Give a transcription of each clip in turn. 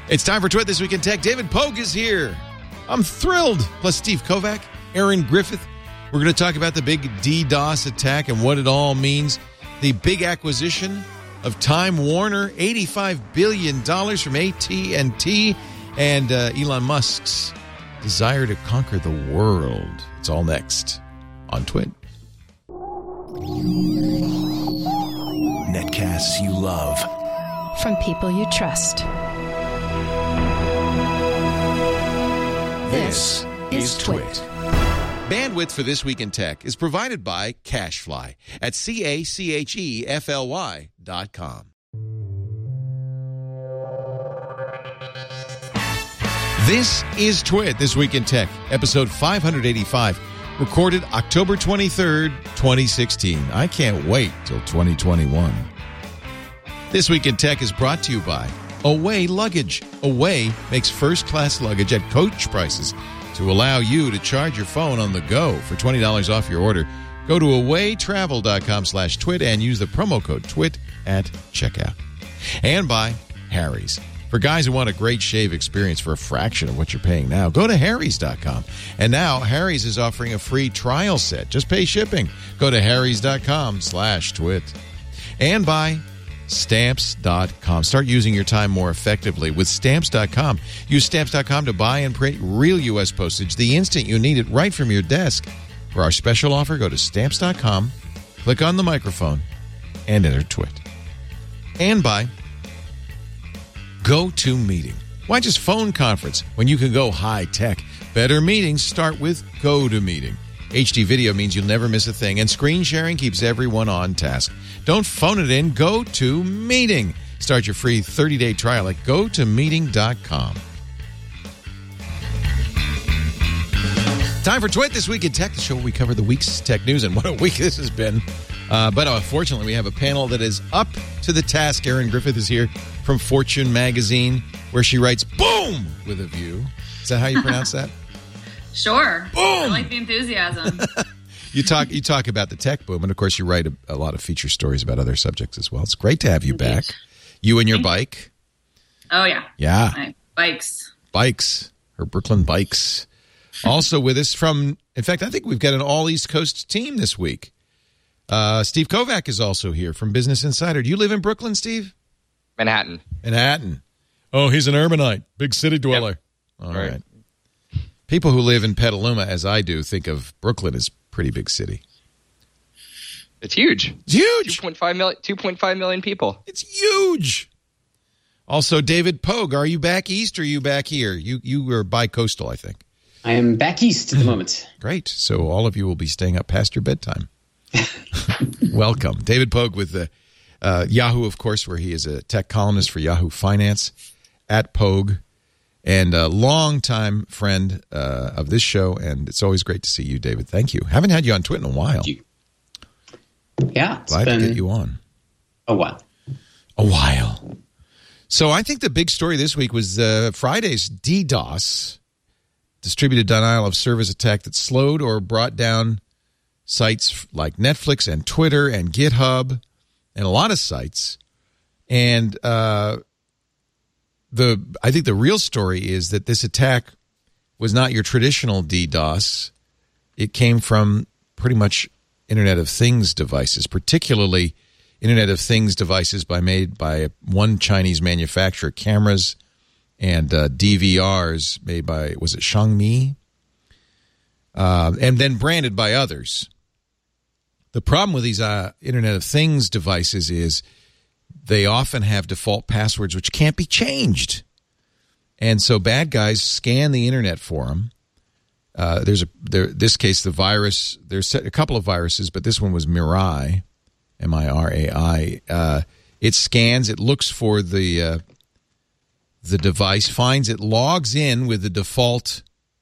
It's time for Twit This Week in Tech. David Pogue is here. I'm thrilled. Plus Steve Kovac, Aaron Griffith. We're going to talk about the big DDoS attack and what it all means. The big acquisition of Time Warner, $85 billion from AT&T, and Elon Musk's desire to conquer the world. It's all next on Twit. Netcasts you love. From people you trust. This is Twit. Bandwidth for This Week in Tech is provided by CacheFly at CacheFly.com. This is Twit This Week in Tech, episode 585, recorded October 23rd, 2016. I can't wait till 2021. This Week in Tech is brought to you by Away Luggage. Away makes first-class luggage at coach prices to allow you to charge your phone on the go. For $20 off your order, go to awaytravel.com/twit and use the promo code TWIT at checkout. And by Harry's. For guys who want a great shave experience for a fraction of what you're paying now, go to harrys.com. And now Harry's is offering a free trial set. Just pay shipping. Go to harrys.com/twit. And by Stamps.com. Start using your time more effectively with Stamps.com. Use Stamps.com to buy and print real U.S. postage the instant you need it right from your desk. For our special offer, go to Stamps.com, click on the microphone, and enter Twit. And by GoToMeeting. Why just phone conference when you can go high-tech? Better meetings start with GoToMeeting. HD video means you'll never miss a thing, and screen sharing keeps everyone on task. Don't phone it in. GoToMeeting. Start your free 30-day trial at GoToMeeting.com. Time for Twit This Week in Tech, the show where we cover the week's tech news, and what a week this has been. But unfortunately, we have a panel that is up to the task. Aaron Griffith is here from Fortune magazine, where she writes, boom, with a view. Is that how you pronounce that? Sure. Boom! I like the enthusiasm. You talk about the tech boom, and of course you write a lot of feature stories about other subjects as well. It's great to have you back. You and your bike. Oh, yeah. Yeah. My bikes. Bikes. Her Brooklyn bikes. Also with us from, in fact, I think we've got an all East Coast team this week. Steve Kovac is also here from Business Insider. Do you live in Brooklyn, Steve? Manhattan. Oh, he's an urbanite. Big city dweller. Yep. All right. People who live in Petaluma, as I do, think of Brooklyn as pretty big city. It's huge. It's huge. 2.5 million people. It's huge. Also, David Pogue, are you back east or are you back here? You were bi-coastal, I think. I am back east at the moment. Great. So all of you will be staying up past your bedtime. Welcome. David Pogue with the Yahoo, of course, where he is a tech columnist for Yahoo Finance, at Pogue. And a longtime friend of this show, and it's always great to see you, David. Thank you. Haven't had you on Twit in a while. Thank you. Yeah. Glad to get you on. A while. So I think the big story this week was Friday's DDoS, distributed denial of service attack that slowed or brought down sites like Netflix and Twitter and GitHub and a lot of sites. And I think the real story is that this attack was not your traditional DDoS. It came from pretty much Internet of Things devices, particularly Internet of Things devices made by one Chinese manufacturer, cameras and DVRs made by, was it Xiaomi? And then branded by others. The problem with these Internet of Things devices is they often have default passwords which can't be changed. And so bad guys scan the internet for them. This case, the virus, there's a couple of viruses, but this one was Mirai, M-I-R-A-I. It scans, it looks for the device, finds it, logs in with the default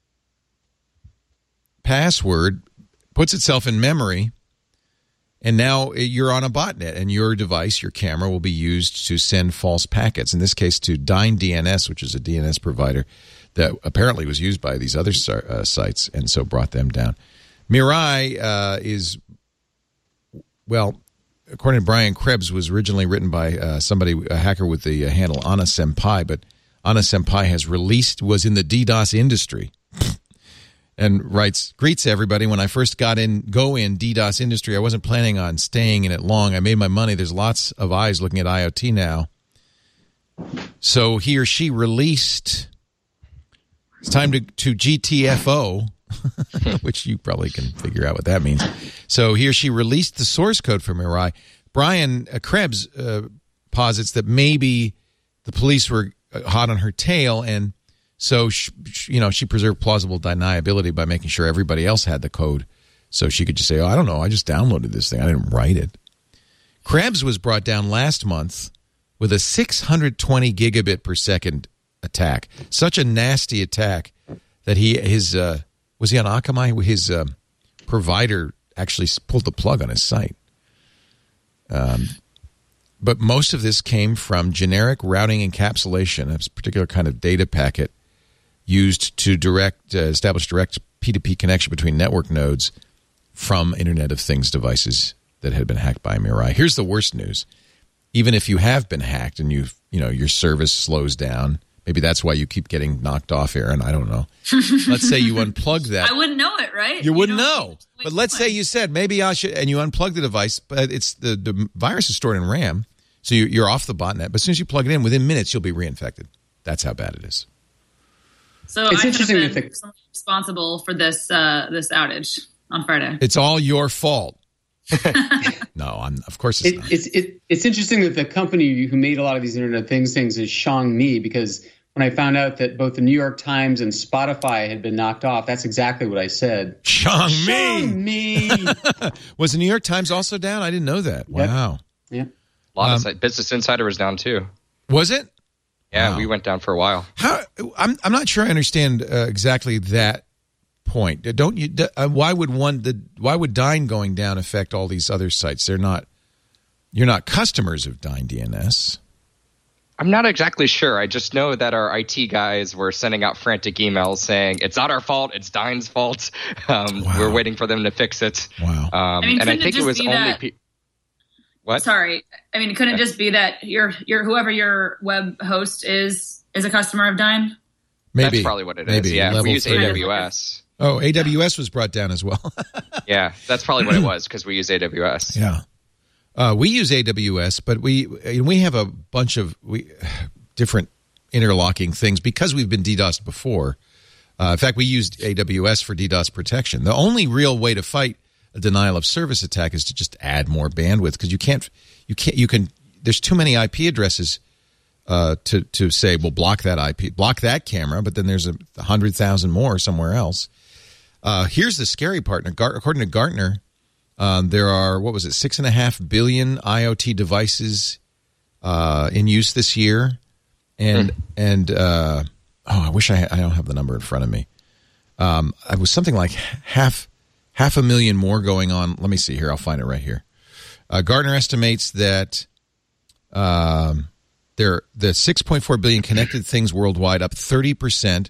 password, puts itself in memory, and now you're on a botnet, and your device, your camera, will be used to send false packets, in this case to Dyn DNS, which is a DNS provider that apparently was used by these other sites, and so brought them down. Mirai is, well, according to Brian Krebs, was originally written by a hacker with the handle Anna Senpai, but Anna Senpai was in the DDoS industry and greets everybody. When I first go in DDoS industry, I wasn't planning on staying in it long. I made my money. There's lots of eyes looking at IoT now. So he or she released, it's time to GTFO, which you probably can figure out what that means. So he or she released the source code for Mirai. Brian Krebs posits that maybe the police were hot on her tail, and so she preserved plausible deniability by making sure everybody else had the code, so she could just say, "Oh, I don't know, I just downloaded this thing, I didn't write it." Krebs was brought down last month with a 620 gigabit per second attack. Such a nasty attack that was he on Akamai? His provider actually pulled the plug on his site. But most of this came from generic routing encapsulation, a particular kind of data packet used to establish direct P2P connection between network nodes from Internet of Things devices that had been hacked by Mirai. Here's the worst news. Even if you have been hacked and your service slows down, maybe that's why you keep getting knocked off, Aaron. I don't know. Let's say you unplug that. I wouldn't know it, right? You wouldn't know. But let's say you said, maybe I should, and you unplug the device, but it's the virus is stored in RAM, so you're off the botnet. But as soon as you plug it in, within minutes, you'll be reinfected. That's how bad it is. So it's I interesting have been responsible for this outage on Friday. It's all your fault. No, of course it's not. It's interesting that the company who made a lot of these Internet of Things is Xiaomi, because when I found out that both the New York Times and Spotify had been knocked off, that's exactly what I said. Xiaomi. Was the New York Times also down? I didn't know that. Wow. Yep. A lot of Business Insider was down too. Was it? Yeah, Wow. we went down for a while. I'm not sure I understand exactly that point. Don't you? Why would Dyn going down affect all these other sites? You're not customers of Dyn DNS. I'm not exactly sure. I just know that our IT guys were sending out frantic emails saying it's not our fault, it's Dyn's fault. Wow. We're waiting for them to fix it. Wow. And I think it was only. What? Sorry, I mean, couldn't it just be that your whoever your web host is a customer of Dyn? Maybe that's probably what it is. Yeah, we use 3. AWS. Oh, AWS was brought down as well. Yeah, that's probably what it was because we use AWS. Yeah. We use AWS, but we have a bunch of different interlocking things because we've been DDoSed before. In fact, we used AWS for DDoS protection. The only real way to fight a denial of service attack is to just add more bandwidth, because you can. There's too many IP addresses to say, well, block that IP, block that camera, but then there's 100,000 more somewhere else. Here's the scary part. According to Gartner, there are, 6.5 billion IoT devices in use this year, and I wish I don't have the number in front of me. It was something like half a million more going on. Let me see here. I'll find it right here. Gartner estimates that the 6.4 billion connected things worldwide, up 30%.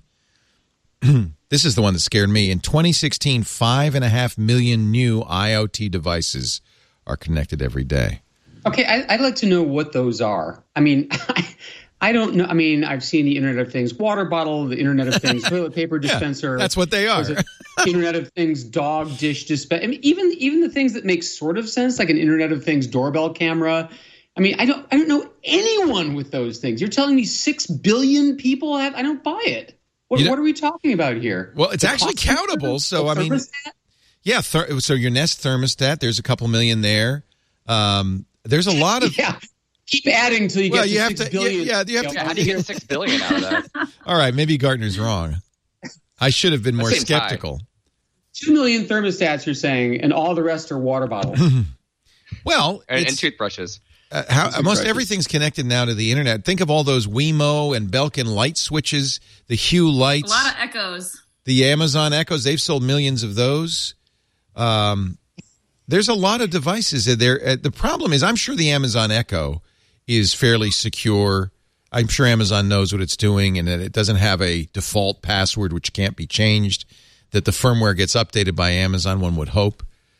This is the one that scared me. In 2016, 5.5 million new IoT devices are connected every day. Okay, I'd like to know what those are. I mean, I don't know. I mean, I've seen the Internet of Things water bottle, the Internet of Things toilet paper dispenser. Yeah, that's what they are. Internet of Things dog dish dispenser. I mean, even the things that make sort of sense, like an Internet of Things doorbell camera. I mean, I don't know anyone with those things. You're telling me 6 billion people have? I don't buy it. What are we talking about here? Well, it's actually countable. So I mean, yeah. So your Nest thermostat, there's a couple million there. There's a lot of Keep adding until you get you to have 6 to, billion. Yeah, you have to. How do you get 6 billion out of that? All right, maybe Gartner's wrong. I should have been more skeptical. 2 million thermostats, you're saying, and all the rest are water bottles. Well, and toothbrushes. Almost everything's connected now to the internet. Think of all those Wemo and Belkin light switches, the Hue lights. A lot of Echoes. The Amazon Echoes, they've sold millions of those. There's a lot of devices there. The problem is, I'm sure the Amazon Echo is fairly secure. I'm sure Amazon knows what it's doing, and that it doesn't have a default password which can't be changed, that the firmware gets updated by Amazon, one would hope.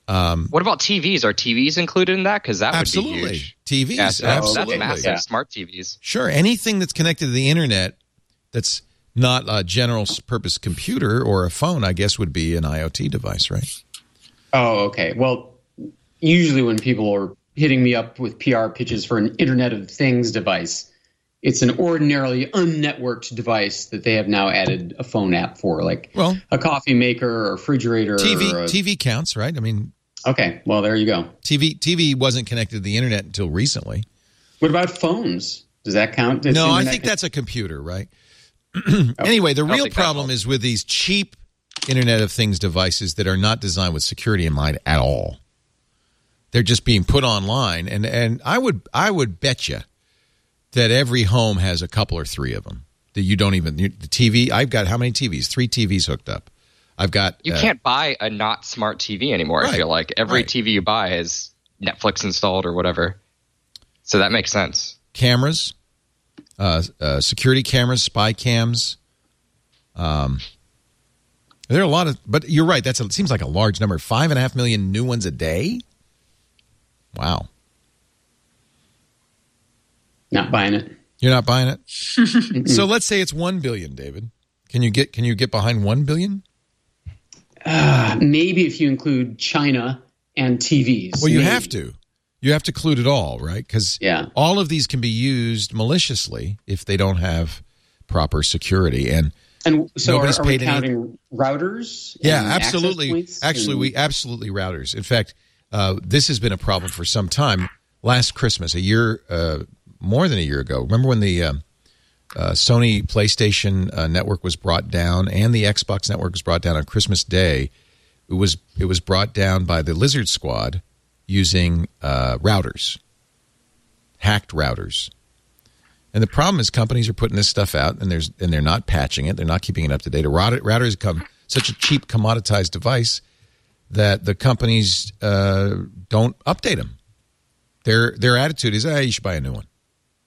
What about TVs? Are TVs included in that? Because that would be huge. TVs, yeah, so absolutely. That's massive. Yeah. Smart TVs. Sure. Anything that's connected to the internet that's not a general purpose computer or a phone, I guess, would be an IoT device, right? Oh, okay. Well, usually when people are hitting me up with PR pitches for an Internet of Things device, it's an ordinarily unnetworked device that they have now added a phone app for, like a coffee maker or a refrigerator. TV counts, right? I mean, okay, well, there you go. TV wasn't connected to the internet until recently. What about phones? Does that count? No, I think that's a computer, right? Anyway, the real problem is with these cheap Internet of Things devices that are not designed with security in mind at all. They're just being put online, and I would bet you that every home has a couple or three of them that you don't even – the TV – I've got how many TVs? 3 TVs hooked up. I've got – You can't buy a not smart TV anymore, right, I feel like. Every TV you buy has Netflix installed or whatever. So that makes sense. Cameras, security cameras, spy cams. There are a lot of – but you're right. It seems like a large number. 5.5 million new ones a day? Wow. Not buying it. You're not buying it? So let's say it's 1 billion, David. Can you get behind 1 billion? Maybe if you include China and TVs. Well, you have to. You have to include it all, right? Because all of these can be used maliciously if they don't have proper security. And so are we counting routers? Yeah, absolutely. Actually, we absolutely routers. In fact, this has been a problem for some time. Last Christmas, more than a year ago. Remember when the Sony PlayStation network was brought down and the Xbox network was brought down on Christmas Day? It was brought down by the Lizard Squad using routers, hacked routers. And the problem is companies are putting this stuff out and they're not patching it. They're not keeping it up to date. Routers become such a cheap commoditized device that the companies don't update them. Their attitude is, you should buy a new one.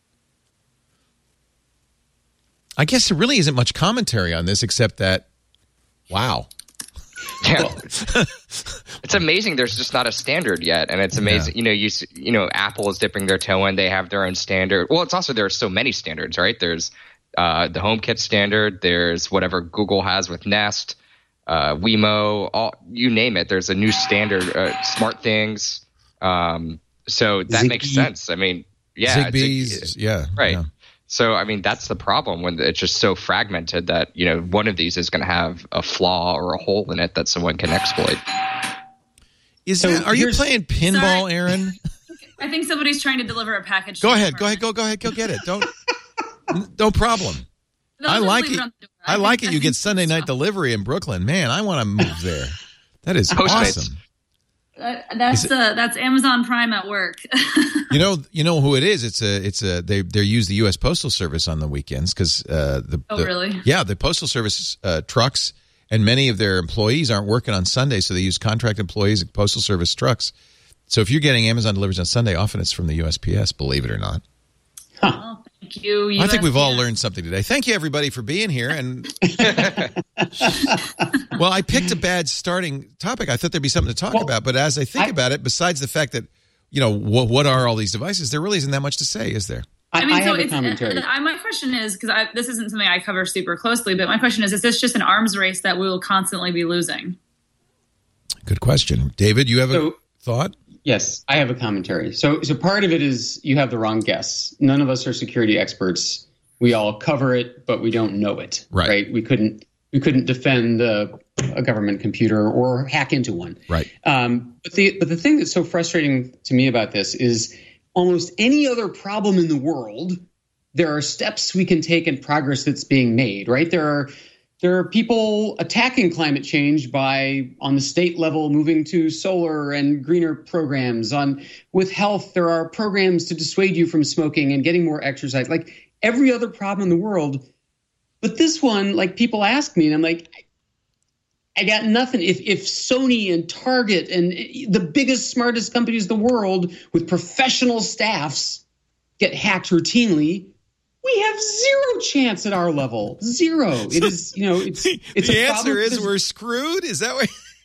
I guess there really isn't much commentary on this except that, wow. Yeah. It's amazing there's just not a standard yet, and it's amazing. Yeah. Apple is dipping their toe in. They have their own standard. Well, it's also there are so many standards, right? There's the HomeKit standard. There's whatever Google has with Nest, Wemo, you name it. There's a new standard, SmartThings. So that Zigbee. Makes sense. I mean, yeah. Zigbee, right. Yeah. So, I mean, that's the problem when it's just so fragmented that, one of these is going to have a flaw or a hole in it that someone can exploit. Are you playing pinball, Aaron? I think somebody's trying to deliver a package. Go ahead. Go get it. No problem. No, I like it. I like it. You get Sunday night delivery in Brooklyn. Man, I want to move there. That is awesome. That's Amazon Prime at work. You know who it is? They use the U.S. Postal Service on the weekends because really? Yeah, the Postal Service trucks and many of their employees aren't working on Sunday, so they use contract employees at Postal Service trucks. So if you're getting Amazon deliveries on Sunday, often it's from the USPS. Believe it or not. Oh, thank you. USPS. I think we've all learned something today. Thank you, everybody, for being here. And well, I picked a bad starting topic. I thought there'd be something to talk about, but as I think about it, besides the fact that what are all these devices, there really isn't that much to say, is there? I have a commentary. My question is, because this isn't something I cover super closely, but my question is this just an arms race that we will constantly be losing? Good question. David, you have a thought? Yes, I have a commentary. So part of it is you have the wrong guess. None of us are security experts. We all cover it, but we don't know it. Right? We couldn't defend a government computer or hack into one. Right. But the thing that's so frustrating to me about this is almost any other problem in the world, there are steps we can take and progress that's being made. Right. There are people attacking climate change by, on the state level, moving to solar and greener programs. With health, there are programs to dissuade you from smoking and getting more exercise. Like every other problem in the world. But this one, like people ask me, and I'm like, I got nothing. If Sony and Target and the biggest, smartest companies in the world with professional staffs get hacked routinely, we have zero chance at our level. Zero. It is, it's the a answer problem. is we're screwed. Is that what?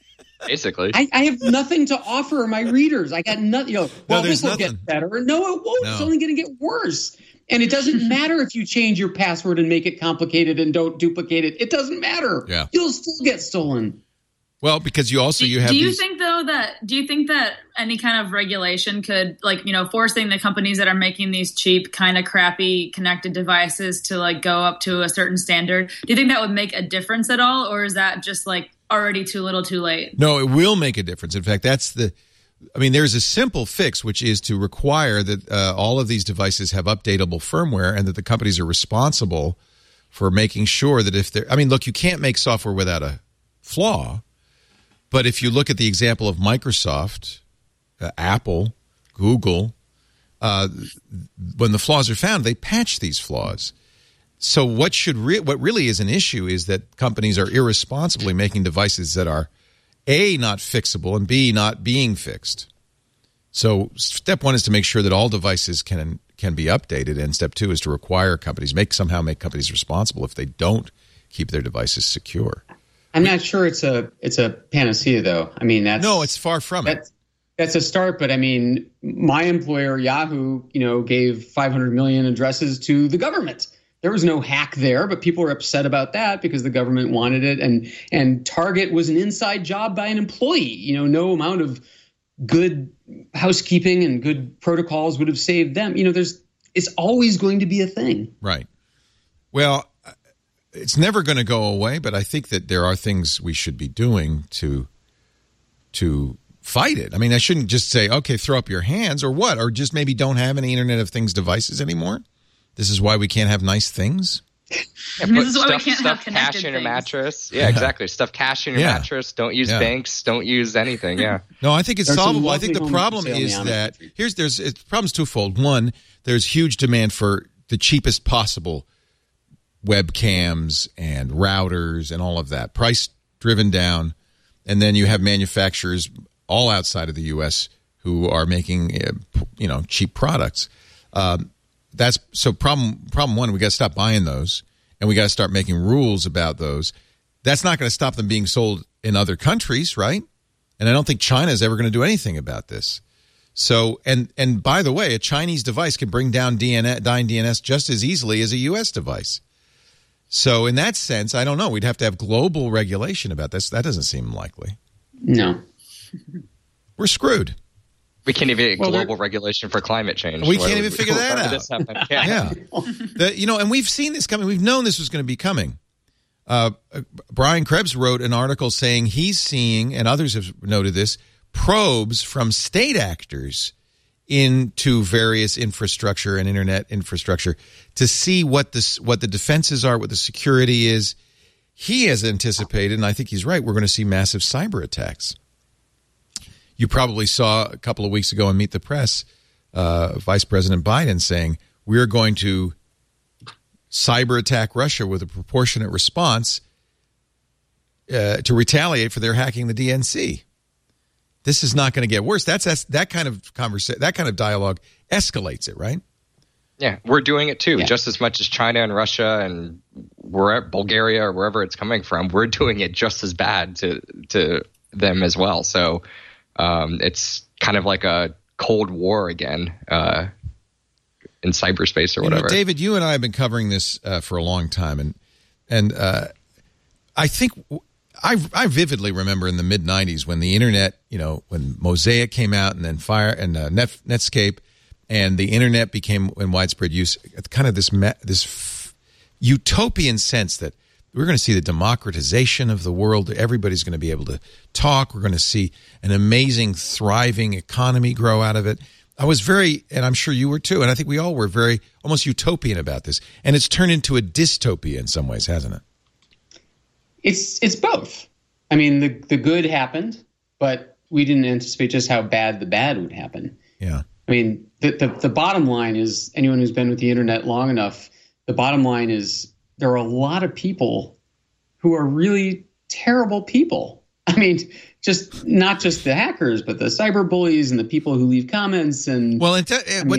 Basically. I have nothing to offer my readers. I got nothing. Well, this will get better. No, it won't. No. It's only going to get worse. And it doesn't matter if you change your password and make it complicated and don't duplicate it. It doesn't matter. Yeah. You'll still get stolen. Well, because you have. Do you think that any kind of regulation could, forcing the companies that are making these cheap, kind of crappy connected devices to go up to a certain standard? Do you think that would make a difference at all, or is that just already too little, too late? No, it will make a difference. In fact, there's a simple fix, which is to require that all of these devices have updatable firmware, and that the companies are responsible for making sure that if they're. Look, you can't make software without a flaw. But if you look at the example of Microsoft, Apple, Google, when the flaws are found, they patch these flaws. So what really is an issue is that companies are irresponsibly making devices that are A, not fixable, and B, not being fixed. So step one is to make sure that all devices can be updated, and step two is to require companies make companies responsible if they don't keep their devices secure. I'm not sure it's a panacea, though. No, it's far from it. That's a start, but my employer, Yahoo, gave 500 million addresses to the government. There was no hack there, but people were upset about that because the government wanted it, and Target was an inside job by an employee. No amount of good housekeeping and good protocols would have saved them. It's always going to be a thing. Right. Well, it's never going to go away, but I think that there are things we should be doing to fight it. I shouldn't just say, okay, throw up your hands, or what? Or just maybe don't have any Internet of Things devices anymore? This is why we can't have nice things? Yeah, this is why we can't have connected cash in your mattress. Yeah, exactly. Stuff cash in your mattress. Don't use banks. Don't use anything. Yeah. No, I think it's solvable. I think the problem is that the problem's twofold. One, there's huge demand for the cheapest possible webcams and routers and all of that, price driven down, and then you have manufacturers all outside of the U.S. who are making cheap products. That's so problem one. We got to stop buying those, and we got to start making rules about those. That's not going to stop them being sold in other countries, right? And I don't think China is ever going to do anything about this. So, and by the way, a Chinese device can bring down dying DNS just as easily as a U.S. device. So in that sense, I don't know. We'd have to have global regulation about this. That doesn't seem likely. No. We're screwed. We can't even get global regulation for climate change. We can't even figure that out. This happened. Yeah. And we've seen this coming. We've known this was going to be coming. Brian Krebs wrote an article saying he's seeing, and others have noted this, probes from state actors into various infrastructure and internet infrastructure to see what the defenses are, what the security is. He has anticipated, and I think he's right, we're going to see massive cyber attacks. You probably saw a couple of weeks ago on Meet the Press, Vice President Biden saying, we're going to cyber attack Russia with a proportionate response to retaliate for their hacking the DNC. This is not going to get worse. That kind of conversation, that kind of dialogue escalates it, right? Yeah, we're doing it too, just as much as China and Russia and Bulgaria or wherever it's coming from. We're doing it just as bad to them as well. So it's kind of like a Cold War again in cyberspace or whatever. David, you and I have been covering this for a long time, and I think. I vividly remember in the mid-'90s when the internet, when Mosaic came out and then Netscape, and the internet became in widespread use, kind of this utopian sense that we're going to see the democratization of the world. Everybody's going to be able to talk. We're going to see an amazing, thriving economy grow out of it. I was and I'm sure you were too, and I think we all were very almost utopian about this. And it's turned into a dystopia in some ways, hasn't it? It's both. The good happened, but we didn't anticipate just how bad the bad would happen. Yeah. The bottom line is, anyone who's been with the internet long enough, the bottom line is there are a lot of people who are really terrible people. Just not just the hackers, but the cyber bullies and the people who leave comments and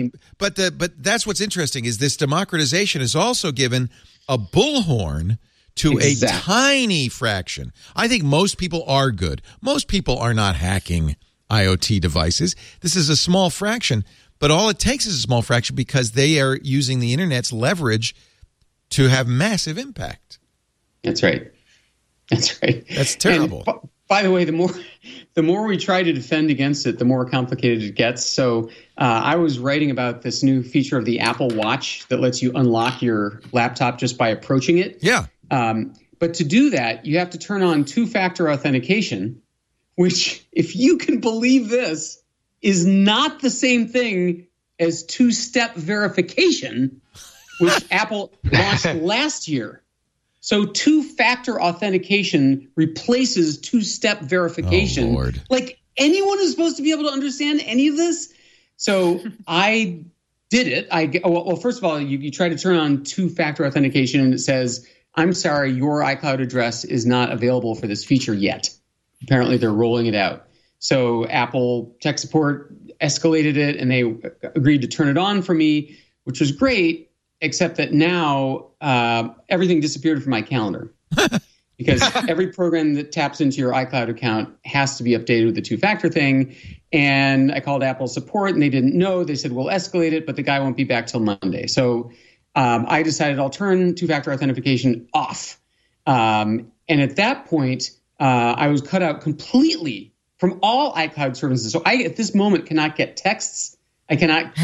but that's what's interesting is this democratization has also given a bullhorn to a tiny fraction. I think most people are good. Most people are not hacking IoT devices. This is a small fraction, but all it takes is a small fraction because they are using the internet's leverage to have massive impact. That's right. That's right. That's terrible. And, by the way, the more we try to defend against it, the more complicated it gets. So I was writing about this new feature of the Apple Watch that lets you unlock your laptop just by approaching it. Yeah. But to do that, you have to turn on two-factor authentication, which, if you can believe this, is not the same thing as two-step verification, which Apple launched last year. So two-factor authentication replaces two-step verification. Oh, Lord. Like, anyone is supposed to be able to understand any of this? So I did it. Well, first of all, you try to turn on two-factor authentication, and it says, I'm sorry, your iCloud address is not available for this feature yet. Apparently, they're rolling it out. So Apple tech support escalated it, and they agreed to turn it on for me, which was great, except that now everything disappeared from my calendar because every program that taps into your iCloud account has to be updated with the two-factor thing. And I called Apple support, and they didn't know. They said, we'll escalate it, but the guy won't be back till Monday. So I decided I'll turn two-factor authentication off. And at that point, I was cut out completely from all iCloud services. So I, at this moment, cannot get texts. I cannot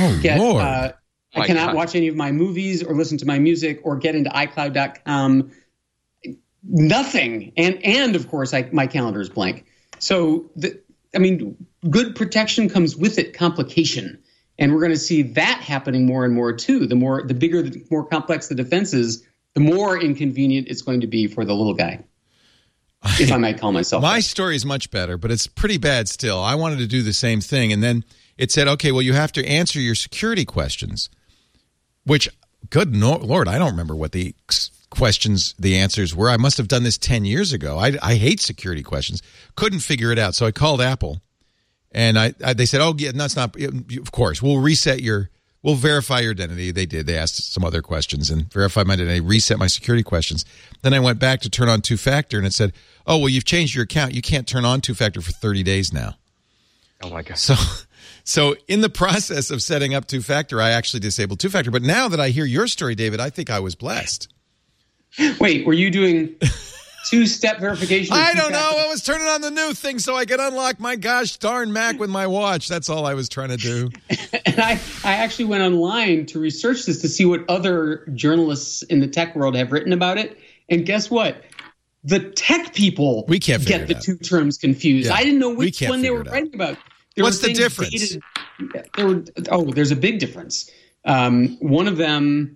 I cannot watch any of my movies or listen to my music or get into iCloud.com. Nothing. And of course, my calendar is blank. So, good protection comes with it complication. And we're going to see that happening more and more, too. The bigger, the more complex the defense is, the more inconvenient it's going to be for the little guy. If I might call myself. My story is much better, but it's pretty bad still. I wanted to do the same thing. And then it said, okay, well, you have to answer your security questions, which, good Lord, I don't remember what the questions, the answers were. I must have done this 10 years ago. I hate security questions. Couldn't figure it out. So I called Apple, and they said, oh, yeah, that's not, of course, we'll verify your identity. They did. They asked some other questions and verified my identity, reset my security questions. Then I went back to turn on two-factor, and it said, oh, well, you've changed your account. You can't turn on two-factor for 30 days now. Oh, my God. So in the process of setting up two-factor, I actually disabled two-factor. But now that I hear your story, David, I think I was blessed. Wait, were you doing two-step verification? I don't know. I was turning on the new thing so I could unlock my gosh darn Mac with my watch. That's all I was trying to do. And I actually went online to research this to see what other journalists in the tech world have written about it. And guess what? The tech people get the two terms confused. Yeah. I didn't know which one they were writing about. What's the difference? There's a big difference. One of them,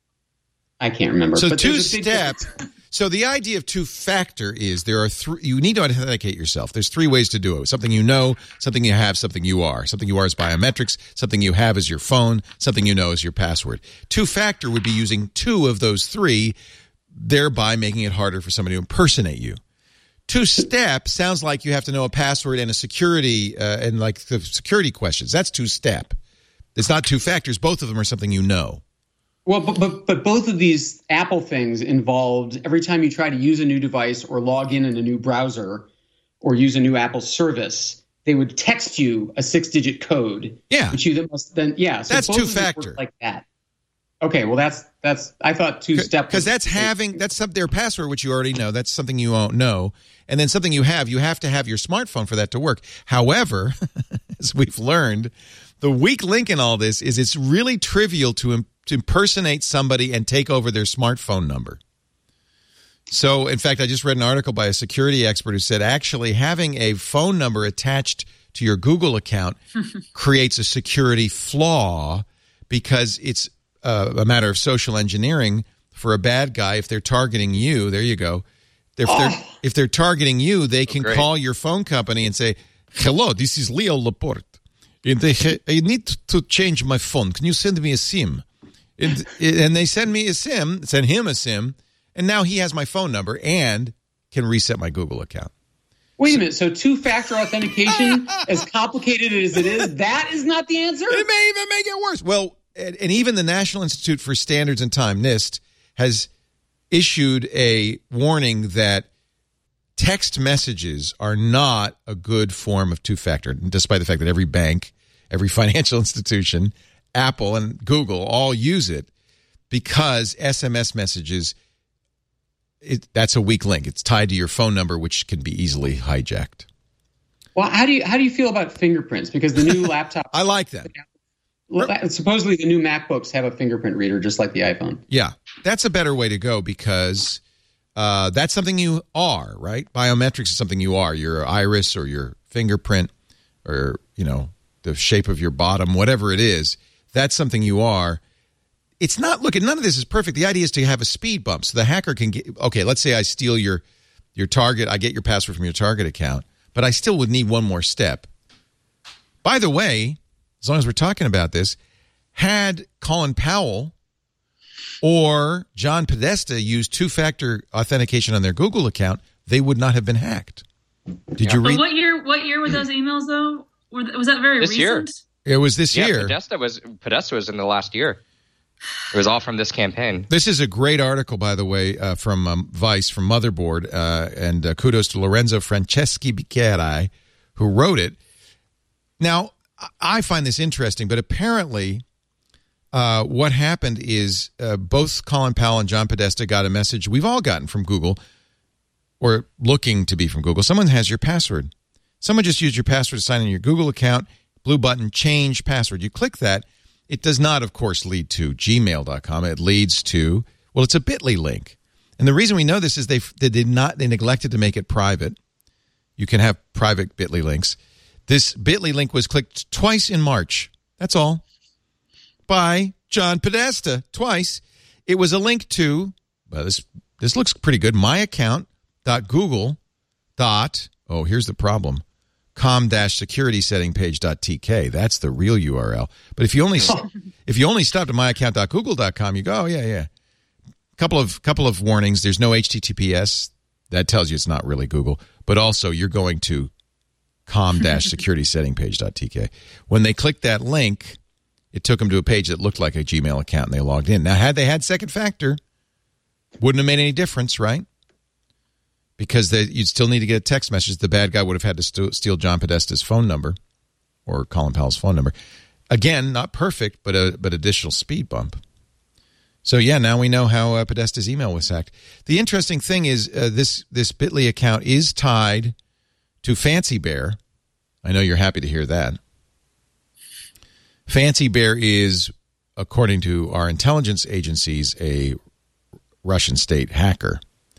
I can't remember. So two-step. So the idea of two-factor is there are you need to authenticate yourself. There's three ways to do it. Something you know, something you have, something you are. Something you are is biometrics. Something you have is your phone. Something you know is your password. Two-factor would be using two of those three, thereby making it harder for somebody to impersonate you. Two-step sounds like you have to know a password and a security and like the security questions. That's two-step. It's not two factors. Both of them are something you know. Well, but both of these Apple things involved every time you try to use a new device or log in a new browser or use a new Apple service, they would text you a 6-digit code. Yeah. Which you must then So that's two-factor. Like that. Okay, well that's I thought two-step because that's their password, which you already know. That's something you won't know, and then something you have to have your smartphone for that to work. However, as we've learned, the weak link in all this is it's really trivial to impersonate somebody and take over their smartphone number. So, in fact, I just read an article by a security expert who said actually having a phone number attached to your Google account creates a security flaw because it's a matter of social engineering for a bad guy. If they're targeting you, there you go. If they're targeting you, they can call your phone company and say, hello, this is Leo Laporte. And I need to change my phone. Can you send me a SIM? And they send him a SIM, and now he has my phone number and can reset my Google account. Wait a minute. So two-factor authentication, as complicated as it is, that is not the answer? It may even make it worse. Well, and even the National Institute for Standards and Time, NIST, has issued a warning that text messages are not a good form of two-factor, despite the fact that every bank, every financial institution, Apple and Google all use it, because SMS messages, that's a weak link. It's tied to your phone number, which can be easily hijacked. Well, how do you feel about fingerprints? Because the new laptop, I like that. Supposedly the new MacBooks have a fingerprint reader, just like the iPhone. Yeah, that's a better way to go, because that's something you are, right? Biometrics is something you are. Your iris or your fingerprint, or the shape of your bottom, whatever it is. That's something you are. It's not. Look, none of this is perfect. The idea is to have a speed bump, so the hacker can get. Okay, let's say I steal your Target. I get your password from your Target account, but I still would need one more step. By the way, as long as we're talking about this, had Colin Powell or John Podesta used two-factor authentication on their Google account, they would not have been hacked. Did you read? But what year were those emails though? Was that very recent? Year. It was this year. Podesta was in the last year. It was all from this campaign. This is a great article, by the way, from Vice, from Motherboard, and kudos to Lorenzo Franceschi Bicchieri, who wrote it. Now, I find this interesting, but apparently what happened is both Colin Powell and John Podesta got a message we've all gotten from Google, or looking to be from Google. Someone has your password. Someone just used your password to sign in your Google account, blue button, change password. You click that. It does not, of course, lead to gmail.com. It leads to, well, it's a Bitly link. And the reason we know this is they neglected to make it private. You can have private Bitly links. This Bitly link was clicked twice in March. That's all. By John Podesta, twice. It was a link to, well, this looks pretty good, myaccount.google. Oh, here's the problem. com-securitysettingpage.tk. That's the real URL. But if you only stopped at myaccount.google.com, you go, oh, yeah. Couple of warnings. There's no HTTPS. That tells you it's not really Google. But also, you're going to com-securitysettingpage.tk. When they clicked that link, it took them to a page that looked like a Gmail account, and they logged in. Now, had they had second factor, wouldn't have made any difference, right? Because you'd still need to get a text message. The bad guy would have had to steal John Podesta's phone number or Colin Powell's phone number. Again, not perfect, but additional speed bump. So, yeah, now we know how Podesta's email was hacked. The interesting thing is this Bitly account is tied to Fancy Bear. I know you're happy to hear that. Fancy Bear is, according to our intelligence agencies, a Russian state hacker.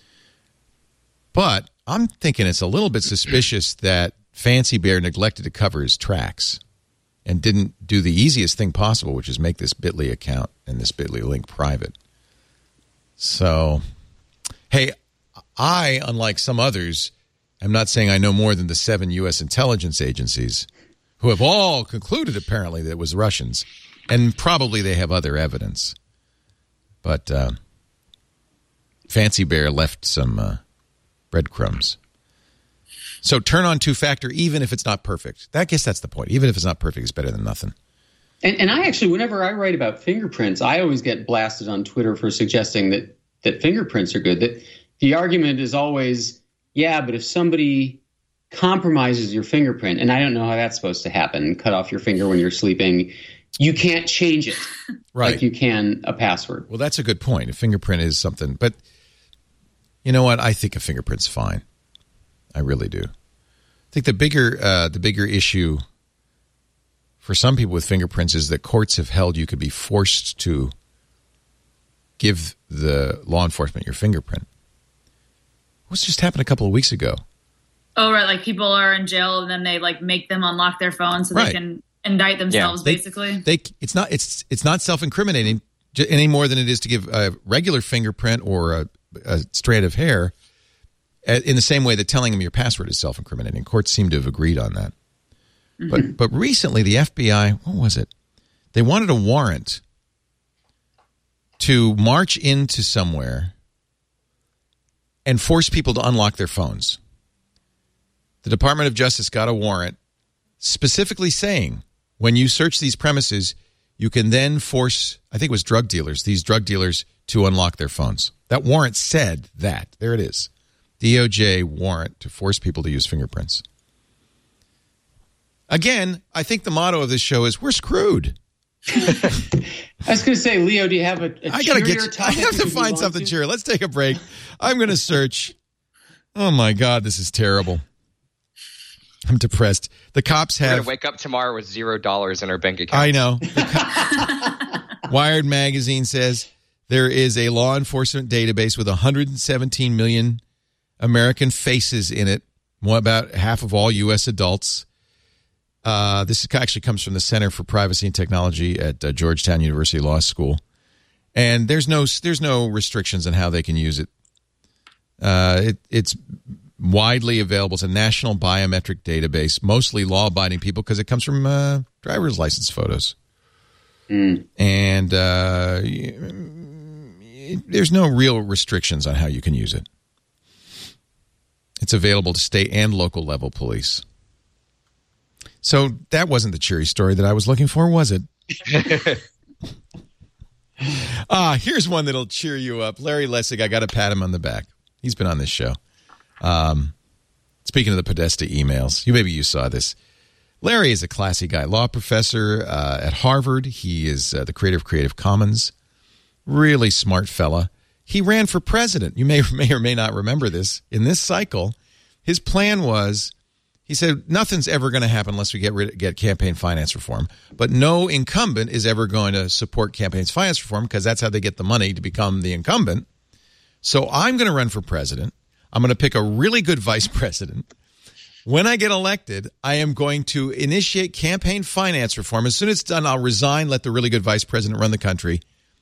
But I'm thinking it's a little bit suspicious that Fancy Bear neglected to cover his tracks and didn't do the easiest thing possible, which is make this Bitly account and this Bitly link private. So, hey, I, unlike some others, am not saying I know more than the 7 U.S. intelligence agencies, who have all concluded, apparently, that it was Russians. And probably they have other evidence. But Fancy Bear left some breadcrumbs. So turn on two-factor even if it's not perfect. I guess that's the point. Even if it's not perfect, it's better than nothing. And I actually, whenever I write about fingerprints, I always get blasted on Twitter for suggesting that fingerprints are good. That the argument is always, yeah, but if somebody compromises your fingerprint, and I don't know how that's supposed to happen, cut off your finger when you're sleeping, you can't change it right, like you can a password. Well, that's a good point. A fingerprint is something, but you know what? I think a fingerprint's fine. I really do. I think the bigger issue for some people with fingerprints is that courts have held you could be forced to give the law enforcement your fingerprint. What's just happened a couple of weeks ago? Oh, right. Like people are in jail and then they like make them unlock their phone so they can indict themselves, basically. It's not self-incriminating any more than it is to give a regular fingerprint or a strand of hair in the same way that telling them your password is self-incriminating. Courts seem to have agreed on that. Mm-hmm. But recently the FBI, what was it? They wanted a warrant to march into somewhere and force people to unlock their phones. The Department of Justice got a warrant specifically saying when you search these premises, you can then force, I think it was drug dealers, these drug dealers to unlock their phones. That warrant said that. There it is. DOJ warrant to force people to use fingerprints. Again, I think the motto of this show is we're screwed. I was going to say, Leo, do you have a cheerier topic? I have to find something cheerier. Let's take a break. I'm going to search. Oh, my God, this is terrible. I'm depressed. The cops have... We're going to wake up tomorrow with $0 in our bank account. I know. Wired magazine says there is a law enforcement database with 117 million American faces in it, about half of all U.S. adults. This actually comes from the Center for Privacy and Technology at Georgetown University Law School. And there's no restrictions on how they can use it. It's widely available. It's a national biometric database, mostly law-abiding people because it comes from driver's license photos. And there's no real restrictions on how you can use it. It's available to state and local level police. So that wasn't the cheery story that I was looking for, was it? Here's one that'll cheer you up. Larry Lessig, I got to pat him on the back. He's been on this show. Speaking of the Podesta emails, maybe you saw this. Larry is a classy guy, law professor at Harvard. He is the creator of Creative Commons. Really smart fella. He ran for president. You may or may not remember this. In this cycle, his plan was, he said, nothing's ever going to happen unless we get campaign finance reform. But no incumbent is ever going to support campaign finance reform because that's how they get the money to become the incumbent. So I'm going to run for president. I'm going to pick a really good vice president. When I get elected, I am going to initiate campaign finance reform. As soon as it's done, I'll resign, let the really good vice president run the country.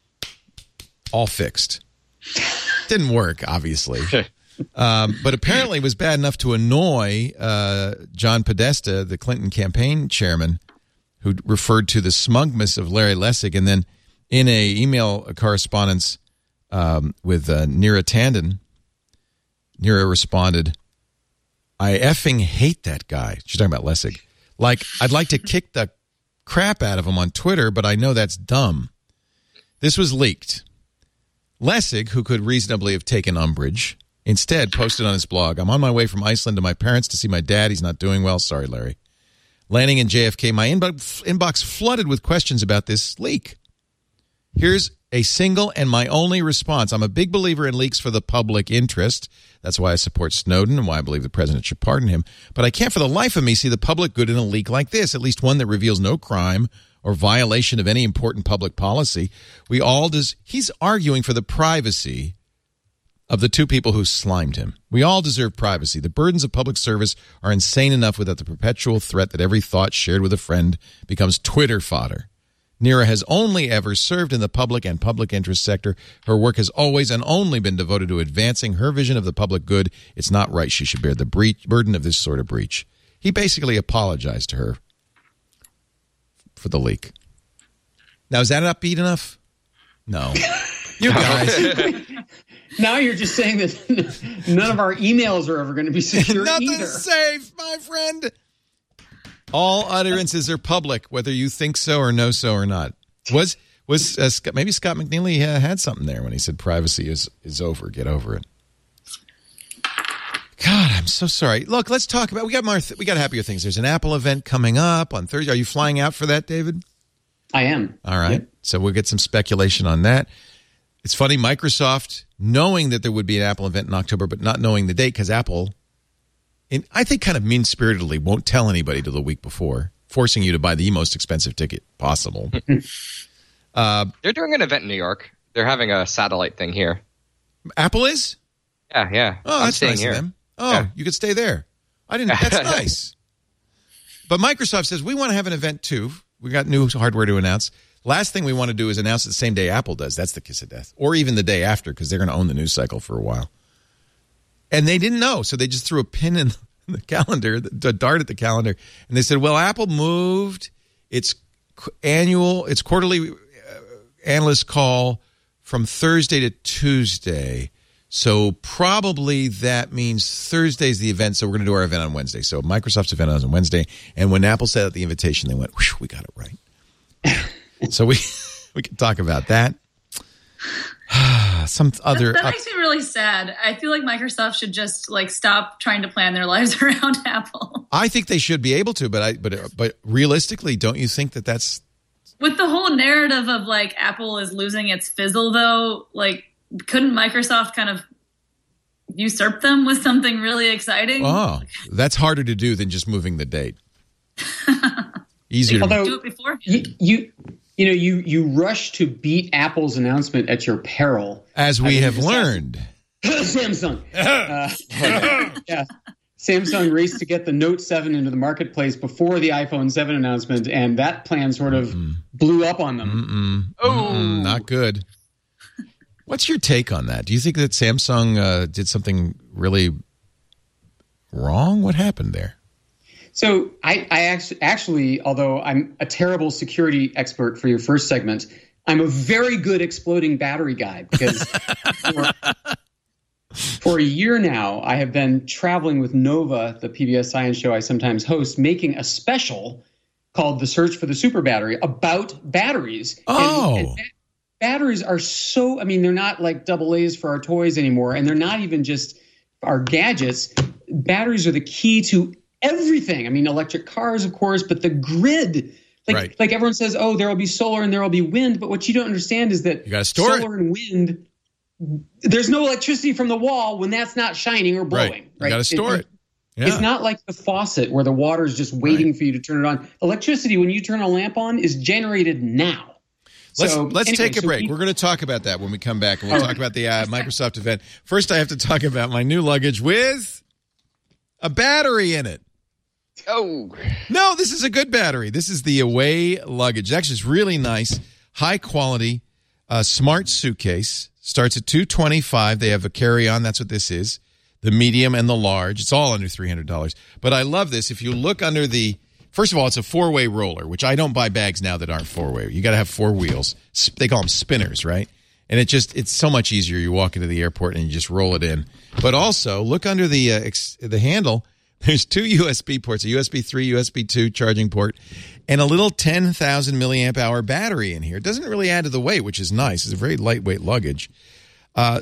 All fixed. Didn't work, obviously. But apparently it was bad enough to annoy John Podesta, the Clinton campaign chairman, who referred to the smugness of Larry Lessig. And then in a email correspondence with Neera Tanden, Neera responded, I effing hate that guy. She's talking about Lessig. Like, I'd like to kick the crap out of him on Twitter, but I know that's dumb. This was leaked. Lessig, who could reasonably have taken umbrage, instead posted on his blog, I'm on my way from Iceland to my parents to see my dad. He's not doing well. Sorry, Larry. Landing in JFK, my inbox flooded with questions about this leak. Here's a single and my only response. I'm a big believer in leaks for the public interest. That's why I support Snowden and why I believe the president should pardon him. But I can't for the life of me see the public good in a leak like this, at least one that reveals no crime or violation of any important public policy. He's arguing for the privacy of the two people who slimed him. We all deserve privacy. The burdens of public service are insane enough without the perpetual threat that every thought shared with a friend becomes Twitter fodder. Neera has only ever served in the public and public interest sector. Her work has always and only been devoted to advancing her vision of the public good. It's not right she should bear the burden of this sort of breach. He basically apologized to her for the leak. Now, is that upbeat enough? No. You guys. Now you're just saying that none of our emails are ever going to be secure Nothing's either. safe, my friend. All utterances are public, whether you think so or know so or not. Was maybe Scott McNeely had something there when he said privacy is over. Get over it. God, I'm so sorry. Look, let's talk about. We got happier things. There's an Apple event coming up on Thursday. Are you flying out for that, David? I am. All right. Yep. So we'll get some speculation on that. It's funny, Microsoft, knowing that there would be an Apple event in October, but not knowing the date, because Apple, I think kind of mean-spiritedly, won't tell anybody till the week before, forcing you to buy the most expensive ticket possible. They're doing an event in New York. They're having a satellite thing here. Apple is? Yeah. Oh, that's nice of them. Oh, yeah. You could stay there. That's nice. But Microsoft says, we want to have an event too. We got new hardware to announce. Last thing we want to do is announce it the same day Apple does. That's the kiss of death. Or even the day after, because they're going to own the news cycle for a while. And they didn't know, so they just threw a pin in the calendar, a dart at the calendar, and they said, well, Apple moved its quarterly analyst call from Thursday to Tuesday. So probably that means Thursday's the event, so we're going to do our event on Wednesday. So Microsoft's event is on Wednesday, and when Apple set out the invitation, they went, whew, we got it right. So we can talk about that. Some other. That makes me really sad. I feel like Microsoft should just like stop trying to plan their lives around Apple. I think they should be able to, but realistically, don't you think that that's with the whole narrative of like Apple is losing its fizzle though? Like, couldn't Microsoft kind of usurp them with something really exciting? Oh, that's harder to do than just moving the date. Easier. Although, do it before. You rush to beat Apple's announcement at your peril, as we have learned. Samsung. Yeah. Samsung raced to get the Note 7 into the marketplace before the iPhone 7 announcement, and that plan sort of blew up on them. Not good. What's your take on that? Do you think that Samsung did something really wrong? What happened there? So I actually, although I'm a terrible security expert for your first segment, I'm a very good exploding battery guy because for a year now, I have been traveling with Nova, the PBS science show I sometimes host, making a special called The Search for the Super Battery about batteries. And batteries are so, they're not like AA's for our toys anymore, and they're not even just our gadgets. Batteries are the key to everything. Electric cars, of course, but the grid. Like everyone says, oh, there will be solar and there will be wind, but what you don't understand is that you gotta store solar and wind, there's no electricity from the wall when that's not shining or blowing. Right? You got to store it. Yeah. It's not like the faucet where the water is just waiting for you to turn it on. Electricity, when you turn a lamp on, is generated now. Let's take a break. We're going to talk about that when we come back, and we'll talk about the Microsoft event. First, I have to talk about my new luggage with a battery in it. Oh. No, this is a good battery. This is the Away luggage. Actually, it's really nice, high-quality, smart suitcase. Starts at $225. They have a carry-on. That's what this is. The medium and the large. It's all under $300. But I love this. If you look under the... First of all, it's a four-way roller, which I don't buy bags now that aren't four-way. You got to have four wheels. They call them spinners, right? And it's so much easier. You walk into the airport and you just roll it in. But also, look under the handle. There's two USB ports, a USB 3, USB 2 charging port, and a little 10,000 milliamp hour battery in here. It doesn't really add to the weight, which is nice. It's a very lightweight luggage. How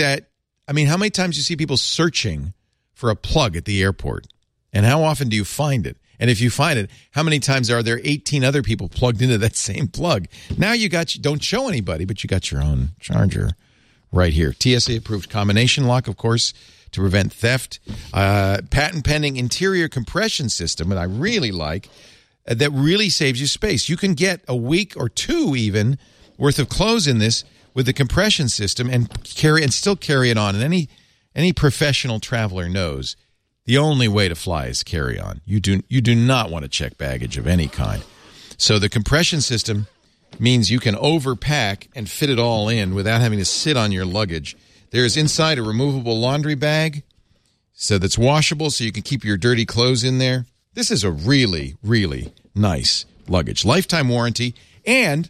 many times do you see people searching for a plug at the airport? And how often do you find it? And if you find it, how many times are there 18 other people plugged into that same plug? Now don't show anybody, but you got your own charger right here. TSA-approved combination lock, of course, to prevent theft. Patent-pending interior compression system, that I really like, that really saves you space. You can get a week or two even worth of clothes in this with the compression system and still carry it on. And any professional traveler knows the only way to fly is carry on. You do not want to check baggage of any kind. So the compression system means you can overpack and fit it all in without having to sit on your luggage. There's inside a removable laundry bag that's washable, so you can keep your dirty clothes in there. This is a really, really nice luggage. Lifetime warranty, and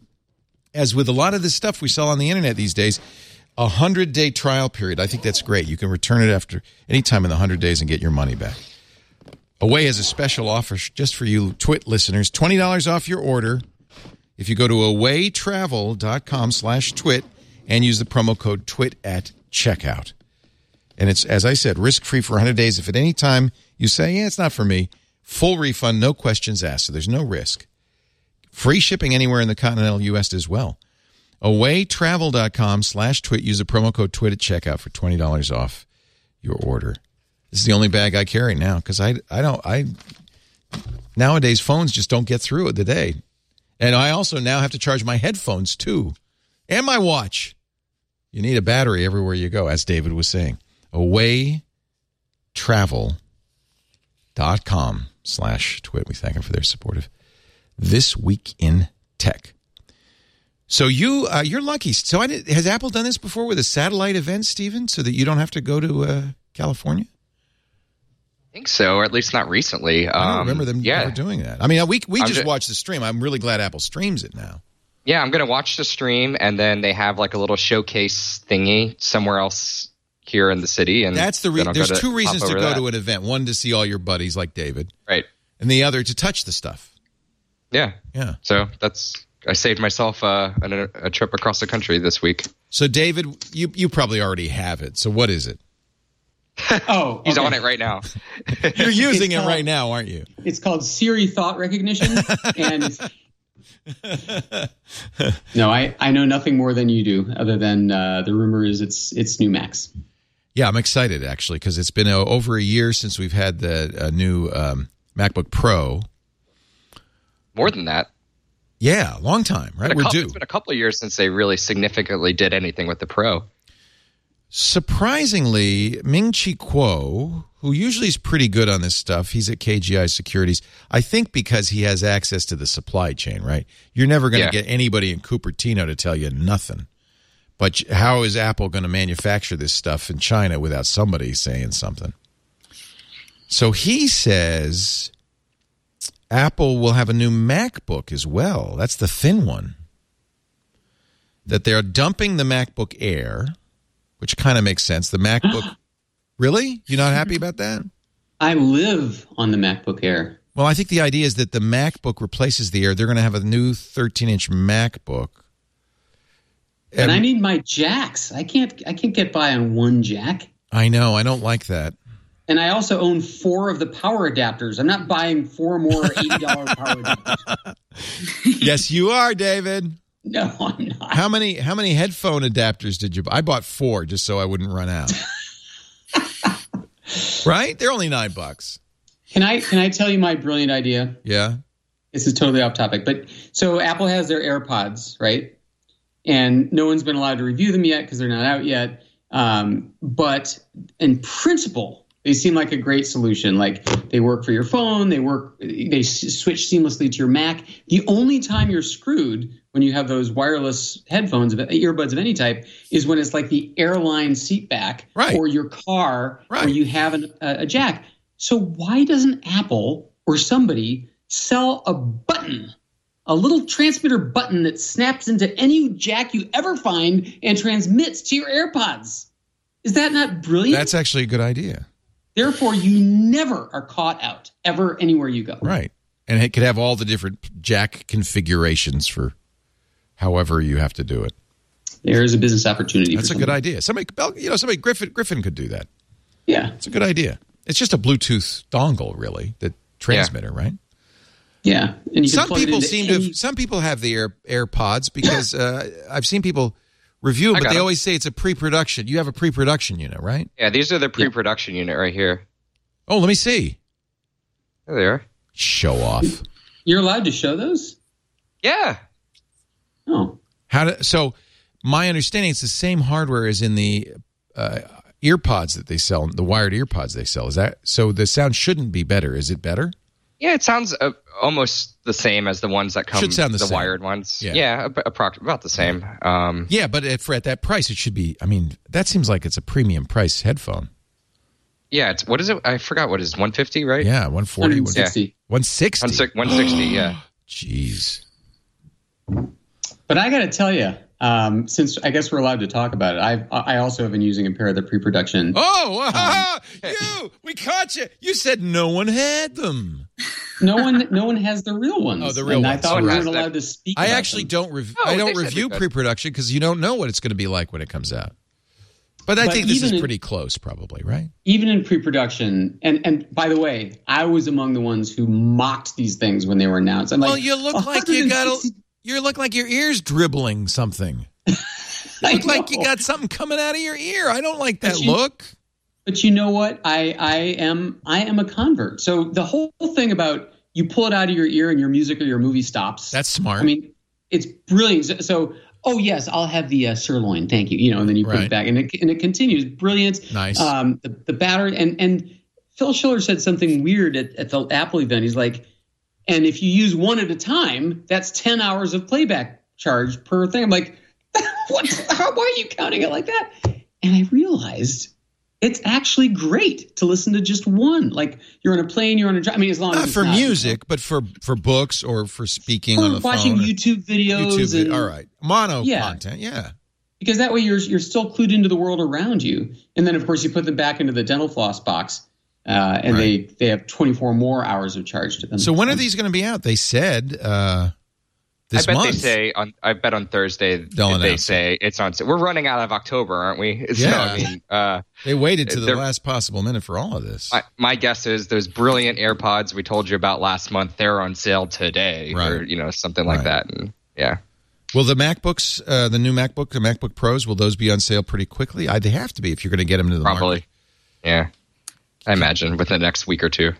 as with a lot of the stuff we sell on the internet these days, a 100-day trial period. I think that's great. You can return it after any time in the 100 days and get your money back. Away has a special offer just for you Twit listeners, $20 off your order if you go to awaytravel.com/twit and use the promo code TWIT at checkout. And it's, as I said, risk-free for 100 days. If at any time you say, it's not for me, full refund, no questions asked, so there's no risk. Free shipping anywhere in the continental U.S. as well. Awaytravel.com/twit. Use the promo code TWIT at checkout for $20 off your order. This is the only bag I carry now because nowadays phones just don't get through the day. And I also now have to charge my headphones too and my watch. You need a battery everywhere you go, as David was saying. Awaytravel.com/twit. We thank them for their support of This Week in Tech. So you're lucky. So has Apple done this before with a satellite event, Stephen, so that you don't have to go to California? I think so, or at least not recently. I don't remember them ever doing that. I mean, we just watched the stream. I'm really glad Apple streams it now. Yeah, I'm going to watch the stream, and then they have like a little showcase thingy somewhere else here in the city. And that's there's two reasons to go to an event. One, to see all your buddies like David. Right. And the other, to touch the stuff. Yeah. Yeah. So I saved myself a trip across the country this week. So, David, you probably already have it. So what is it? Oh, He's on it right now. You're using it right now, aren't you? It's called Siri Thought Recognition. And no, I know nothing more than you do, other than the rumor is it's new Macs. Yeah, I'm excited, actually, because it's been over a year since we've had the new MacBook Pro. More than that. Yeah, long time, right? We're due. It's been a couple of years since they really significantly did anything with the Pro. Surprisingly, Ming-Chi Kuo, who usually is pretty good on this stuff, he's at KGI Securities, I think because he has access to the supply chain, right? You're never going to get anybody in Cupertino to tell you nothing. But how is Apple going to manufacture this stuff in China without somebody saying something? So he says Apple will have a new MacBook as well. That's the thin one. That they're dumping the MacBook Air, which kind of makes sense. The MacBook... Really? You're not happy about that? I live on the MacBook Air. Well, I think the idea is that the MacBook replaces the Air. They're going to have a new 13-inch MacBook. And I need my jacks. I can't get by on one jack. I know. I don't like that. And I also own 4 of the power adapters. I'm not buying 4 more $80 power adapters. Yes, you are, David. No, I'm not. How many headphone adapters did you buy? I bought 4 just so I wouldn't run out. Right? They're only $9. Can I tell you my brilliant idea? Yeah. This is totally off topic, but so Apple has their AirPods, right? And no one's been allowed to review them yet because they're not out yet. But in principle, they seem like a great solution. Like they work for your phone, they switch seamlessly to your Mac. The only time you're screwed when you have those wireless headphones, earbuds of any type, is when it's like the airline seat back or your car where you have a jack. So why doesn't Apple or somebody sell a button, a little transmitter button that snaps into any jack you ever find and transmits to your AirPods? Is that not brilliant? That's actually a good idea. Therefore, you never are caught out, ever, anywhere you go. Right. And it could have all the different jack configurations for however you have to do it. There is a business opportunity. That's a good idea. Somebody Griffin could do that. Yeah. It's a good idea. It's just a Bluetooth dongle, really, the transmitter, right? Yeah. And you some people have the AirPods because I've seen people review them, but they always say it's a pre-production. You have a pre-production unit, right? Yeah, these are the pre-production unit right here. Oh, let me see. There they are. Show off. You're allowed to show those? Yeah. Oh. So my understanding, it's the same hardware as in the earpods that they sell, the wired earpods they sell. Is that so? The sound shouldn't be better. Is it better? Yeah, it sounds almost the same as the ones that come. Should sound the same. Wired ones. Yeah, about the same. Yeah, but at that price, it should be. I mean, that seems like it's a premium price headphone. Yeah, what is it? I forgot what it is. 150, right? Yeah, 140. 160. 160. 160. Yeah. Jeez. But I got to tell you, since I guess we're allowed to talk about it, I also have been using a pair of the pre-production. Oh, we caught you. You said no one had them. No one has the real ones. Oh, the real ones. I thought we weren't allowed to speak. I actually don't review pre-production because you don't know what it's going to be like when it comes out. But I think this is pretty close, probably, right? Even in pre-production, and by the way, I was among the ones who mocked these things when they were announced. I'm you look like you look like your ear's dribbling something. You look like you got something coming out of your ear. I don't like that look. But you know what? I am a convert. So the whole thing about you pull it out of your ear and your music or your movie stops. That's smart. I mean, it's brilliant. So oh yes, I'll have the sirloin. Thank you. And then you put it back, and it continues. Brilliant. Nice. The battery and Phil Schiller said something weird at the Apple event. He's like, and if you use one at a time, that's 10 hours of playback charge per thing. I'm like, why are you counting it like that? And I realized it's actually great to listen to just one. Like you're on a plane, you're on a drive. I mean, as long as it's for music, but for books or for speaking on the watching phone. YouTube videos. All right. Mono content, yeah. Because that way you're still clued into the world around you. And then, of course, you put them back into the dental floss box, and they have 24 more hours of charge to them. So when are these going to be out? They said This I bet month. they say I bet on Thursday they say it's on sale. We're running out of October, aren't we? So, Yeah. I mean, they waited to the last possible minute for all of this. My guess is those brilliant AirPods we told you about last month, they're on sale today, right. or something like that. And yeah. Will the MacBooks, the new MacBook, the MacBook Pros, will those be on sale pretty quickly? They have to be if you're going to get them into the market. Yeah, I imagine within the next week or two.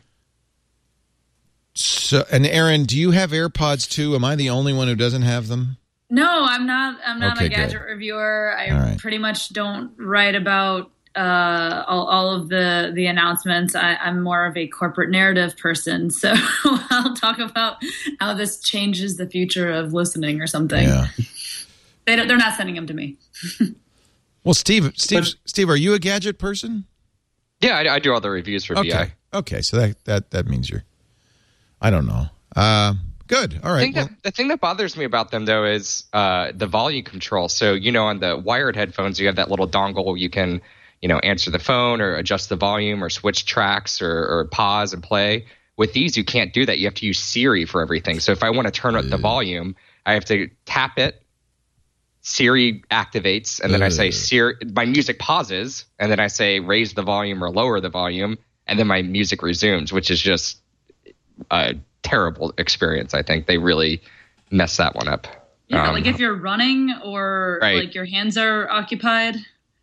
So, and Aaron, do you have AirPods too? Am I the only one who doesn't have them? No, I'm not. I'm not Okay, a gadget good. reviewer. I pretty much don't write about all of the announcements. I'm more of a corporate narrative person, so I'll talk about how this changes the future of listening or something. Yeah. They're not sending them to me. Well, Steve, are you a gadget person? Yeah, I do all the reviews for BI. Okay, so that means you're. I don't know. Good. All right. The thing that bothers me about them, though, is the volume control. So, on the wired headphones, you have that little dongle where you can, answer the phone or adjust the volume or switch tracks or pause and play. With these, you can't do that. You have to use Siri for everything. So if I want to turn up the volume, I have to tap it. Siri activates, and then I say Siri. My music pauses, and then I say raise the volume or lower the volume, and then my music resumes, which is just a terrible experience. I think they really messed that one up. Yeah, like if you're running or like your hands are occupied.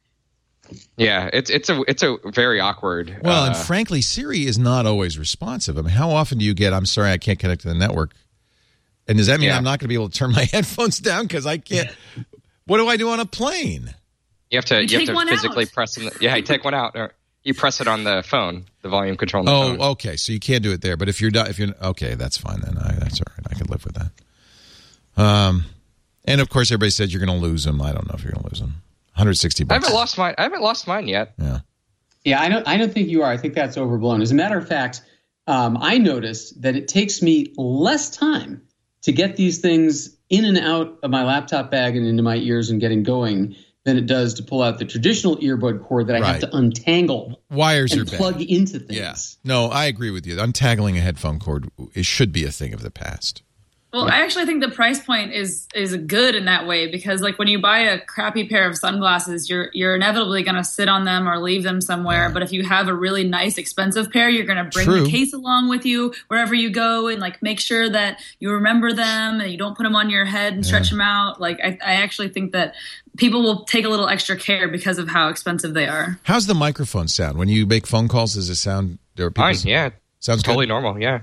Yeah, it's a very awkward. Well, and frankly, Siri is not always responsive. I mean, how often do you get, I'm sorry, I can't connect to the network? And does that mean I'm not going to be able to turn my headphones down because I can't? What do I do on a plane? You have to physically press them. Yeah, you take one out. Or you press it on the phone, the volume control on the phone. Oh, okay. So you can't do it there. But if you're okay, that's fine then. That's all right. I can live with that. And of course, everybody said you're going to lose them. I don't know if you're going to lose them. $160. I haven't lost mine yet. Yeah. Yeah, I don't think you are. I think that's overblown. As a matter of fact, I noticed that it takes me less time to get these things in and out of my laptop bag and into my ears and getting going than it does to pull out the traditional earbud cord that I have to untangle. Wires and are plug bad. into things. Yeah. No, I agree with you. Untangling a headphone cord should be a thing of the past. Well, I actually think the price point is good in that way because, like, when you buy a crappy pair of sunglasses, you're inevitably going to sit on them or leave them somewhere. Yeah. But if you have a really nice, expensive pair, you're going to bring the case along with you wherever you go and, like, make sure that you remember them and you don't put them on your head and stretch them out. Like, I actually think that people will take a little extra care because of how expensive they are. How's the microphone sound when you make phone calls? Does it sound? Fine. Yeah, sounds totally good? normal. Yeah.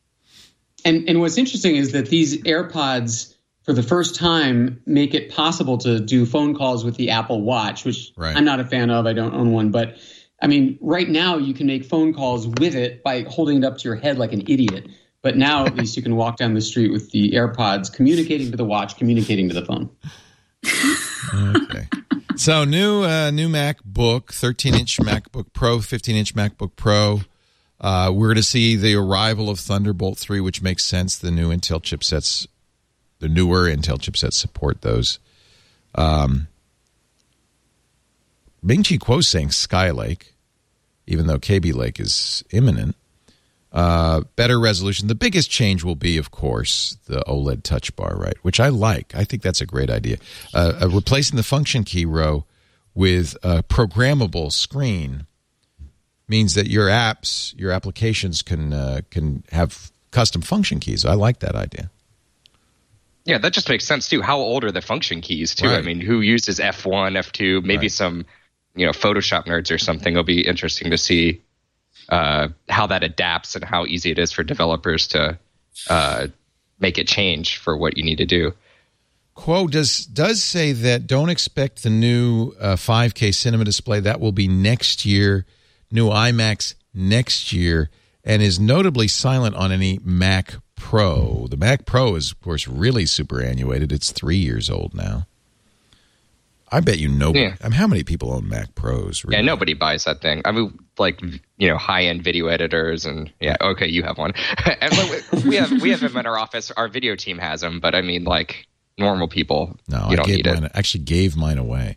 And what's interesting is that these AirPods, for the first time, make it possible to do phone calls with the Apple Watch, which I'm not a fan of. I don't own one. But, I mean, right now you can make phone calls with it by holding it up to your head like an idiot. But now at least you can walk down the street with the AirPods, communicating to the watch, communicating to the phone. Okay. So new MacBook, 13-inch MacBook Pro, 15-inch MacBook Pro. We're going to see the arrival of Thunderbolt 3, which makes sense. The newer Intel chipsets support those. Ming-Chi Kuo's saying Skylake, even though KB Lake is imminent. Better resolution. The biggest change will be, of course, the OLED touch bar, right? Which I like. I think that's a great idea. Replacing the function key row with a programmable screen means that your applications can have custom function keys. I like that idea. Yeah, that just makes sense too. How old are the function keys too? Right. I mean, who uses F1, F2? Maybe some, Photoshop nerds or something. It'll be interesting to see how that adapts and how easy it is for developers to make it change for what you need to do. Kuo does say that don't expect the new 5K cinema display. That will be next year. New iMacs next year, and is notably silent on any Mac Pro. The Mac Pro is, of course, really superannuated. It's 3 years old now. I bet nobody. Yeah. I mean, how many people own Mac Pros? Really? Yeah, nobody buys that thing. I mean, like, high-end video editors, and okay, you have one. And we have them in our office. Our video team has them, but I mean, like, normal people, you don't need it. I actually gave mine away.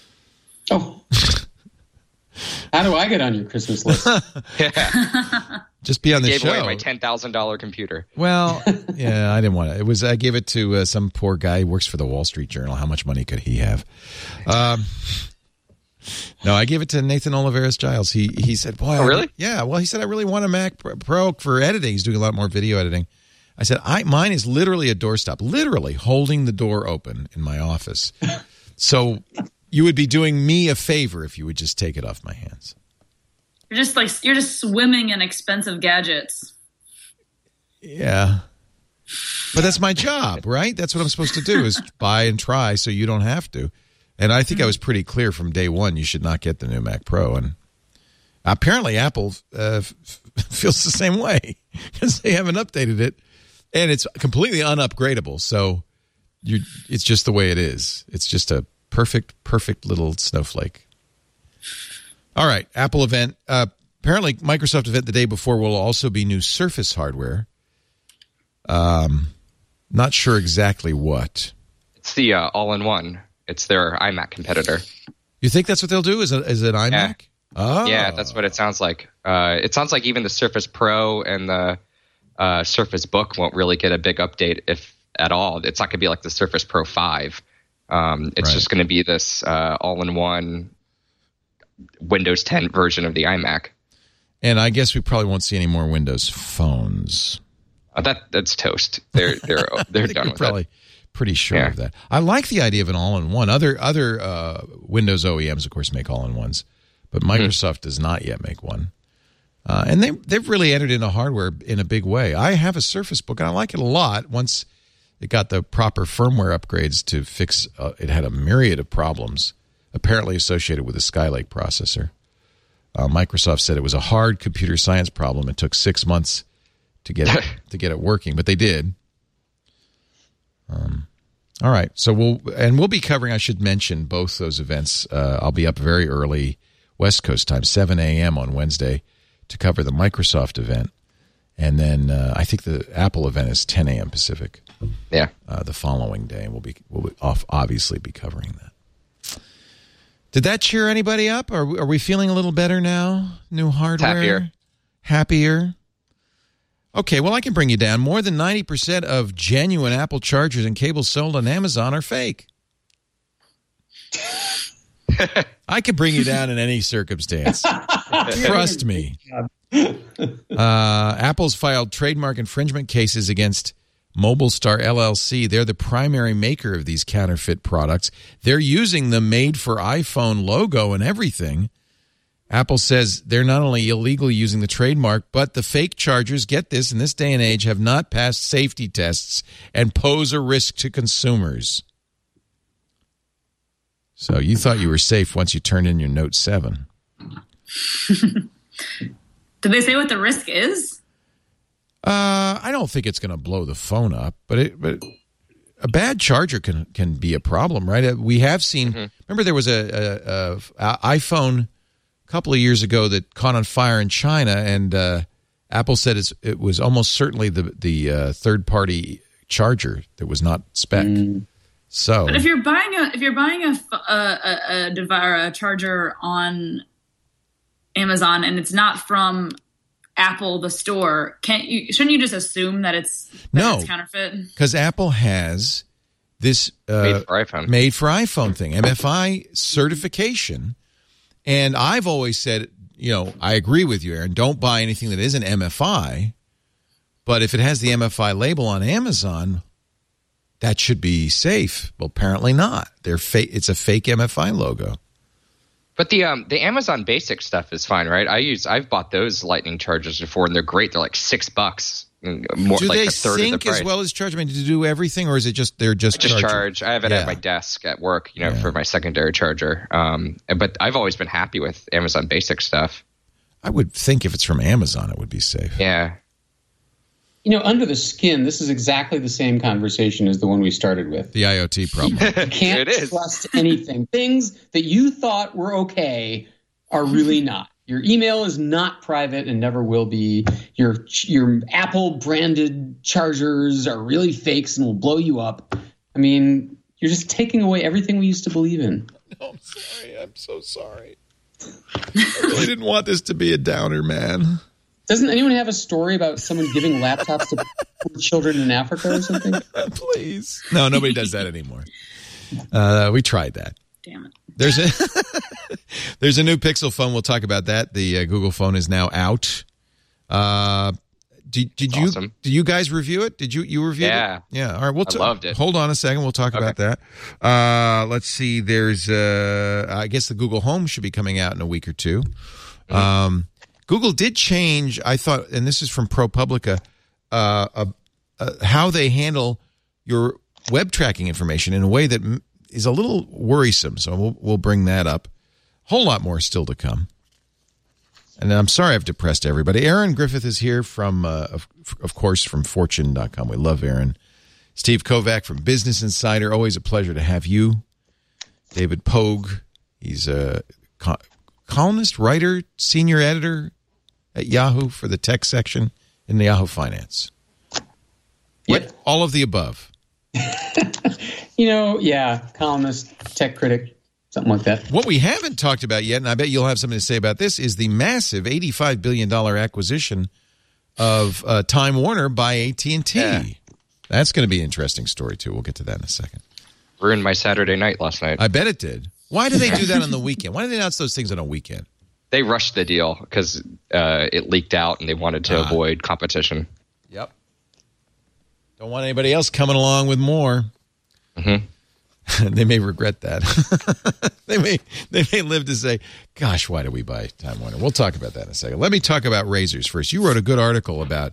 Oh. How do I get on your Christmas list? Just be on the gave show. Away my $10,000 computer. Well, yeah, I didn't want it. I gave it to some poor guy who works for the Wall Street Journal. How much money could he have? No, I gave it to Nathan Oliveris Giles. He said, "Boy, oh, really? Yeah." Well, he said, "I really want a Mac Pro for editing." He's doing a lot more video editing. I said, "Mine is literally a doorstop, literally holding the door open in my office." So you would be doing me a favor if you would just take it off my hands. You're just swimming in expensive gadgets. Yeah. But that's my job, right? That's what I'm supposed to do is buy and try so you don't have to. And I think I was pretty clear from day one you should not get the new Mac Pro. And apparently Apple feels the same way because they haven't updated it. And it's completely unupgradable. So it's just the way it is. It's just a perfect little snowflake. All right, Apple event. Apparently, Microsoft event the day before will also be new Surface hardware. Not sure exactly what. It's the all-in-one. It's their iMac competitor. You think that's what they'll do? Is it an iMac? Yeah. Oh. Yeah, that's what it sounds like. It sounds like even the Surface Pro and the Surface Book won't really get a big update, if at all. It's not going to be like the Surface Pro 5. It's just going to be this all-in-one Windows 10 version of the iMac. And I guess we probably won't see any more Windows phones. That's toast. They're done with probably it. Pretty sure of that. I like the idea of an all-in-one. Other Windows OEMs, of course, make all-in-ones, but Microsoft does not yet make one. And they've really entered into hardware in a big way. I have a Surface Book, and I like it a lot. Once it got the proper firmware upgrades to fix, it had a myriad of problems, apparently associated with the Skylake processor. Microsoft said it was a hard computer science problem. It took 6 months to get it working, but they did. All right, so we'll be covering. I should mention both those events. I'll be up very early, West Coast time, 7 a.m. on Wednesday, to cover the Microsoft event, and then I think the Apple event is 10 a.m. Pacific. Yeah, the following day, and we'll obviously be covering that. Did that cheer anybody up? Are we feeling a little better now? New hardware? Happier? Okay, well, I can bring you down. More than 90% of genuine Apple chargers and cables sold on Amazon are fake. I can bring you down in any circumstance. Trust me. Apple's filed trademark infringement cases against MobileStar LLC. They're the primary maker of these counterfeit products. They're using the Made for iPhone logo and everything. Apple says they're not only illegally using the trademark, but the fake chargers, get this, in this day and age, have not passed safety tests and pose a risk to consumers. So you thought you were safe once you turned in your Note 7. Did they say what the risk is? I don't think it's going to blow the phone up, but a bad charger can be a problem, right? We have seen. Remember, there was a iPhone a couple of years ago that caught on fire in China, and Apple said it was almost certainly the third party charger that was not spec. So, but if you're buying a device or a charger on Amazon and it's not from Apple, the store, shouldn't you just assume that it's counterfeit? Because Apple has this made for iPhone thing, MFI certification. And I've always said, I agree with you, Aaron, don't buy anything that isn't MFI. But if it has the MFI label on Amazon, that should be safe. Well, apparently not. It's a fake MFI logo. But the Amazon Basic stuff is fine, right? I've bought those Lightning chargers before, and they're great. They're like $6, more do like they a third sync of the price. As well as charge? I mean, do they do everything, or is it just charge? I have it at my desk at work, for my secondary charger. But I've always been happy with Amazon Basic stuff. I would think if it's from Amazon, it would be safe. Yeah. Under the skin, this is exactly the same conversation as the one we started with. The IoT problem. You can't trust anything. Things that you thought were okay are really not. Your email is not private and never will be. Your Apple-branded chargers are really fakes and will blow you up. I mean, you're just taking away everything we used to believe in. No, I'm sorry. I'm so sorry. I really didn't want this to be a downer, man. Doesn't anyone have a story about someone giving laptops to poor children in Africa or something? Please. No, nobody does that anymore. We tried that. Damn it. There's a new Pixel phone. We'll talk about that. The Google phone is now out. Did awesome. you guys review it? Did you review it? Yeah. All right. I loved it. Hold on a second. We'll talk about that. Let's see. There's I guess the Google Home should be coming out in a week or two. Google did change, I thought, and this is from ProPublica, how they handle your web tracking information in a way that is a little worrisome. So we'll bring that up. A whole lot more still to come. And I'm sorry I've depressed everybody. Aaron Griffith is here from, of course, from Fortune.com. We love Aaron. Steve Kovac from Business Insider. Always a pleasure to have you. David Pogue. He's a columnist, writer, senior editor at Yahoo for the tech section in the Yahoo Finance. Yep. All of the above. Columnist, tech critic, something like that. What we haven't talked about yet, and I bet you'll have something to say about this, is the massive $85 billion acquisition of Time Warner by AT&T. Yeah. That's going to be an interesting story, too. We'll get to that in a second. Ruined my Saturday night last night. I bet it did. Why do they do that on the weekend? Why do they announce those things on a weekend? They rushed the deal because it leaked out and they wanted to avoid competition. Yep. Don't want anybody else coming along with more. Mm-hmm. They may regret that. They may live to say, gosh, why did we buy Time Warner? We'll talk about that in a second. Let me talk about razors first. You wrote a good article about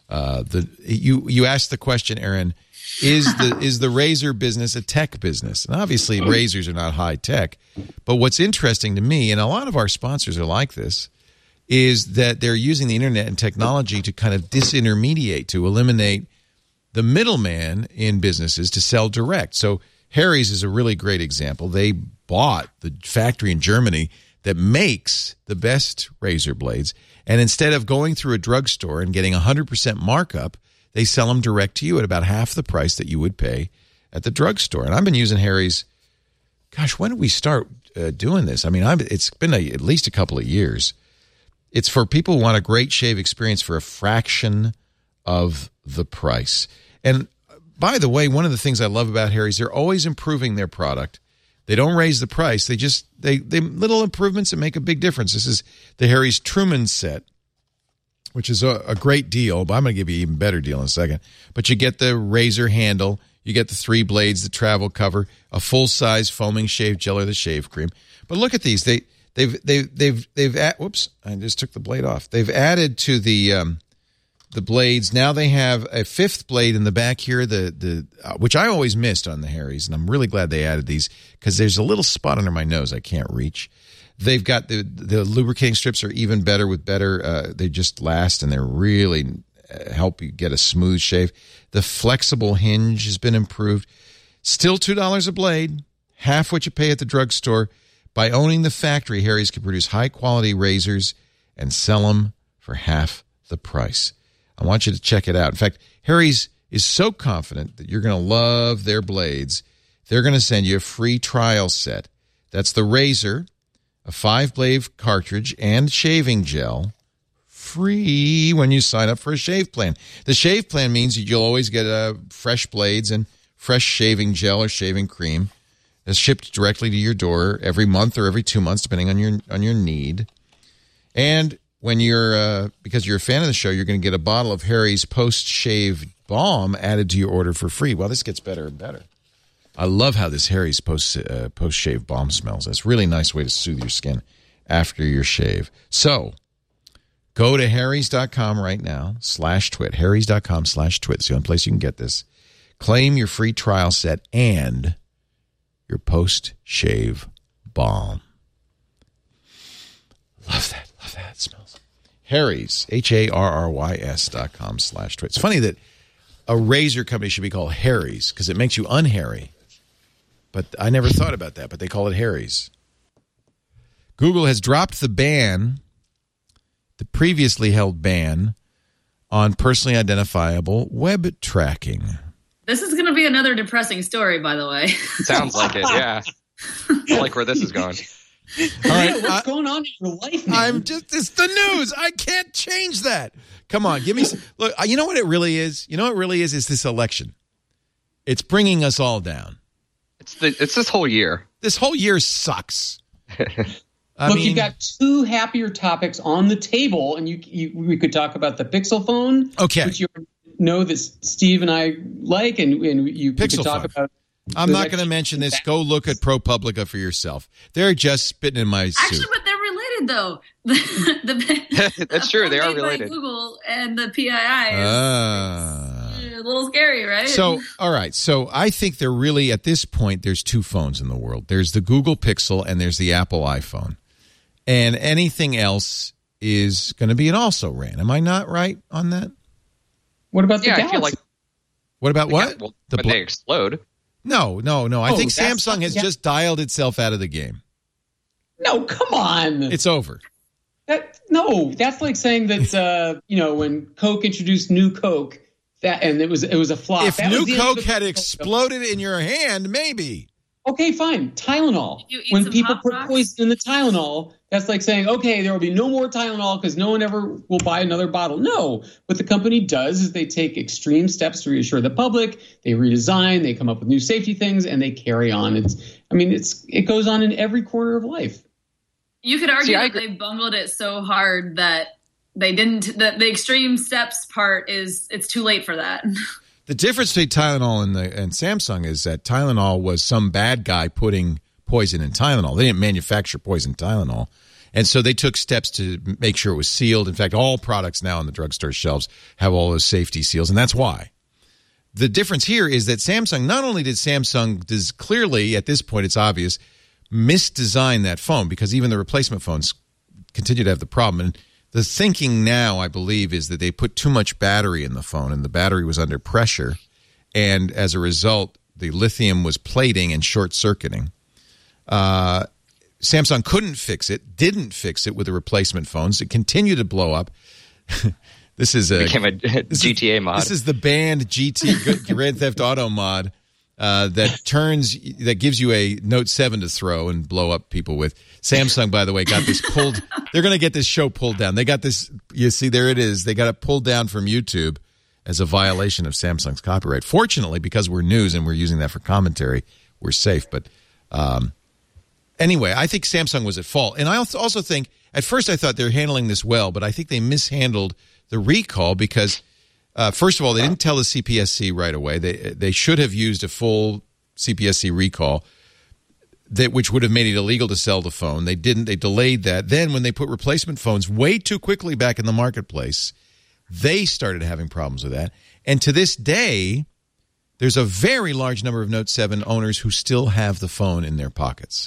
you asked the question, Aaron, is the razor business a tech business? And obviously razors are not high tech, but what's interesting to me, and a lot of our sponsors are like this, is that they're using the internet and technology to kind of disintermediate, to eliminate the middleman in businesses to sell direct. So Harry's is a really great example. They bought the factory in Germany that makes the best razor blades, and instead of going through a drugstore and getting 100% markup, they sell them direct to you at about half the price that you would pay at the drugstore. And I've been using Harry's, gosh, when did we start doing this? I mean, it's been at least a couple of years. It's for people who want a great shave experience for a fraction of the price. And by the way, one of the things I love about Harry's, they're always improving their product. They don't raise the price. They little improvements that make a big difference. This is the Harry's Truman set, which is a great deal, but I'm going to give you an even better deal in a second. But you get the razor handle, you get the 3 blades, the travel cover, a full-size foaming shave gel or the shave cream. But look at these. Whoops, I just took the blade off. They've added to the blades. Now they have a 5th blade in the back here, which I always missed on the Harry's, and I'm really glad they added these because there's a little spot under my nose I can't reach. They've got the lubricating strips are even better with better. They just last and they really help you get a smooth shave. The flexible hinge has been improved. Still $2 a blade, half what you pay at the drugstore. By owning the factory, Harry's can produce high-quality razors and sell them for half the price. I want you to check it out. In fact, Harry's is so confident that you're going to love their blades, they're going to send you a free trial set. That's the razor, a 5-blade cartridge, and shaving gel, free when you sign up for a shave plan. The shave plan means that you'll always get fresh blades and fresh shaving gel or shaving cream. It's shipped directly to your door every month or every 2 months, depending on your need. And when you're because you're a fan of the show, you're going to get a bottle of Harry's post-shave balm added to your order for free. Well, this gets better and better. I love how this Harry's post-shave balm smells. It's a really nice way to soothe your skin after your shave. So go to harrys.com right now, /twit, harrys.com/twit. It's the only place you can get this. Claim your free trial set and your post-shave balm. Love that. It smells. Harry's, HARRYS.com/twit. It's funny that a razor company should be called Harry's because it makes you unhairy. But I never thought about that, but they call it Harry's. Google has dropped the previously held ban on personally identifiable web tracking. This is going to be another depressing story, by the way. Sounds like it, yeah. I like where this is going. All right, what's going on in your life, man? It's the news. I can't change that. Come on, give me some. Look, you know what it really is? You know what it really is this election. It's bringing us all down. It's this whole year. This whole year sucks. You've got two happier topics on the table, and we could talk about the Pixel phone, okay, which you know that Steve and I like, and you could talk about. I'm not going to mention this. Go look at ProPublica for yourself. They're just spitting in my soup. Actually, but they're related, though. That's true. They are related. By Google and the PII is a little scary, right? So, all right. So I think they're really, at this point, there's two phones in the world. There's the Google Pixel and there's the Apple iPhone. And anything else is going to be an also-ran. Am I not right on that? What about the Galaxy? I feel like what about what? Well, but they explode. No. I think Samsung has just dialed itself out of the game. No, come on. It's over. That's like saying that when Coke introduced New Coke, and it was a flop. If New Coke had exploded in your hand, maybe. Okay, fine. Tylenol. When people put poison in the Tylenol, that's like saying, okay, there will be no more Tylenol because no one ever will buy another bottle. No. What the company does is they take extreme steps to reassure the public. They redesign. They come up with new safety things, and they carry on. It goes on in every corner of life. You could argue that they bungled it so hard that they didn't. The extreme steps part it's too late for that. The difference between Tylenol and Samsung is that Tylenol was some bad guy putting poison in Tylenol. They didn't manufacture poison Tylenol. And so they took steps to make sure it was sealed. In fact, all products now on the drugstore shelves have all those safety seals, and that's why. The difference here is that Samsung, not only did Samsung clearly, at this point it's obvious, misdesign that phone, because even the replacement phones continue to have the problem. And the thinking now, I believe, is that they put too much battery in the phone, and the battery was under pressure. And as a result, the lithium was plating and short-circuiting. Samsung couldn't fix it, didn't fix it with the replacement phones. It continued to blow up. This is became a GTA mod. This is the banned Grand Theft Auto mod that gives you a Note 7 to throw and blow up people with. Samsung, by the way, got this pulled. They're going to get this show pulled down. They got this. You see, there it is. They got it pulled down from YouTube as a violation of Samsung's copyright. Fortunately, because we're news and we're using that for commentary, we're safe. But anyway, I think Samsung was at fault. And I also think, at first I thought they were handling this well, but I think they mishandled the recall because, first of all, they didn't tell the CPSC right away. They should have used a full CPSC recall, which would have made it illegal to sell the phone. They didn't. They delayed that. Then when they put replacement phones way too quickly back in the marketplace, they started having problems with that. And to this day, there's a very large number of Note 7 owners who still have the phone in their pockets.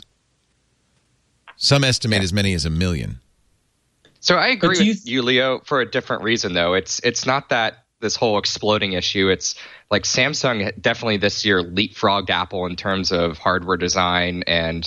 Some estimate as many as 1 million. So I agree with you, Leo, for a different reason, though. It's not that this whole exploding issue. It's like Samsung definitely this year leapfrogged Apple in terms of hardware design and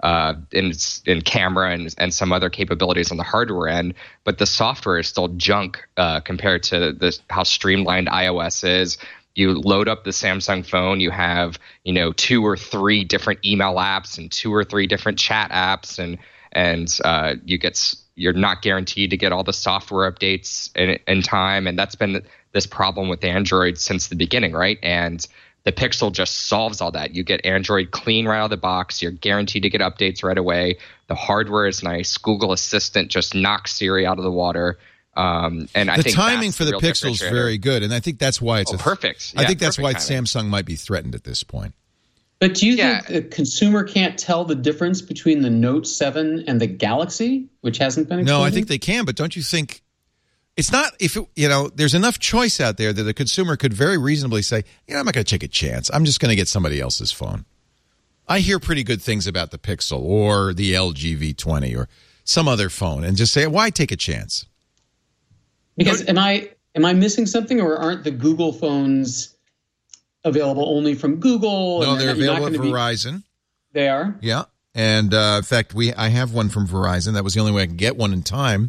in camera and some other capabilities on the hardware end. But the software is still junk compared to how streamlined iOS is. You load up the Samsung phone, you have 2 or 3 different email apps and 2 or 3 different chat apps, and you're not guaranteed to get all the software updates in time. And that's been this problem with Android since the beginning, right? And the Pixel just solves all that. You get Android clean right out of the box. You're guaranteed to get updates right away. The hardware is nice. Google Assistant just knocks Siri out of the water. And I think the timing for the Pixel is very good, and I think that's why it's perfect. I think that's why Samsung might be threatened at this point. But do you think the consumer can't tell the difference between the Note 7 and the Galaxy, which hasn't been explained? No, I think they can, but don't you think it's not there's enough choice out there that the consumer could very reasonably say, I'm not going to take a chance. I'm just going to get somebody else's phone. I hear pretty good things about the Pixel or the LG V20 or some other phone and just say, why take a chance? Because am I missing something, or aren't the Google phones available only from Google? No, they're available at Verizon. They are? Yeah. And in fact, I have one from Verizon. That was the only way I could get one in time.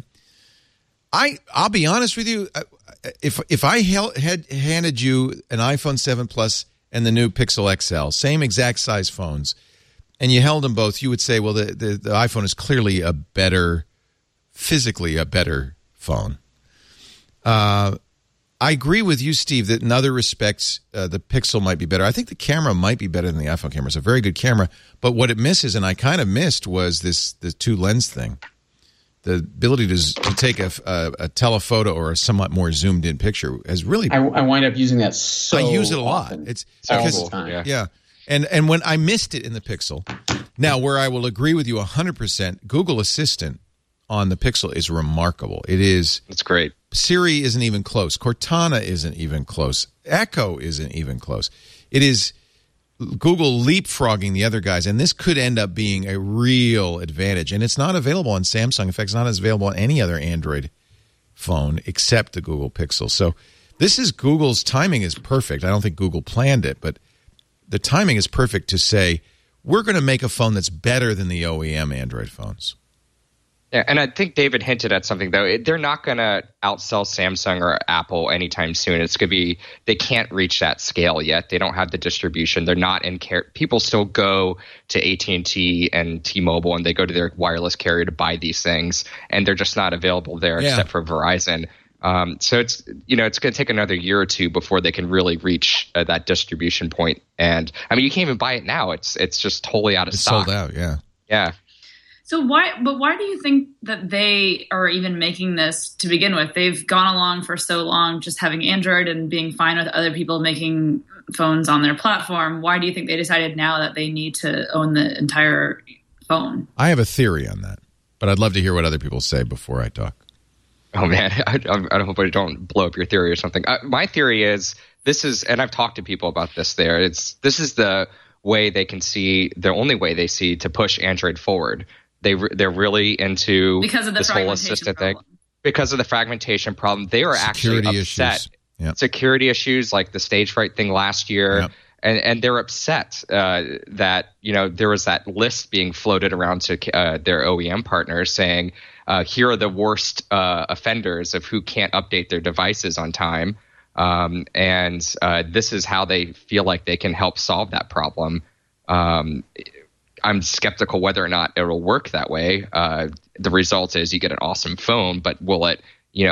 I'll be honest with you. If I had handed you an iPhone 7 Plus and the new Pixel XL, same exact size phones, and you held them both, you would say, well, the iPhone is clearly physically a better phone. I agree with you, Steve, that in other respects, the Pixel might be better. I think the camera might be better than the iPhone camera. It's a very good camera. But what it misses, and I kind of missed, was the two-lens thing. The ability to take a telephoto or a somewhat more zoomed-in picture has really... I wind up using that so I use it a lot. often. It's all because, the time. yeah. And when I missed it in the Pixel, now where I will agree with you 100%, Google Assistant on the Pixel is remarkable. It's great. Siri isn't even close. Cortana isn't even close. Echo isn't even close. It is Google leapfrogging the other guys, and this could end up being a real advantage. And it's not available on Samsung. In fact, it's not as available on any other Android phone except the Google Pixel. So Google's timing is perfect. I don't think Google planned it, but the timing is perfect to say, we're going to make a phone that's better than the OEM Android phones. Yeah, and I think David hinted at something, though. They're not going to outsell Samsung or Apple anytime soon. It's going to be – they can't reach that scale yet. They don't have the distribution. They're not in – people still go to AT&T and T-Mobile, and they go to their wireless carrier to buy these things, and they're just not available there except for Verizon. So it's going to take another year or two before they can really reach that distribution point. And, I mean, you can't even buy it now. It's just totally out of stock. Sold out, yeah. Yeah. So why do you think that they are even making this to begin with? They've gone along for so long just having Android and being fine with other people making phones on their platform. Why do you think they decided now that they need to own the entire phone? I have a theory on that, but I'd love to hear what other people say before I talk. Oh, man, I hope I don't blow up your theory or something. My theory is and I've talked to people about this this is the way they can see, the only way they see to push Android forward. They're really into this whole assistant thing. Because of the fragmentation problem. They are actually upset. Yep. Security issues like the stage fright thing last year. Yep. And they're upset that, there was that list being floated around to their OEM partners saying, here are the worst offenders of who can't update their devices on time. And this is how they feel like they can help solve that problem. I'm skeptical whether or not it will work that way. The result is you get an awesome phone, but will it,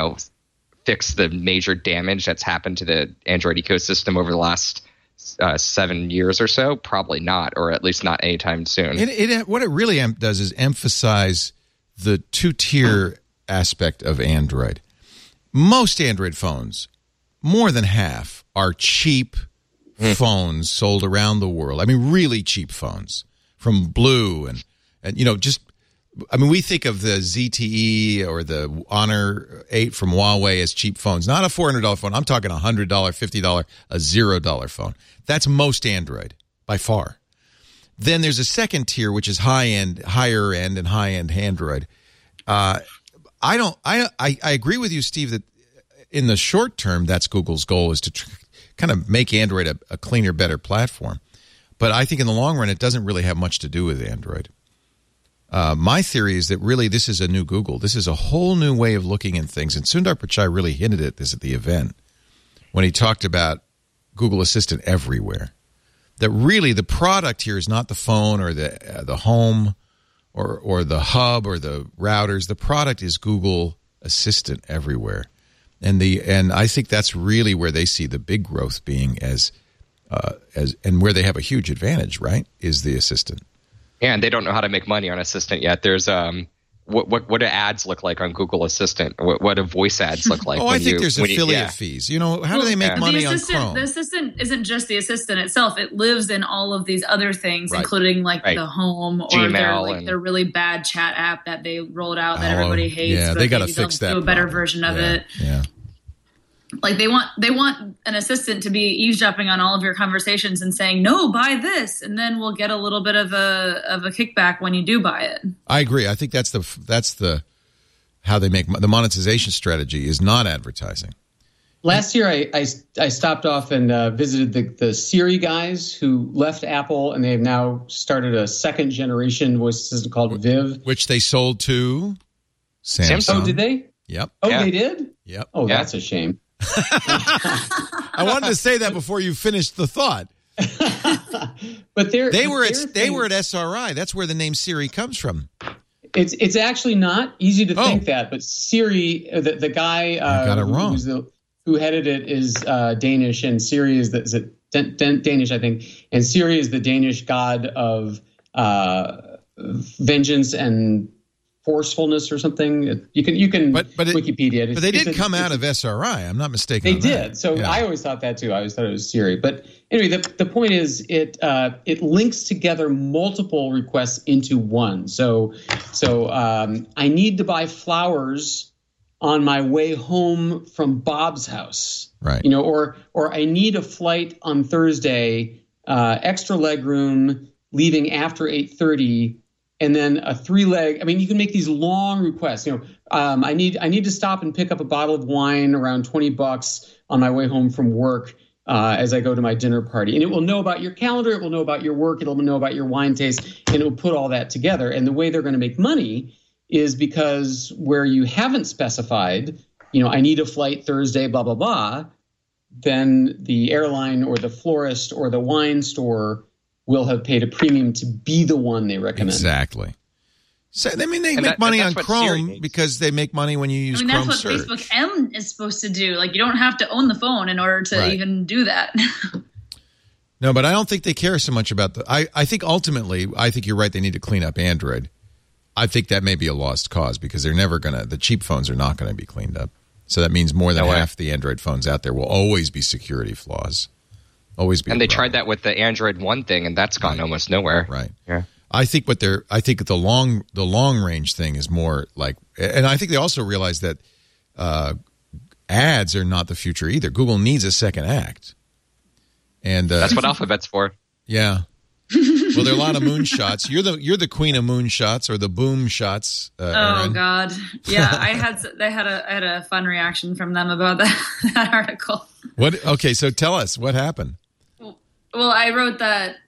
fix the major damage that's happened to the Android ecosystem over the last 7 years or so? Probably not, or at least not anytime soon. What it really does is emphasize the two-tier aspect of Android. Most Android phones, more than half, are cheap phones sold around the world. I mean, really cheap phones. From Blue and we think of the ZTE or the Honor 8 from Huawei as cheap phones. Not a $400 phone. I'm talking $100, $50, a $0 phone. That's most Android by far. Then there's a second tier, which is higher end and high-end Android. I agree with you, Steve, that in the short term, that's Google's goal, is to kind of make Android a cleaner, better platform. But I think in the long run, it doesn't really have much to do with Android. My theory is that really this is a new Google. This is a whole new way of looking at things. And Sundar Pichai really hinted at this at the event when he talked about Google Assistant everywhere. That really the product here is not the phone or the home or the hub or the routers. The product is Google Assistant everywhere. And I think that's really where they see the big growth being and where they have a huge advantage, right, is the Assistant. Yeah, and they don't know how to make money on Assistant yet. There's what do ads look like on Google Assistant? What do voice ads look like? I think there's affiliate fees. How do they make money on Chrome? The Assistant isn't just the Assistant itself. It lives in all of these other things, including the Home or Gmail their really bad chat app that they rolled out that everybody hates. Yeah, they got to fix that. Do a better version of it. Yeah. Like they want an assistant to be eavesdropping on all of your conversations and saying, no, buy this. And then we'll get a little bit of a kickback when you do buy it. I agree. I think that's the how they make the monetization strategy is not advertising. Last year, I stopped off and visited the Siri guys who left Apple, and they have now started a second generation voice assistant called Viv. Which they sold to Samsung. Oh, did they? Yep. Oh, they did? Yep. Oh, that's a shame. I wanted to say that before you finished the thought. But they were at SRI. That's where the name Siri comes from. It's actually not easy to think that, but Siri, the guy got it wrong. Who headed it is Danish, and Siri is Danish, I think, and Siri is the Danish god of vengeance and forcefulness or something. You can Wikipedia. But they did come out of SRI. I'm not mistaken. They did. So yeah. I always thought that too. I always thought it was Siri. But anyway, the point is it links together multiple requests into one. So I need to buy flowers on my way home from Bob's house. Right. Or I need a flight on Thursday, extra legroom, leaving after 8:30. And then a 3-leg. I mean, you can make these long requests. I need to stop and pick up a bottle of wine around $20 on my way home from work as I go to my dinner party. And it will know about your calendar. It will know about your work. It'll know about your wine taste, and it will put all that together. And the way they're going to make money is because where you haven't specified, I need a flight Thursday, blah blah blah, then the airline or the florist or the wine store will have paid a premium to be the one they recommend. Exactly. So, they make money on Chrome because they make money when you use Chrome that's what search. Facebook M is supposed to do. Like, you don't have to own the phone in order to even do that. No, but I don't think they care so much about I think ultimately, I think you're right, they need to clean up Android. I think that may be a lost cause because they're never going to, the cheap phones are not going to be cleaned up. So that means more than half the Android phones out there will always be security flaws. Always be. And they tried that with the Android One thing, and that's gone almost nowhere. Right. Yeah. I think the long range thing is more like, and I think they also realize that ads are not the future either. Google needs a second act, and that's what Alphabet's for. Yeah. Well, there are a lot of moonshots. You're the queen of moonshots or the boom shots. Erin. God, yeah. I had a fun reaction from them about that article. What? Okay, so tell us what happened. Well, I wrote that.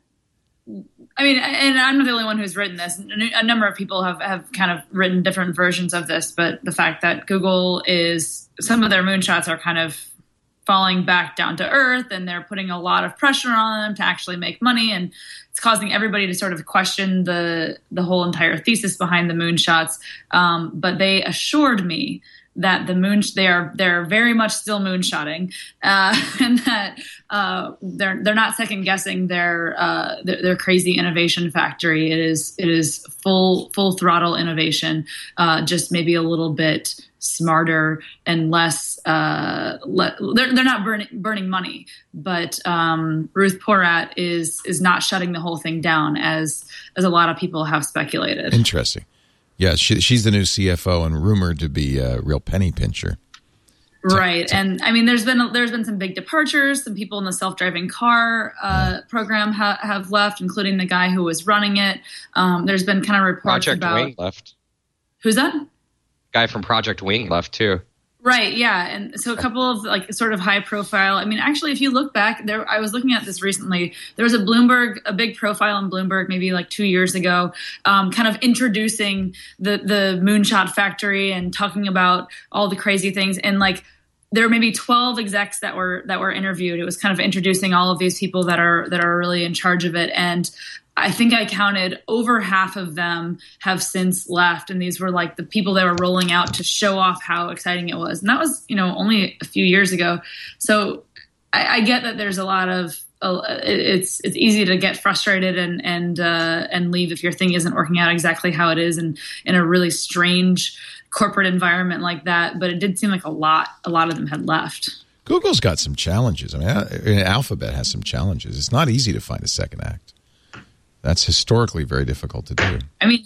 I mean, and I'm not the only one who's written this. A number of people have kind of written different versions of this, but the fact that Google some of their moonshots are kind of falling back down to earth, and they're putting a lot of pressure on them to actually make money, and it's causing everybody to sort of question the whole entire thesis behind the moonshots. But they assured me that they're very much still moonshotting, and that they're not second guessing their crazy innovation factory. It is full throttle innovation, just maybe a little bit smarter and less. They're not burning money, but Ruth Porat is not shutting the whole thing down as a lot of people have speculated. Interesting. Yeah, she's the new CFO and rumored to be a real penny pincher. Right. And I mean, there's been some big departures. Some people in the self-driving car program have left, including the guy who was running it. There's been kind of reports Project about Wing left. Who's that? Guy from Project Wing left too. Right, yeah. And so a couple of like sort of high profile, I mean, actually, if you look back there, I was looking at this recently. There was a big profile on Bloomberg maybe like 2 years ago, kind of introducing the Moonshot Factory and talking about all the crazy things. And like there were maybe 12 execs that were interviewed. It was kind of introducing all of these people that are really in charge of it. And I think I counted over half of them have since left. And these were like the people that were rolling out to show off how exciting it was. And that was, only a few years ago. So I get that there's a lot of, it's easy to get frustrated and leave if your thing isn't working out exactly how it is and in a really strange corporate environment like that. But it did seem like a lot of them had left. Google's got some challenges. I mean, Alphabet has some challenges. It's not easy to find a second act. That's historically very difficult to do. I mean,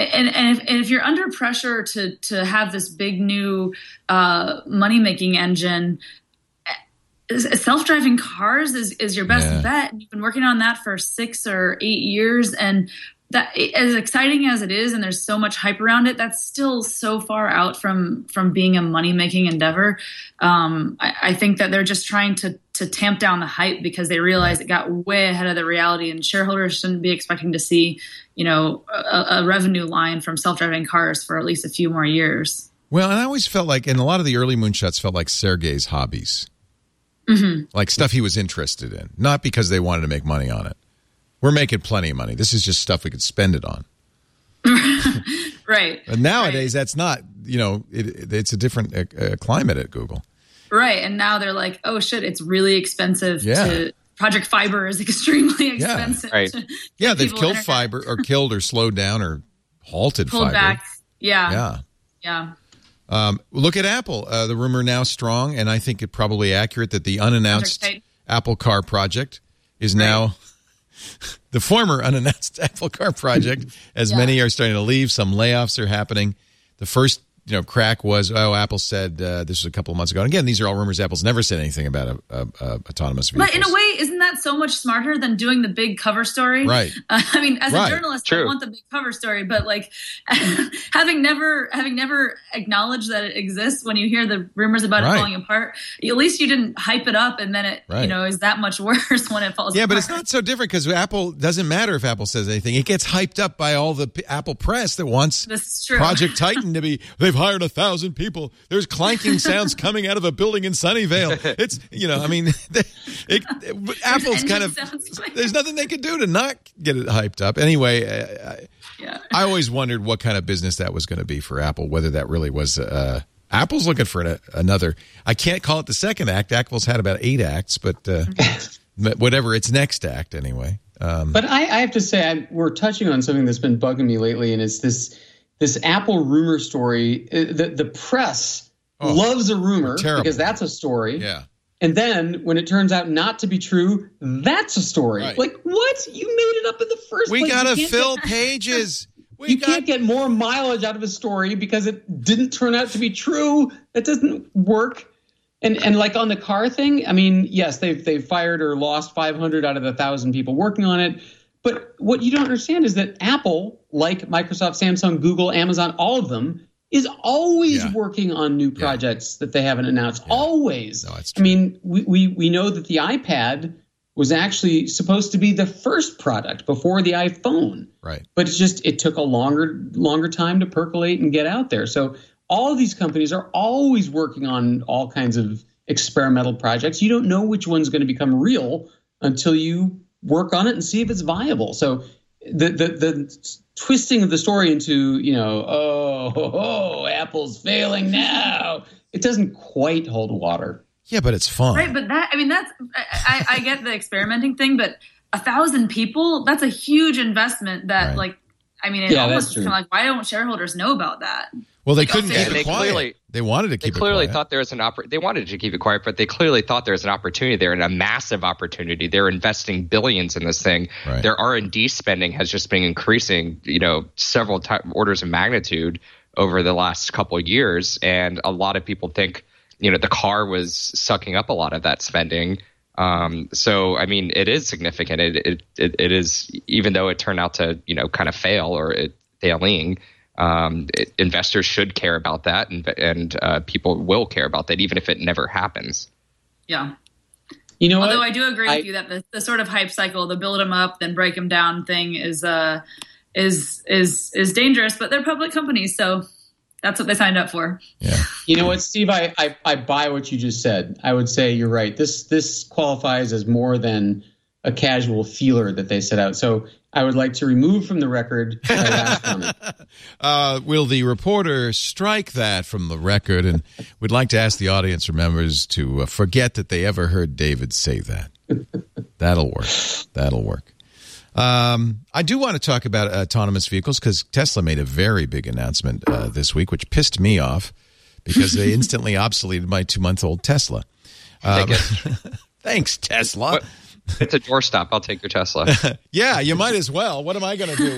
if you're under pressure to have this big new money making engine, self-driving cars is your best bet. And you've been working on that for 6 or 8 years, and that, as exciting as it is, and there's so much hype around it, that's still so far out from being a money making endeavor. I think that they're just trying to tamp down the hype because they realize it got way ahead of the reality, and shareholders shouldn't be expecting to see, a revenue line from self-driving cars for at least a few more years. Well, and I always felt like, and a lot of the early moonshots felt like Sergey's hobbies, like stuff he was interested in, not because they wanted to make money on it. We're making plenty of money. This is just stuff we could spend it on. Right. But nowadays, that's not, it's a different climate at Google. Right. And now they're like, oh, shit, it's really expensive Yeah. Project Fiber is extremely expensive. Right. Yeah, they've people killed internet. fiber or killed or slowed down or halted Pulled fiber. back. Yeah. Look at Apple. The rumor now strong, and I think it probably accurate that the unannounced Project Apple Car project is now the former unannounced Apple Car project, as many are starting to leave. Some layoffs are happening. The first crack was, Apple said this was a couple of months ago. And again, these are all rumors. Apple's never said anything about autonomous vehicles. But in a way, isn't that so much smarter than doing the big cover story? Right. I mean, as Right. a journalist, True. I want the big cover story, but like having never acknowledged that it exists, when you hear the rumors about Right. it falling apart, at least you didn't hype it up, and then it Right. is that much worse when it falls apart. Yeah, but it's not so different because Apple doesn't matter if Apple says anything. It gets hyped up by all the Apple press that wants This is true. Project Titan to be, they've hired 1,000 people. There's clanking sounds coming out of a building in Sunnyvale. It's, Apple's kind of, there's nothing they could do to not get it hyped up. Anyway, I always wondered what kind of business that was going to be for Apple, whether that really was, Apple's looking for another, I can't call it the second act. Apple's had about 8 acts, but whatever, its next act anyway. But I have to say, we're touching on something that's been bugging me lately, and it's this Apple rumor story. The press loves a rumor because that's a story. Yeah. And then when it turns out not to be true, that's a story. Right. Like, what? You made it up in the first place. We got to You can't fill get- pages. You can't get more mileage out of a story because it didn't turn out to be true. That doesn't work. And like on the car thing, I mean, yes, they've fired or lost 500 out of the 1,000 people working on it. But what you don't understand is that Apple, like Microsoft, Samsung, Google, Amazon, all of them, is always working on new projects that they haven't announced. Yeah. Always. No, it's true. I mean, we know that the iPad was actually supposed to be the first product before the iPhone. Right. But it took a longer time to percolate and get out there. So all of these companies are always working on all kinds of experimental projects. You don't know which one's going to become real until you work on it and see if it's viable. So the twisting of the story into, Apple's failing now, it doesn't quite hold water. Yeah, but it's fun. Right, but I get the experimenting thing, but 1,000 people, that's a huge investment that almost kind of like, why don't shareholders know about that? Well, they couldn't keep it quiet. They wanted to keep it quiet. They clearly thought there was they wanted to keep it quiet, but they clearly thought there was an opportunity there, and a massive opportunity. They're investing billions in this thing. Right. Their R&D spending has just been increasing, several orders of magnitude over the last couple of years. And a lot of people think, the car was sucking up a lot of that spending. So, I mean, it is significant. It is, even though it turned out to, kind of fail or failing. Investors should care about that, and people will care about that, even if it never happens. Yeah. Although I do agree with you that the sort of hype cycle, the build them up, then break them down thing is dangerous, but they're public companies, so that's what they signed up for. Yeah. You know what, Steve? I buy what you just said. I would say you're right. This qualifies as more than a casual feeler that they set out. So I would like to remove from the record my last comment. Will the reporter strike that from the record? And we'd like to ask the audience members to forget that they ever heard David say that. That'll work. I do want to talk about autonomous vehicles because Tesla made a very big announcement this week, which pissed me off because they instantly obsoleted my 2-month-old Tesla. Thanks, Tesla. What? It's a doorstop. I'll take your Tesla. Yeah, you might as well. What am I going to do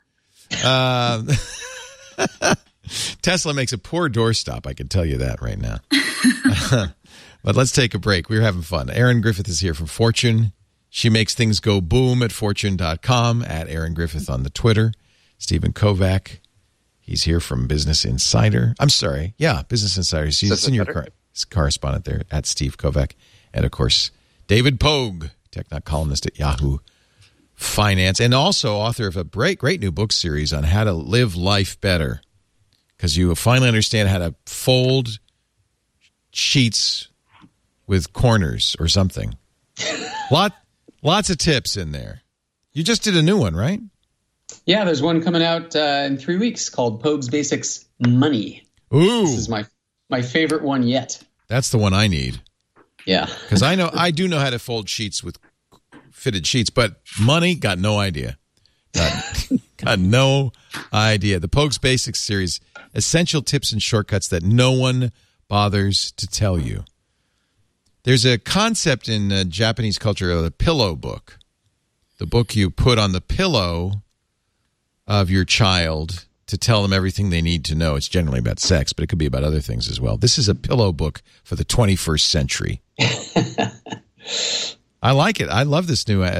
with it? Tesla makes a poor doorstop. I can tell you that right now. But let's take a break. We're having fun. Erin Griffith is here from Fortune. She makes things go boom at fortune.com, at Erin Griffith on the Twitter. Stephen Kovac, he's here from Business Insider. I'm sorry. Yeah, Business Insider. He's a senior correspondent there, at Steve Kovac. And, of course, David Pogue, tech columnist at Yahoo Finance, and also author of a great new book series on how to live life better, because you finally understand how to fold sheets with corners or something. Lots of tips in there. You just did a new one, right? Yeah, there's one coming out in 3 weeks called Pogues Basics Money. Ooh. This is my favorite one yet. That's the one I need. Yeah. Because I do know how to fold sheets with fitted sheets, but money, got no idea. Got no idea. The Pogues Basics series, essential tips and shortcuts that no one bothers to tell you. There's a concept in Japanese culture of the pillow book. The book you put on the pillow of your child to tell them everything they need to know. It's generally about sex, but it could be about other things as well. This is a pillow book for the 21st century. I like it. I love this new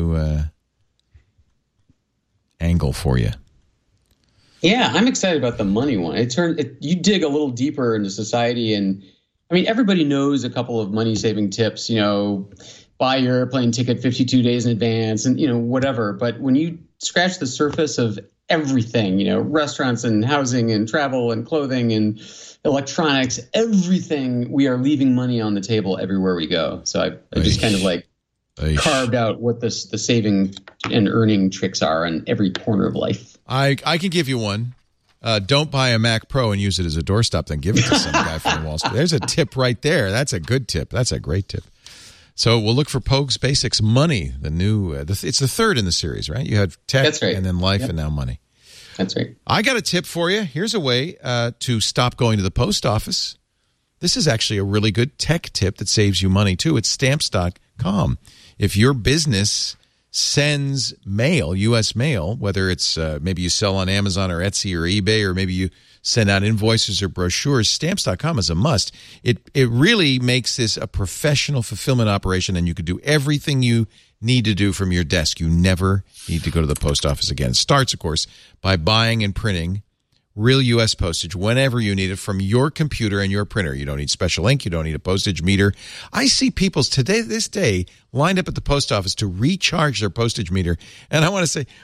angle for you. Yeah, I'm excited about the money one. You dig a little deeper into society, and I mean, everybody knows a couple of money saving tips. Buy your airplane ticket 52 days in advance, and whatever. But when you scratch the surface of everything, restaurants and housing and travel and clothing and electronics, everything, we are leaving money on the table everywhere we go. So I just kind of carved out what the saving and earning tricks are in every corner of life. I can give you one. Don't buy a Mac Pro and use it as a doorstop, then give it to some guy from Wall Street. There's a tip right there. That's a good tip. That's a great tip. So we'll look for Pogues Basics Money, the new. It's the third in the series, right? You have tech, That's right. And then life, and now money. That's right. I got a tip for you. Here's a way to stop going to the post office. This is actually a really good tech tip that saves you money, too. It's Stamps.com. If your business sends mail, U.S. mail, whether it's maybe you sell on Amazon or Etsy or eBay, or maybe you send out invoices or brochures, Stamps.com is a must. It really makes this a professional fulfillment operation, and you could do everything you need to do from your desk. You never need to go to the post office again. It starts, of course, by buying and printing real U.S. postage whenever you need it from your computer and your printer. You don't need special ink. You don't need a postage meter. I see people this day lined up at the post office to recharge their postage meter. And I want to say,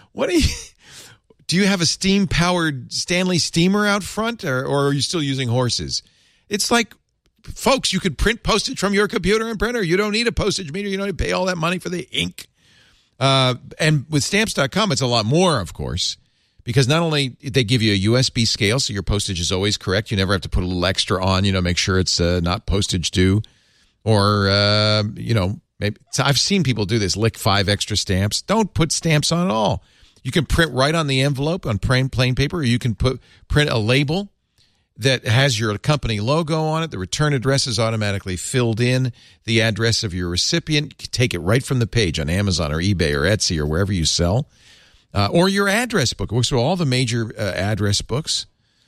do you have a steam-powered Stanley steamer out front, or are you still using horses? It's like, folks, you could print postage from your computer and printer. You don't need a postage meter. You don't need to pay all that money for the ink. And with Stamps.com, it's a lot more, of course. Because not only they give you a USB scale, so your postage is always correct. You never have to put a little extra on, make sure it's not postage due. Or, maybe I've seen people do this, lick 5 extra stamps. Don't put stamps on at all. You can print right on the envelope on plain paper, or you can print a label that has your company logo on it. The return address is automatically filled in, the address of your recipient. You can take it right from the page on Amazon or eBay or Etsy or wherever you sell. Or your address book. It works with all the major address books.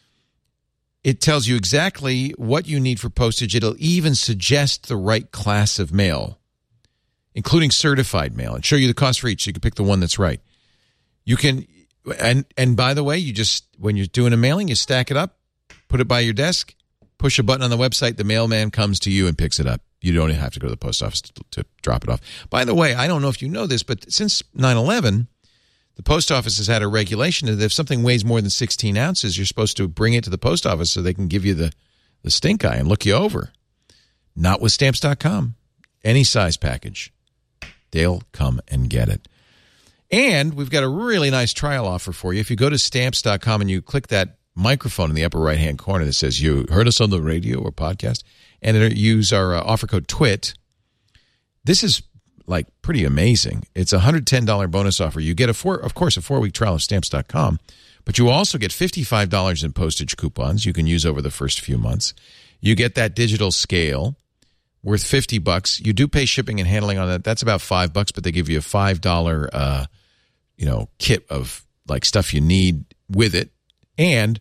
It tells you exactly what you need for postage. It'll even suggest the right class of mail, including certified mail, and show you the cost for each so you can pick the one that's right. You can, and by the way, when you're doing a mailing, you stack it up, put it by your desk, push a button on the website, the mailman comes to you and picks it up. You don't even have to go to the post office to drop it off. By the way, I don't know if you know this, but since 9/11, the post office has had a regulation that if something weighs more than 16 ounces, you're supposed to bring it to the post office so they can give you the stink eye and look you over. Not with Stamps.com. Any size package, they'll come and get it. And we've got a really nice trial offer for you. If you go to Stamps.com and you click that microphone in the upper right-hand corner that says you heard us on the radio or podcast, and use our offer code TWIT, this is pretty amazing. It's a $110 bonus offer. You get, of course, a 4-week trial of Stamps.com, but you also get $55 in postage coupons you can use over the first few months. You get that digital scale worth $50. You do pay shipping and handling on that. That's about $5, but they give you a $5, kit of stuff you need with it, and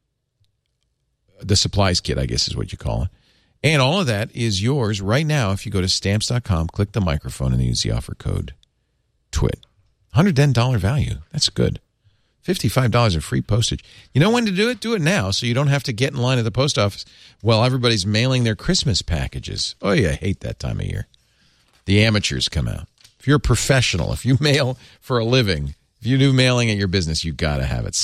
the supplies kit, I guess is what you call it. And all of that is yours right now if you go to Stamps.com, click the microphone, and use the offer code TWIT. $110 value. That's good. $55 in free postage. You know when to do it? Do it now so you don't have to get in line at the post office while everybody's mailing their Christmas packages. Oh, yeah, I hate that time of year. The amateurs come out. If you're a professional, if you mail for a living, if you do mailing at your business, you got to have it.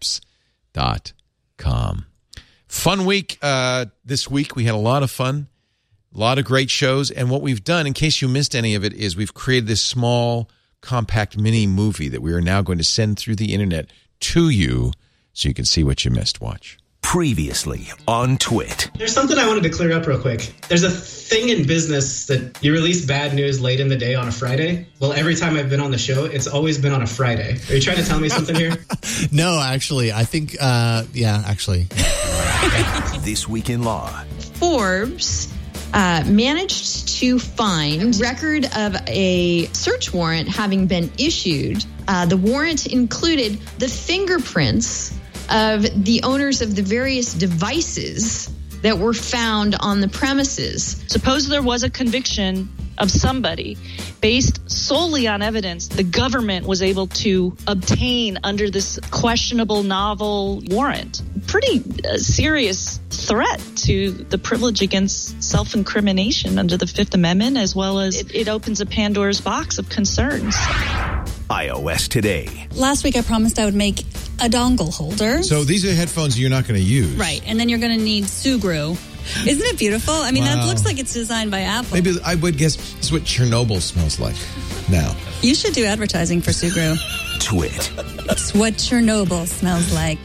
Stamps.com. Fun week this week. We had a lot of fun, a lot of great shows. And what we've done, in case you missed any of it, is we've created this small compact mini movie that we are now going to send through the internet to you so you can see what you missed. Watch. Previously on Twit. There's something I wanted to clear up real quick. There's a thing in business that you release bad news late in the day on a Friday. Well, every time I've been on the show, it's always been on a Friday. Are you trying to tell me something here? No, actually. I think, actually. This Week in Law. Forbes managed to find record of a search warrant having been issued. The warrant included the fingerprints of the owners of the various devices that were found on the premises. Suppose there was a conviction of somebody based solely on evidence the government was able to obtain under this questionable novel warrant. Pretty serious threat to the privilege against self-incrimination under the Fifth Amendment, as well as it opens a Pandora's box of concerns. iOS Today. Last week I promised I would make a dongle holder. So these are headphones you're not going to use. Right, and then you're going to need Sugru. Isn't it beautiful? I mean, That looks like it's designed by Apple. Maybe I would guess this is what Chernobyl smells like now. You should do advertising for Sugru. Twit. It's what Chernobyl smells like.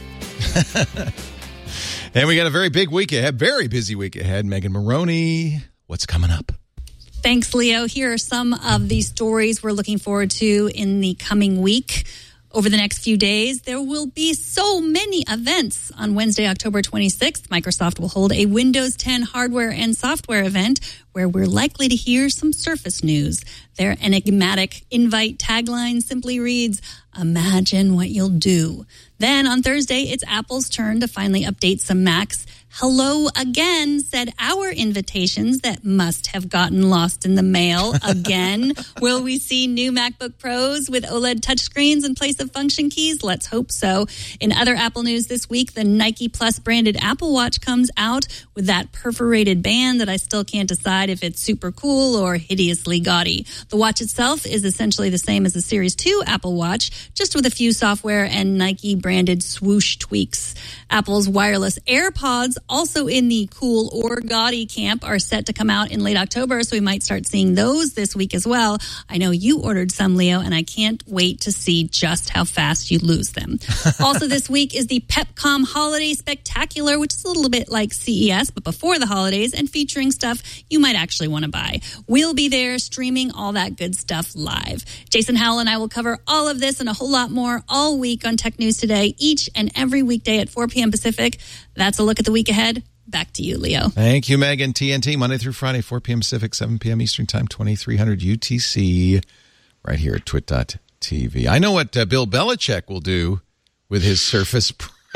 And we got a very big week ahead, very busy week ahead. Megan Maroney, what's coming up? Thanks, Leo. Here are some of the stories we're looking forward to in the coming week. Over the next few days, there will be so many events. On Wednesday, October 26th, Microsoft will hold a Windows 10 hardware and software event where we're likely to hear some Surface news. Their enigmatic invite tagline simply reads, "Imagine what you'll do." Then on Thursday, it's Apple's turn to finally update some Macs. Hello again, said our invitations that must have gotten lost in the mail again. Will we see new MacBook Pros with OLED touchscreens in place of function keys? Let's hope so. In other Apple news this week, the Nike Plus branded Apple Watch comes out with that perforated band that I still can't decide if it's super cool or hideously gaudy. The watch itself is essentially the same as the Series 2 Apple Watch, just with a few software and Nike branded swoosh tweaks. Apple's wireless AirPods, also in the cool or gaudy camp, are set to come out in late October, so we might start seeing those this week as well. I know you ordered some, Leo, and I can't wait to see just how fast you lose them. Also this week is the Pepcom Holiday Spectacular, which is a little bit like CES, but before the holidays and featuring stuff you might actually want to buy. We'll be there streaming all that good stuff live. Jason Howell and I will cover all of this and a whole lot more all week on Tech News Today, each and every weekday at 4 p.m. Pacific. That's a look at the week ahead. Back to you, Leo. Thank you, Megan. TNT, Monday through Friday, 4 p.m. Pacific, 7 p.m. Eastern Time, 2300 UTC, right here at twit.tv. I know what Bill Belichick will do with his Surface.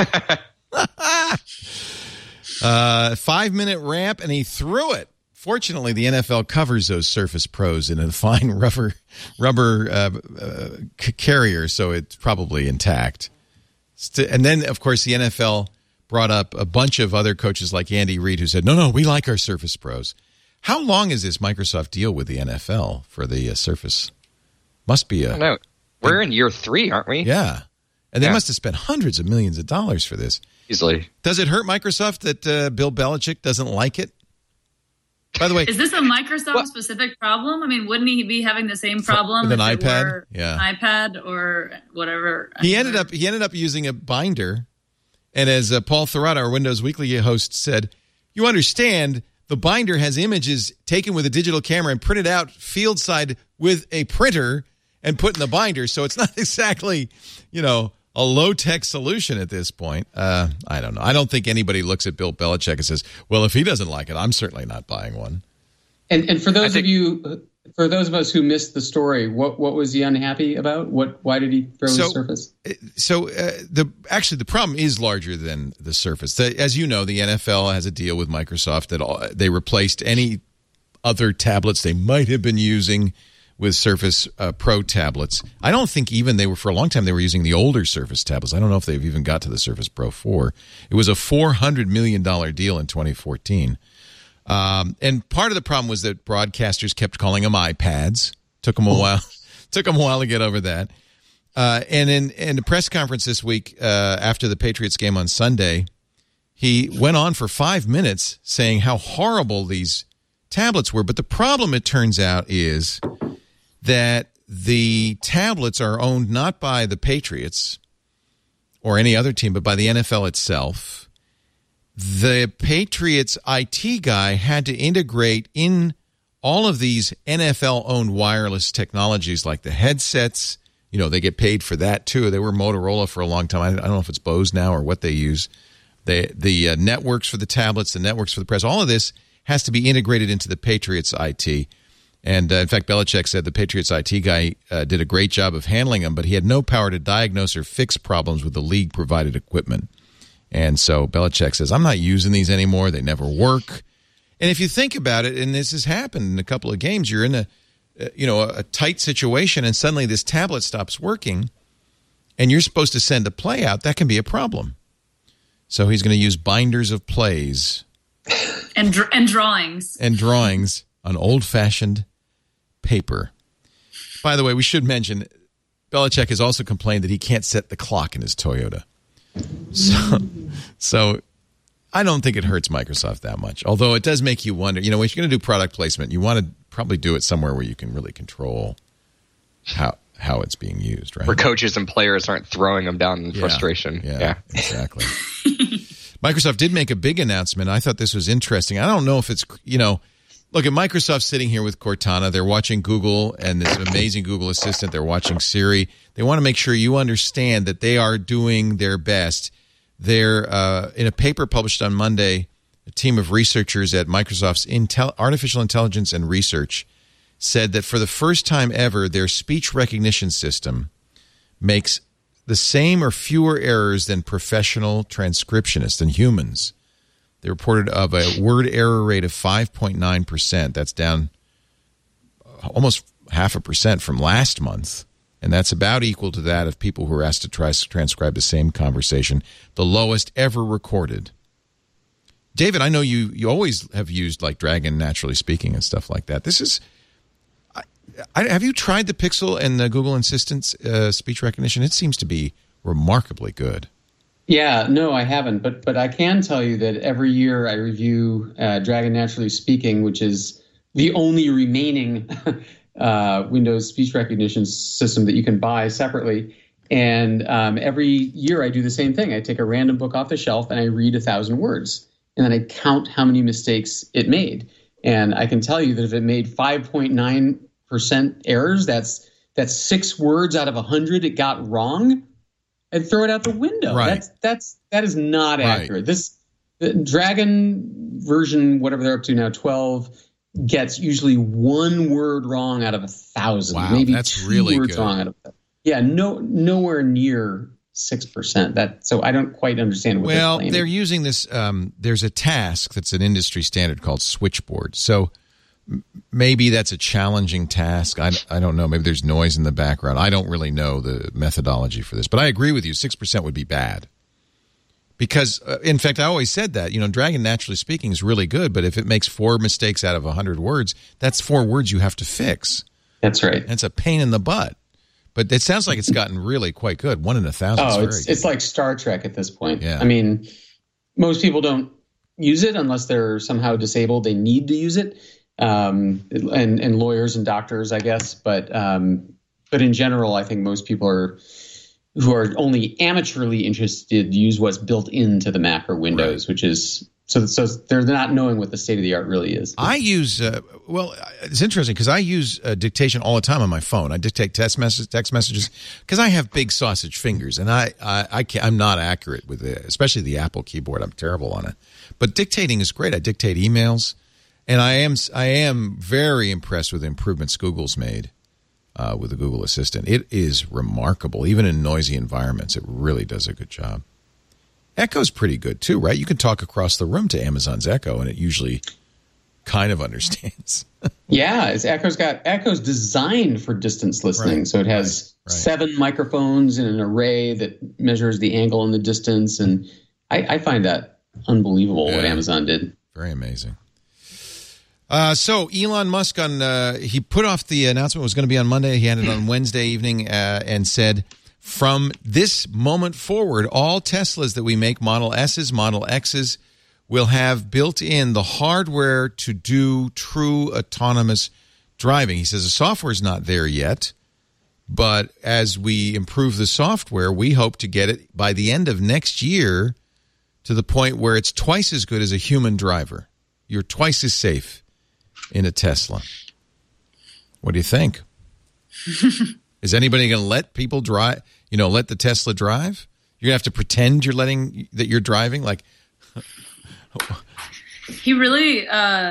5-minute ramp, and he threw it. Fortunately, the NFL covers those Surface Pros in a fine rubber carrier, so it's probably intact. And then, of course, the NFL brought up a bunch of other coaches like Andy Reid who said, no, we like our Surface Pros. How long is this Microsoft deal with the NFL for the Surface? Must be No, we're in year 3, aren't we? Yeah. And they must have spent hundreds of millions of dollars for this. Easily. Does it hurt Microsoft that Bill Belichick doesn't like it? By the way, is this a Microsoft-specific problem? I mean, wouldn't he be having the same problem with an if iPad? It were an iPad or whatever. He ended up using a binder, and as Paul Thurrott, our Windows Weekly host, said, "You understand the binder has images taken with a digital camera and printed out field side with a printer and put in the binder, so it's not exactly, a low-tech solution at this point." I don't know. I don't think anybody looks at Bill Belichick and says, well, if he doesn't like it, I'm certainly not buying one. And for those of us who missed the story, what was he unhappy about? Why did he throw the Surface? The problem is larger than the Surface. As you know, the NFL has a deal with Microsoft that they replaced any other tablets they might have been using with Surface Pro tablets. I don't think even for a long time, they were using the older Surface tablets. I don't know if they've even got to the Surface Pro 4. It was a $400 million deal in 2014. And part of the problem was that broadcasters kept calling them iPads. Took them a while to get over that. And in a press conference this week after the Patriots game on Sunday, he went on for 5 minutes saying how horrible these tablets were. But the problem, it turns out, is that the tablets are owned not by the Patriots or any other team, but by the NFL itself. The Patriots IT guy had to integrate in all of these NFL-owned wireless technologies like the headsets. You know, they get paid for that, too. They were Motorola for a long time. I don't know if it's Bose now or what they use. The networks for the tablets, the networks for the press, all of this has to be integrated into the Patriots IT. And, in fact, Belichick said the Patriots IT guy did a great job of handling them, but he had no power to diagnose or fix problems with the league-provided equipment. And so Belichick says, I'm not using these anymore. They never work. And if you think about it, and this has happened in a couple of games, you're in a tight situation, and suddenly this tablet stops working, and you're supposed to send a play out. That can be a problem. So he's going to use binders of plays. And drawings. And drawings on old-fashioned paper. By the way, we should mention, Belichick has also complained that he can't set the clock in his Toyota. So I don't think it hurts Microsoft that much, although it does make you wonder. You know, if you're going to do product placement, you want to probably do it somewhere where you can really control how it's being used, right? Where coaches and players aren't throwing them down in frustration. Yeah, exactly. Microsoft did make a big announcement. I thought this was interesting. I don't know if it's, look at Microsoft sitting here with Cortana. They're watching Google and this amazing Google Assistant. They're watching Siri. They want to make sure you understand that they are doing their best. They're in a paper published on Monday, a team of researchers at Microsoft's Artificial Intelligence and Research said that for the first time ever, their speech recognition system makes the same or fewer errors than professional transcriptionists and humans. They reported of a word error rate of 5.9%. That's down almost 0.5% from last month. And that's about equal to that of people who were asked to transcribe the same conversation, the lowest ever recorded. David, I know you always have used like Dragon Naturally Speaking and stuff like that. This is... have you tried the Pixel and the Google Assistant's speech recognition? It seems to be remarkably good. Yeah, no, I haven't. But I can tell you that every year I review Dragon Naturally Speaking, which is the only remaining Windows speech recognition system that you can buy separately. And every year I do the same thing. I take a random book off the shelf and I read 1,000 words. And then I count how many mistakes it made. And I can tell you that if it made 5.9% errors, that's 6 words out of 100 it got wrong, and throw it out the window. Right. That is not accurate. The Dragon version, whatever they're up to now, 12, gets usually 1 word wrong out of 1,000. Wow, maybe that's 2 really words good. wrong out of 1,000. Yeah, nowhere near 6%. So I don't quite understand what they're claiming. They're using this. There's a task that's an industry standard called switchboard. So maybe that's a challenging task. I don't know. Maybe there's noise in the background. I don't really know the methodology for this. But I agree with you. 6% would be bad. Because, in fact, I always said that. Dragon Naturally Speaking is really good, but if it makes 4 mistakes out of 100 words, that's 4 words you have to fix. That's right. That's a pain in the butt. But it sounds like it's gotten really quite good. 1 in 1,000 is very good. It's like Star Trek at this point. Yeah. I mean, most people don't use it unless they're somehow disabled. They need to use it. And lawyers and doctors, I guess. But in general, I think most people who are only amateurly interested use what's built into the Mac or Windows, which is so they're not knowing what the state of the art really is. I use it's interesting because I use dictation all the time on my phone. I dictate text messages because I have big sausage fingers, and I'm not accurate with it, especially the Apple keyboard. I'm terrible on it. But dictating is great. I dictate emails. And I am very impressed with the improvements Google's made with the Google Assistant. It is remarkable. Even in noisy environments, it really does a good job. Echo's pretty good, too, right? You can talk across the room to Amazon's Echo, and it usually kind of understands. Yeah, Echo's designed for distance listening. So it has 7 microphones in an array that measures the angle and the distance. And I find that unbelievable what Amazon did. Very amazing. So Elon Musk he put off the announcement was going to be on Monday. He had it on Wednesday evening and said, from this moment forward, all Teslas that we make, Model S's, Model X's, will have built in the hardware to do true autonomous driving. He says the software is not there yet, But as we improve the software, we hope to get it by the end of next year to the point where it's twice as good as a human driver. You're twice as safe in a Tesla. What do you think? Is anybody going to let people drive, let the Tesla drive? You're going to have to pretend that you're driving? Like, he really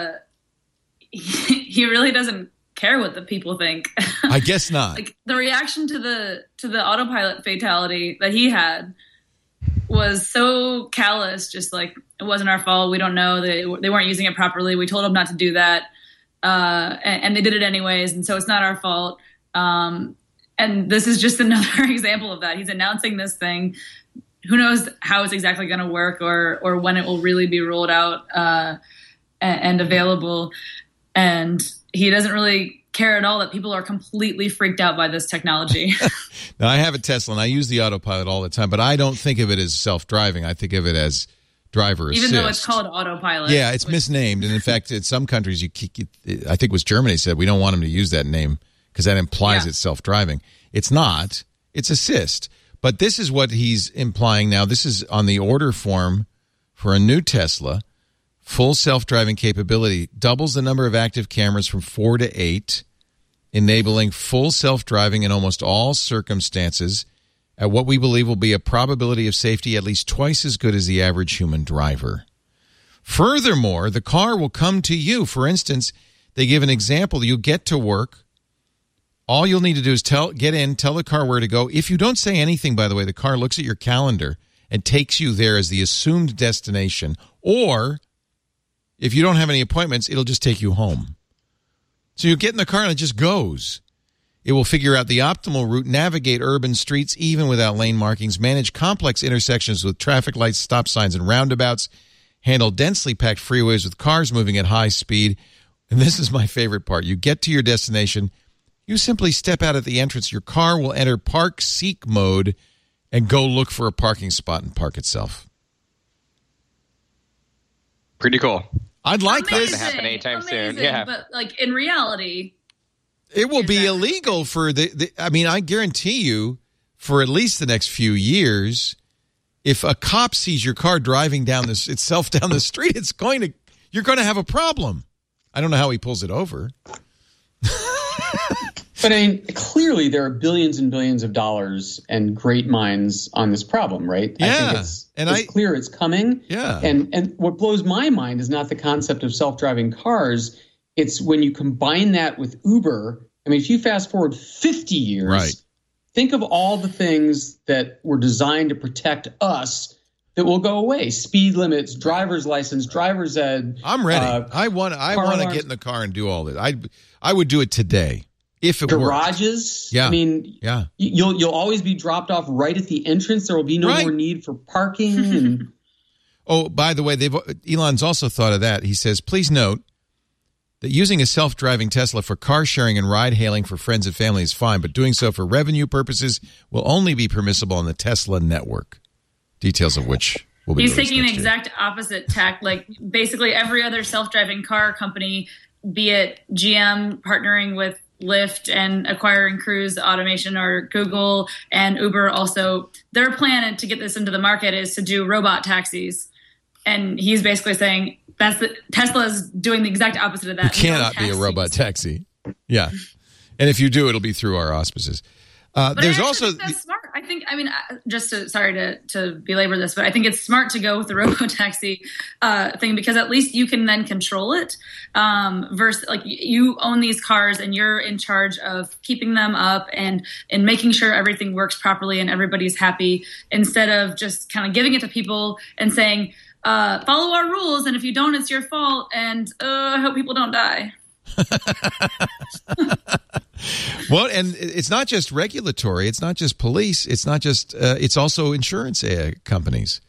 doesn't care what the people think. I guess not. Like the reaction to the autopilot fatality that he had was so callous, just like, it wasn't our fault. We don't know. They weren't using it properly. We told them not to do that. And they did it anyways. And so it's not our fault. And this is just another example of that. He's announcing this thing. Who knows how it's exactly going to work or when it will really be rolled out and available. And he doesn't really care at all that people are completely freaked out by this technology. Now, I have a Tesla, and I use the autopilot all the time, but I don't think of it as self-driving. I think of it as driver assist. Even though it's called autopilot. Yeah, it's misnamed. And in fact, in some countries, I think it was Germany said, we don't want them to use that name because that implies it's self-driving. It's not. It's assist. But this is what he's implying now. This is on the order form for a new Tesla. Full self-driving capability doubles the number of active cameras from 4 to 8, enabling full self-driving in almost all circumstances at what we believe will be a probability of safety at least twice as good as the average human driver. Furthermore, the car will come to you. For instance, they give an example. You get to work. All you'll need to do is get in, tell the car where to go. If you don't say anything, by the way, the car looks at your calendar and takes you there as the assumed destination. Or if you don't have any appointments, it'll just take you home. So you get in the car and it just goes. It will figure out the optimal route, navigate urban streets even without lane markings, manage complex intersections with traffic lights, stop signs, and roundabouts, handle densely packed freeways with cars moving at high speed. And this is my favorite part. You get to your destination. You simply step out at the entrance. Your car will enter park seek mode and go look for a parking spot and park itself. Pretty cool. I'd like this to happen anytime soon. Yeah, but like in reality, it will be illegal for I guarantee you, for at least the next few years, if a cop sees your car driving down the street, you're going to have a problem. I don't know how he pulls it over. But I mean, clearly there are billions and billions of dollars and great minds on this problem, right? Yeah. I think it's clear it's coming. Yeah. And what blows my mind is not the concept of self-driving cars. It's when you combine that with Uber. I mean, if you fast forward 50 years, right. Think of all the things that were designed to protect us that will go away. Speed limits, driver's license, driver's ed. I'm ready. I want to get in the car and do all this. I would do it today. If it garages, yeah. I mean, yeah. You'll always be dropped off right at the entrance. There will be no more need for parking. And oh, by the way, Elon's also thought of that. He says, please note that using a self-driving Tesla for car sharing and ride hailing for friends and family is fine, but doing so for revenue purposes will only be permissible on the Tesla network. Details of which will be. He's taking the exact opposite tack. Like basically every other self-driving car company, be it GM partnering with Lyft and acquiring Cruise Automation, or Google and Uber also, their plan to get this into the market is to do robot taxis. And he's basically saying Tesla is doing the exact opposite of that. You cannot be a robot taxi. Yeah. And if you do, it'll be through our auspices. There's also that's smart. Sorry to belabor this, but I think it's smart to go with the robotaxi thing, because at least you can then control it. Versus like you own these cars and you're in charge of keeping them up and making sure everything works properly and everybody's happy, instead of just kind of giving it to people and saying, follow our rules, and if you don't, it's your fault, and I hope people don't die. Well, and it's not just regulatory. It's not just police. It's not just. It's also insurance companies.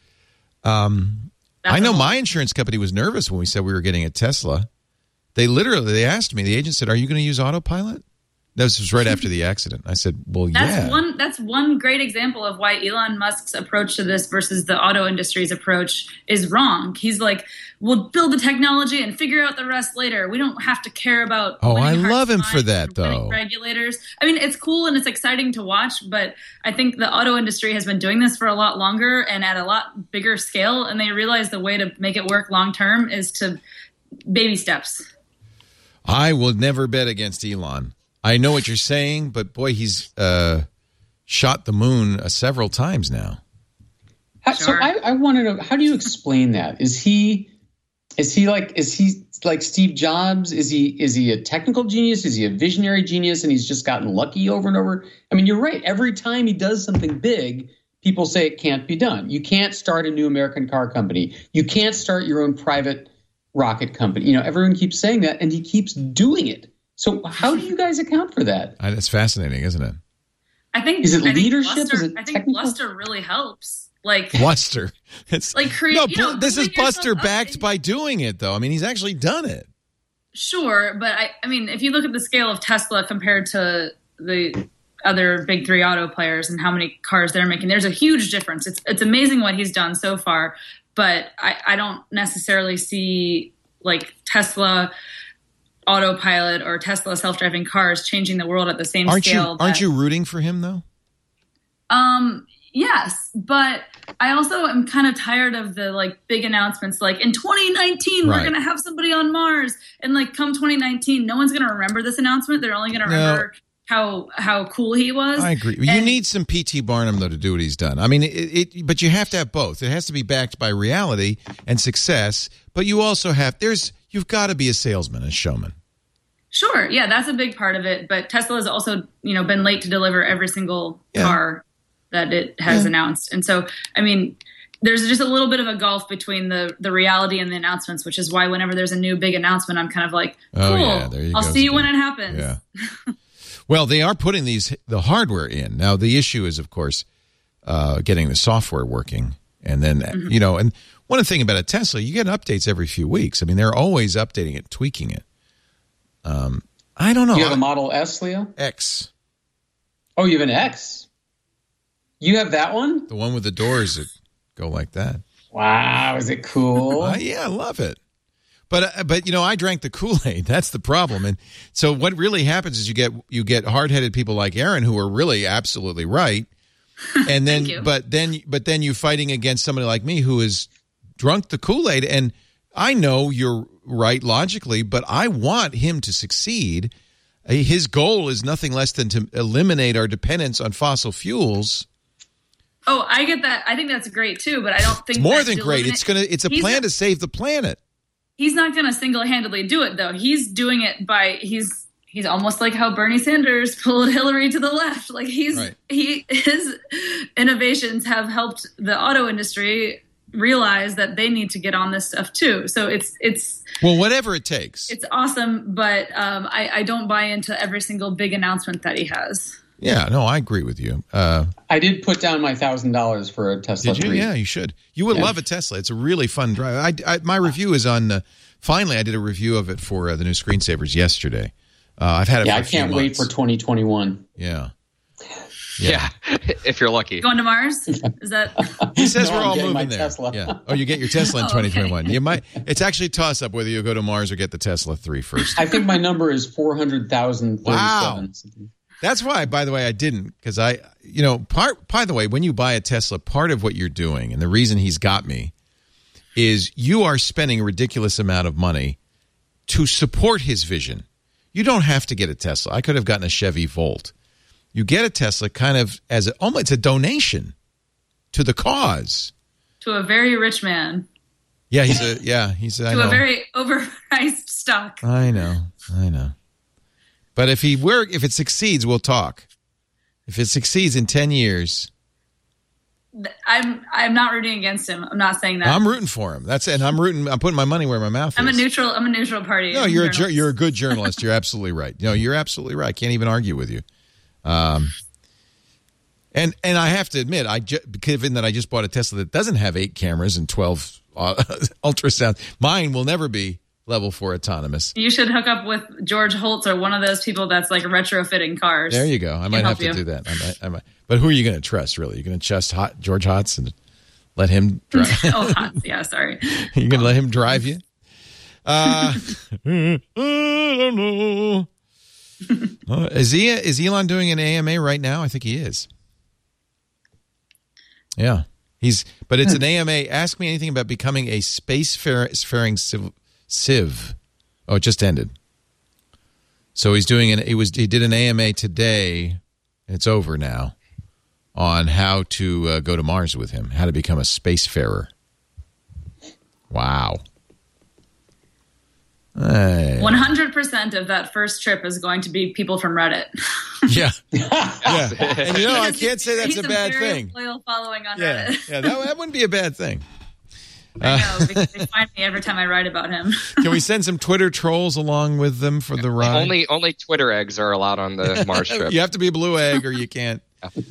I know my insurance company was nervous when we said we were getting a Tesla. They asked me. The agent said, "Are you going to use autopilot?" This was right after the accident. I said, well, That's one great example of why Elon Musk's approach to this versus the auto industry's approach is wrong. He's like, we'll build the technology and figure out the rest later. We don't have to care about. Oh, I love him for that, though. Regulators. I mean, it's cool and it's exciting to watch, but I think the auto industry has been doing this for a lot longer and at a lot bigger scale, and they realize the way to make it work long term is to baby steps. I will never bet against Elon. I know what you're saying, but boy, he's shot the moon several times now. So I want to know, how do you explain that? Is he like Steve Jobs? Is he a technical genius? Is he a visionary genius? And he's just gotten lucky over and over. I mean, you're right. Every time he does something big, people say it can't be done. You can't start a new American car company. You can't start your own private rocket company. You know, everyone keeps saying that, and he keeps doing it. So how do you guys account for that? It's fascinating, isn't it? I think is it leadership? I think bluster really helps. Like bluster. It's like this is Buster backed by doing it, though. I mean, he's actually done it. Sure, but I mean, if you look at the scale of Tesla compared to the other big three auto players and how many cars they're making, there's a huge difference. It's amazing what he's done so far, but I don't necessarily see like Tesla autopilot or Tesla self-driving cars changing the world at the same scale. Aren't you rooting for him, though? Yes, but I also am kind of tired of the like big announcements like in 2019 we're going to have somebody on Mars, and like come 2019 no one's going to remember this announcement. They're only going to remember how cool he was. I agree. You need some P.T. Barnum, though, to do what he's done. I mean, but you have to have both. It has to be backed by reality and success, but you also you've got to be a salesman, a showman. Sure. Yeah, that's a big part of it. But Tesla has also, been late to deliver every single car that it has announced. And so, I mean, there's just a little bit of a gulf between the reality and the announcements, which is why whenever there's a new big announcement, I'm kind of like, cool, I'll see you when it happens. Yeah. Well, they are putting the hardware in. Now, the issue is, of course, getting the software working. And then, and one thing about a Tesla, you get updates every few weeks. I mean, they're always updating it, tweaking it. I don't know. You have a Model S, Leo? X. Oh, you have an X? You have that one? The one with the doors that go like that. Wow, is it cool? Yeah, I love it. But I drank the Kool-Aid. That's the problem. And so what really happens is you get hard-headed people like Aaron who are really absolutely right. And then but then you're fighting against somebody like me who has drunk the Kool-Aid. And I know you're right logically, but I want him to succeed. His goal is nothing less than to eliminate our dependence on fossil fuels. Oh, I get that. I think that's great too, but I don't think it's more than great. It's a plan to save the planet. He's not going to single-handedly do it, though. He's doing it by he's almost like how Bernie Sanders pulled Hillary to the left. Like his innovations have helped the auto industry realize that they need to get on this stuff too. So it's whatever it takes. It's awesome, but I don't buy into every single big announcement that he has. Yeah, no, I agree with you. I did put down my $1,000 for a Tesla. Did you? 3. Yeah, you should. You would love a Tesla. It's a really fun drive. My review is on. Finally, I did a review of it for the new screensavers yesterday. I've had it. Yeah, I can't wait for 2021. Yeah. Yeah, if you're lucky. Going to Mars? Is that? He says we're all moving there. Tesla. Yeah. Oh, you get your Tesla in 2021. Okay. You might. It's actually a toss-up whether you go to Mars or get the Tesla 3 first. I think my number is 400,037. Wow. That's why, by the way, I didn't, because by the way, when you buy a Tesla, part of what you're doing, and the reason he's got me, is you are spending a ridiculous amount of money to support his vision. You don't have to get a Tesla. I could have gotten a Chevy Volt. You get a Tesla kind of as it's a donation to the cause. To a very rich man. Yeah, he's to a very overpriced stock. I know. But if it succeeds, we'll talk. If it succeeds in 10 years, I'm not rooting against him. I'm not saying that. I'm rooting for him. I'm putting my money where my mouth is. I'm a neutral party. No, you're a good journalist. You're absolutely right. No, you're absolutely right. I can't even argue with you. And I have to admit, given that I just bought a Tesla that doesn't have 8 cameras and 12 ultrasound, mine will never be level 4 autonomous. You should hook up with George Holtz or one of those people that's like retrofitting cars. There you go. I might have to do that. I might. But who are you going to trust, really? You're going to trust George Hotz and let him drive? Hotz. Yeah, sorry. You're going to let him drive you? I don't know. Is Elon doing an AMA right now? I think he is. Yeah. But it's an AMA. Ask me anything about becoming a spacefaring civ. Oh, it just ended. So he did an AMA today, and it's over now, on how to go to Mars with him, how to become a spacefarer. Wow. 100% of that first trip is going to be people from Reddit. Yeah. And I can't say that's a bad thing. Loyal following on Reddit. Yeah, that wouldn't be a bad thing. I know, because they find me every time I write about him. Can we send some Twitter trolls along with them for the ride? Only Twitter eggs are allowed on the Mars trip. You have to be a blue egg or you can't.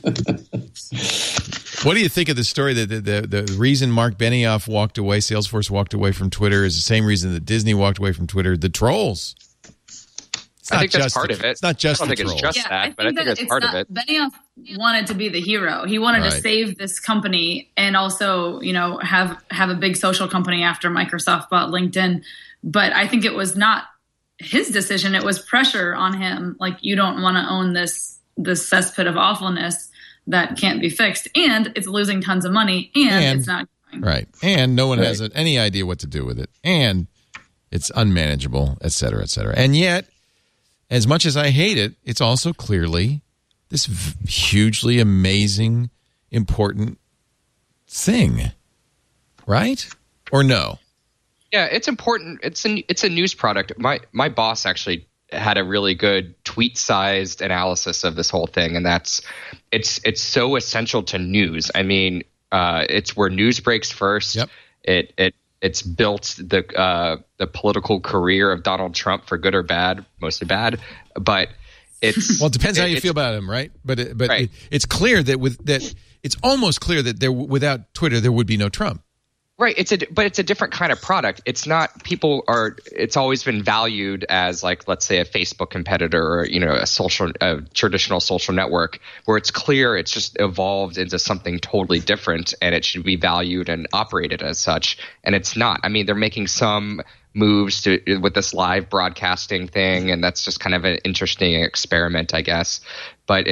What do you think of the story that the reason Mark Benioff walked away, Salesforce walked away from Twitter, is the same reason that Disney walked away from Twitter? The trolls. I think that's part of it. It's not just I don't the think trolls. it's just that, but I think it's part of it. Benioff wanted to be the hero. He wanted to save this company and also, have a big social company after Microsoft bought LinkedIn. But I think it was not his decision. It was pressure on him. Like, you don't want to own this cesspit of awfulness that can't be fixed, and it's losing tons of money, and it's not growing. Right. And no one has any idea what to do with it, and it's unmanageable, et cetera, et cetera. And yet, as much as I hate it, it's also clearly this hugely amazing, important thing, right? Or no? Yeah, it's important. It's a news product. My boss actually had a really good tweet-sized analysis of this whole thing, and it's so essential to news. I mean, it's where news breaks first. Yep. It's built the political career of Donald Trump, for good or bad, mostly bad. But it's well, it depends how you feel about him, right? But it's clear that it's almost clear that without Twitter there would be no Trump. Right. But it's a different kind of product. It's not it's always been valued as, like, let's say a Facebook competitor or, a traditional social network, where it's clear it's just evolved into something totally different and it should be valued and operated as such. And it's not. I mean, they're making some moves with this live broadcasting thing, and that's just kind of an interesting experiment, I guess. But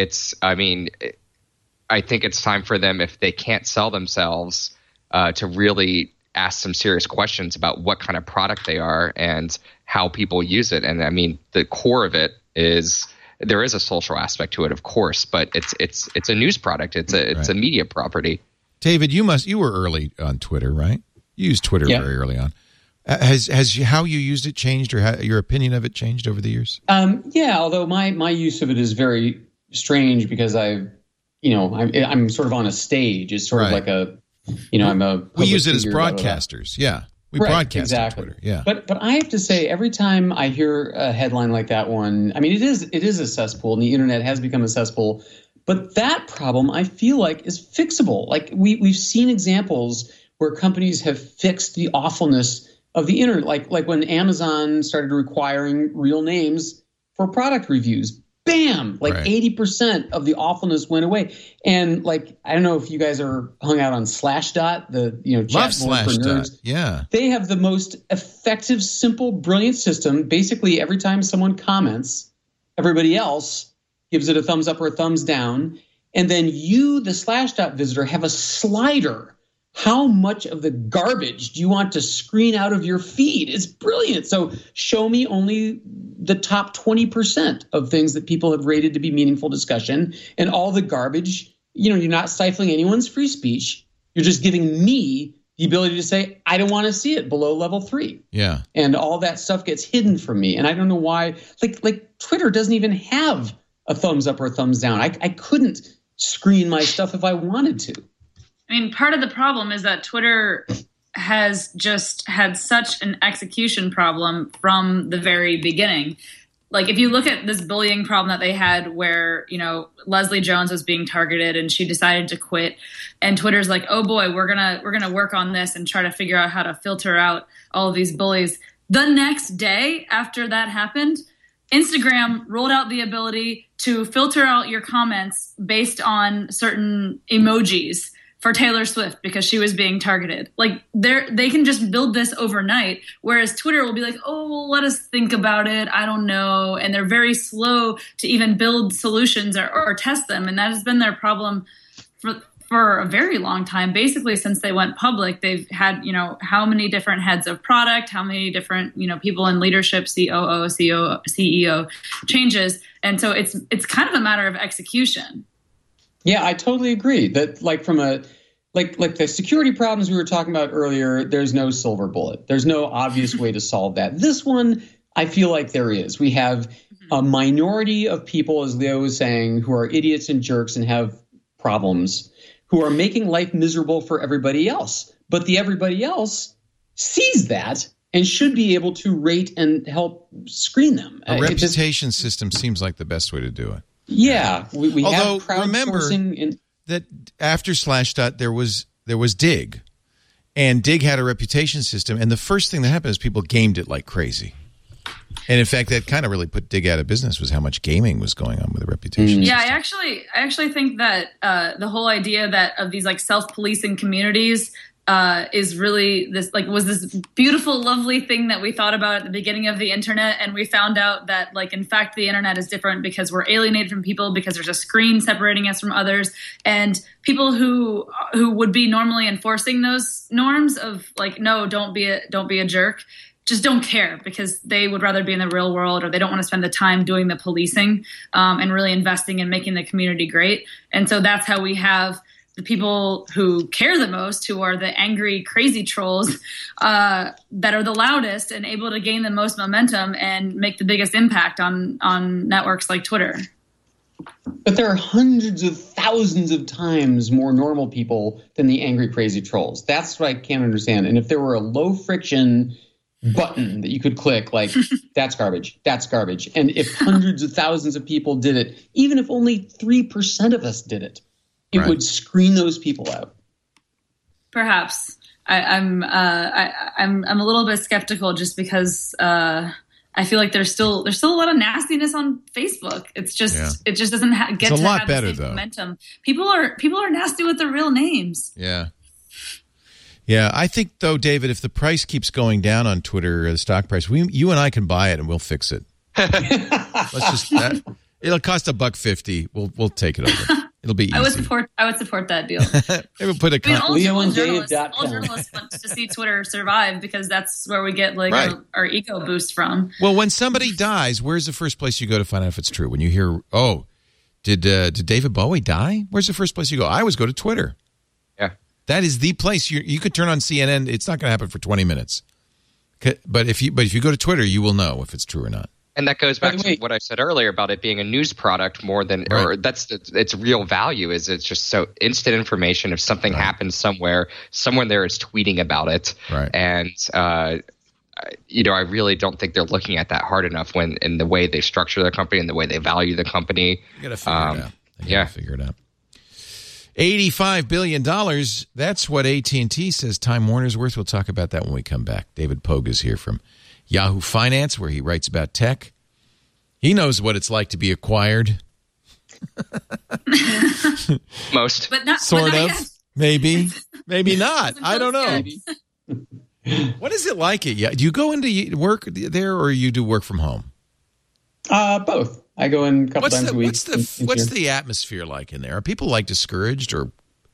I think it's time for them, if they can't sell themselves, to really ask some serious questions about what kind of product they are and how people use it. And I mean, the core of it is there is a social aspect to it, of course, but it's a news product. It's a media property. David, you were early on Twitter, right? You used Twitter very early on. Has how you used it changed, or your opinion of it changed over the years? Yeah, although my use of it is very strange because I'm sort of on a stage. It's sort of like we use it as broadcasters. Yeah, we broadcast on Twitter. Yeah, but I have to say, every time I hear a headline like that one, I mean, it is a cesspool, and the internet has become a cesspool. But that problem, I feel like, is fixable. Like we've seen examples where companies have fixed the awfulness of the internet, like when Amazon started requiring real names for product reviews. Bam! 80% of the awfulness went away. And I don't know if you guys are hung out on Slashdot, the chat board for nerds. Yeah. They have the most effective, simple, brilliant system. Basically, every time someone comments, everybody else gives it a thumbs up or a thumbs down. And then you, the Slashdot visitor, have a slider. How much of the garbage do you want to screen out of your feed? It's brilliant. So show me only the top 20% of things that people have rated to be meaningful discussion, and all the garbage. You're not stifling anyone's free speech. You're just giving me the ability to say, I don't want to see it below level 3. Yeah. And all that stuff gets hidden from me. And I don't know why, like Twitter doesn't even have a thumbs up or a thumbs down. I couldn't screen my stuff if I wanted to. I mean, part of the problem is that Twitter has just had such an execution problem from the very beginning. Like, if you look at this bullying problem that they had where, Leslie Jones was being targeted and she decided to quit, and Twitter's like, oh boy, we're going to work on this and try to figure out how to filter out all of these bullies. The next day after that happened, Instagram rolled out the ability to filter out your comments based on certain emojis for Taylor Swift because she was being targeted. Like they can just build this overnight, whereas Twitter will be like, oh, well, let us think about it. I don't know. And they're very slow to even build solutions or test them. And that has been their problem for a very long time. Basically, since they went public, they've had, how many different heads of product, how many different, people in leadership, COO, CEO changes. And so it's kind of a matter of execution. Yeah, I totally agree that from like the security problems we were talking about earlier, there's no silver bullet. There's no obvious way to solve that. This one, I feel like there is. We have a minority of people, as Leo was saying, who are idiots and jerks and have problems, who are making life miserable for everybody else. But the everybody else sees that and should be able to rate and help screen them. A reputation system seems like the best way to do it. Yeah, we Although, have remember crowdsourcing that after Slashdot there was Dig, and Dig had a reputation system, and the first thing that happened is people gamed it like crazy. And in fact, that kind of really put Dig out of business, was how much gaming was going on with the reputation Yeah, system. I actually think that the whole idea that of these like self-policing communities is really was this beautiful, lovely thing that we thought about at the beginning of the internet, and we found out that in fact the internet is different because we're alienated from people because there's a screen separating us from others, and people who would be normally enforcing those norms of no, don't be a jerk, just don't care because they would rather be in the real world, or they don't want to spend the time doing the policing and really investing in making the community great. And so that's how we have the people who care the most, who are the angry, crazy trolls that are the loudest and able to gain the most momentum and make the biggest impact on networks like Twitter. But there are hundreds of thousands of times more normal people than the angry, crazy trolls. That's what I can't understand. And if there were a low friction button that you could click, that's garbage, that's garbage. And if hundreds of thousands of people did it, even if only 3% of us did it, it would screen those people out. Perhaps I'm a little bit skeptical just because I feel like there's still a lot of nastiness on Facebook. It just doesn't get it's to a lot have better, the same though. momentum. People are nasty with their real names. Yeah. Yeah, I think, though, David, if the price keeps going down on Twitter, the stock price, you and I can buy it and we'll fix it. Let's just it'll cost $1.50. We'll take it over. It'll be easy. I would support that deal. Maybe we'll put all journalists want to see Twitter survive because that's where we get our ego boost from. Well, when somebody dies, where's the first place you go to find out if it's true? When you hear, did David Bowie die? Where's the first place you go? I always go to Twitter. Yeah. That is the place. You could turn on CNN. It's not going to happen for 20 minutes. But if you go to Twitter, you will know if it's true or not. And that goes back to what I said earlier about it being a news product more than, or that's its real value is it's just so instant information. If something happens somewhere, someone there is tweeting about it. Right. And, I really don't think they're looking at that hard enough in the way they structure their company and the way they value the company. You got to figure it out. You got to figure it out. $85 billion. That's what AT&T says Time Warner's worth. We'll talk about that when we come back. David Pogue is here from Yahoo Finance, where he writes about tech. He knows what it's like to be acquired. Most. But not, sort but of. Not Maybe. Maybe not. I don't know. What is it like? Do you go into work there or you do work from home? Both. I go in a couple times a week. What's the atmosphere like in there? Are people discouraged or?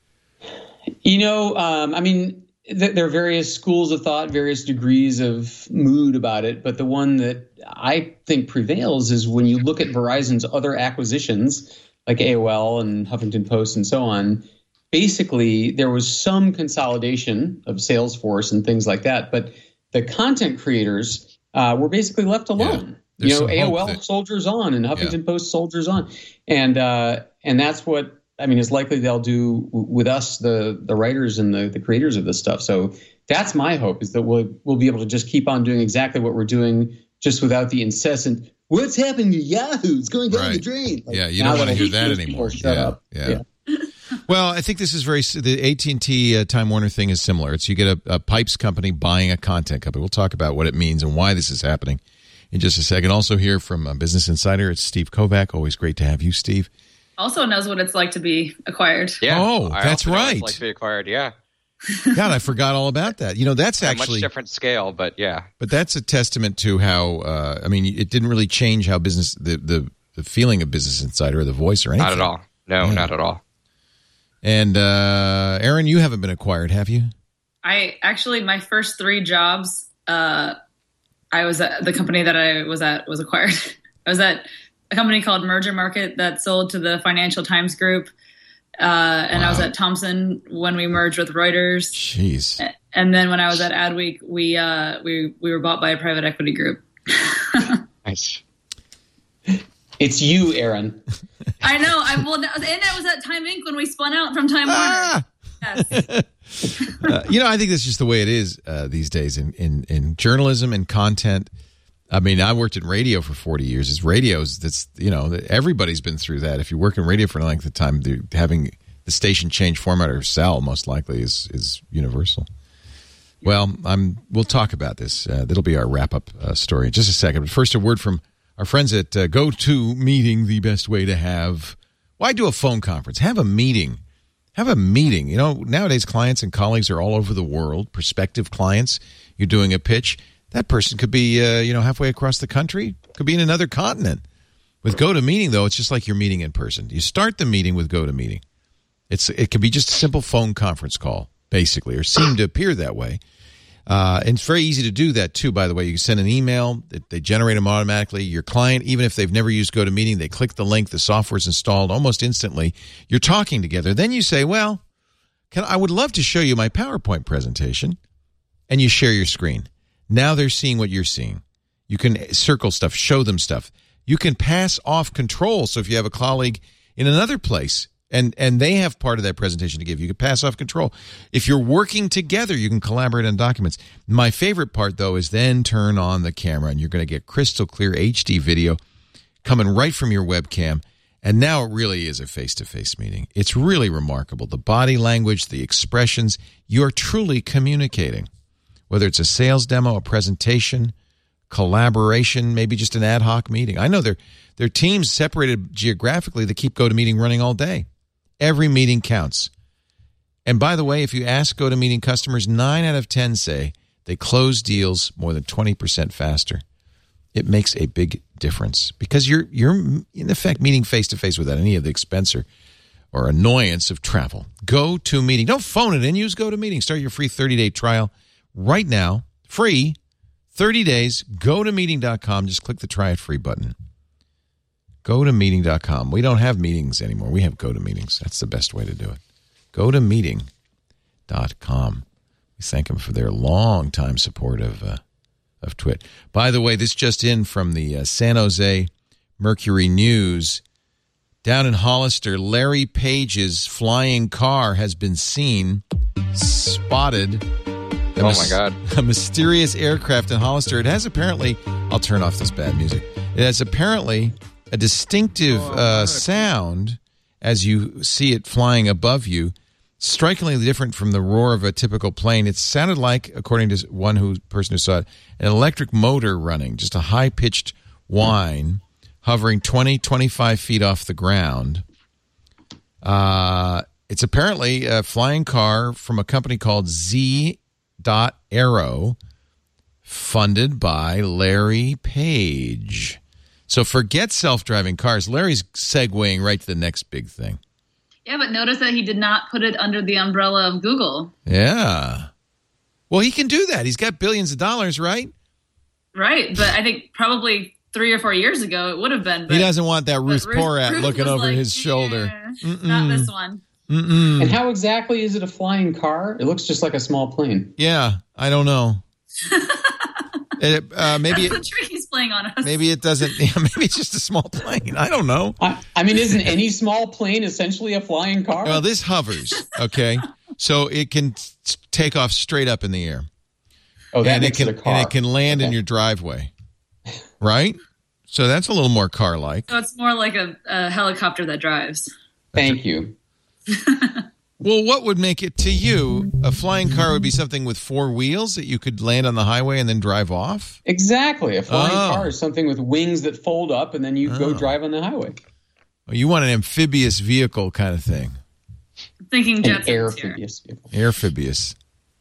There are various schools of thought, various degrees of mood about it. But the one that I think prevails is when you look at Verizon's other acquisitions, like AOL and Huffington Post and so on. Basically, there was some consolidation of Salesforce and things like that. But the content creators were basically left alone. Yeah, AOL soldiers on and Huffington Post soldiers on. And that's what is likely they'll do with us, the writers and the creators of this stuff. So that's my hope, is that we'll be able to just keep on doing exactly what we're doing, just without the incessant, what's happening to Yahoo? It's going down the drain. You don't want to hear that anymore. Shut up. Yeah. Well, I think this is the AT&T Time Warner thing is similar. It's you get a pipes company buying a content company. We'll talk about what it means and why this is happening in just a second. Also here from Business Insider, it's Steve Kovac. Always great to have you, Steve. Also knows what it's like to be acquired. Yeah. Oh, that's right. It's like to be acquired, yeah. God, I forgot all about that. That's actually a much different scale, but yeah. But that's a testament to how, it didn't really change how business, the feeling of Business Insider or the voice or anything. Not at all. No, not at all. And Aaron, you haven't been acquired, have you? I actually, my first 3 jobs, I was at the company that I was at was acquired. I was at a company called Merger Market that sold to the Financial Times Group. And I was at Thomson when we merged with Reuters. Jeez. And then when I was at Adweek, we were bought by a private equity group. Nice. It's you, Aaron. I know. And I was at Time Inc. when we spun out from Time Warner. Yes. I think that's just the way it is these days in journalism and content. I mean, I worked in radio for 40 years. It's radios. That's everybody's been through that. If you work in radio for a length of time, having the station change format or sell most likely is universal. Well, we'll talk about this. That'll be our wrap up story in just a second. But first, a word from our friends at GoToMeeting. The best way to have. Why do a phone conference? Have a meeting. Have a meeting. Nowadays clients and colleagues are all over the world. Prospective clients. You're doing a pitch. That person could be, halfway across the country, could be in another continent. With GoToMeeting, though, it's just like you're meeting in person. You start the meeting with GoToMeeting. It could be just a simple phone conference call, basically, or seem to appear that way. And it's very easy to do that, too, by the way. You can send an email. They generate them automatically. Your client, even if they've never used GoToMeeting, they click the link. The software's installed almost instantly. You're talking together. Then you say, well, I would love to show you my PowerPoint presentation. And you share your screen. Now they're seeing what you're seeing. You can circle stuff, show them stuff. You can pass off control. So if you have a colleague in another place and they have part of that presentation to give, you can pass off control. If you're working together, you can collaborate on documents. My favorite part, though, is then turn on the camera, and you're going to get crystal clear HD video coming right from your webcam. And now it really is a face-to-face meeting. It's really remarkable. The body language, the expressions, you're truly communicating. Whether it's a sales demo, a presentation, collaboration, maybe just an ad hoc meeting. I know they're teams separated geographically that keep GoToMeeting running all day. Every meeting counts. And by the way, if you ask GoToMeeting customers, 9 out of 10 say they close deals more than 20% faster. It makes a big difference because you're in effect meeting face-to-face without any of the expense or annoyance of travel. GoToMeeting. Don't phone it in. Use GoToMeeting. Start your free 30-day trial right now, free, 30 days, GoToMeeting.com. Just click the try it free button. GoToMeeting.com. We don't have meetings anymore. We have GoToMeetings. That's the best way to do it. GoToMeeting.com. We thank them for their long-time support of Twit. By the way, this just in from the San Jose Mercury News. Down in Hollister, Larry Page's flying car has been seen, spotted. Oh, my God. A mysterious aircraft in Hollister. It has apparently, I'll turn off this bad music. It has apparently a distinctive sound as you see it flying above you, strikingly different from the roar of a typical plane. It sounded like, according to person who saw it, an electric motor running, just a high-pitched whine, hovering 20, 25 feet off the ground. It's apparently a flying car from a company called Z.Aero, funded by Larry Page. So forget self-driving cars. Larry's segueing right to the next big thing. Yeah, but notice that he did not put it under the umbrella of Google. Yeah. Well, he can do that. He's got billions of dollars, right? Right, but I think probably 3 or 4 years ago it would have been. He doesn't want that Ruth Porat looking over his shoulder. Not this one. And how exactly is it a flying car? It looks just like a small plane. Yeah, I don't know. Maybe that's the trick he's playing on us. Maybe it doesn't. Yeah, maybe it's just a small plane. I don't know. I mean, isn't any small plane essentially a flying car? Well, this hovers. Okay, so it can take off straight up in the air. Oh, that makes it a car. And it can land in your driveway. Right. So that's a little more car-like. So it's more like a helicopter that drives. Thank you. Well, what would make it to you? A flying car would be something with four wheels that you could land on the highway and then drive off? Exactly. A flying car is something with wings that fold up, and then you go drive on the highway. Well, you want an amphibious vehicle kind of thing. Thinking Jetsons here. Amphibious vehicle. Amphibious.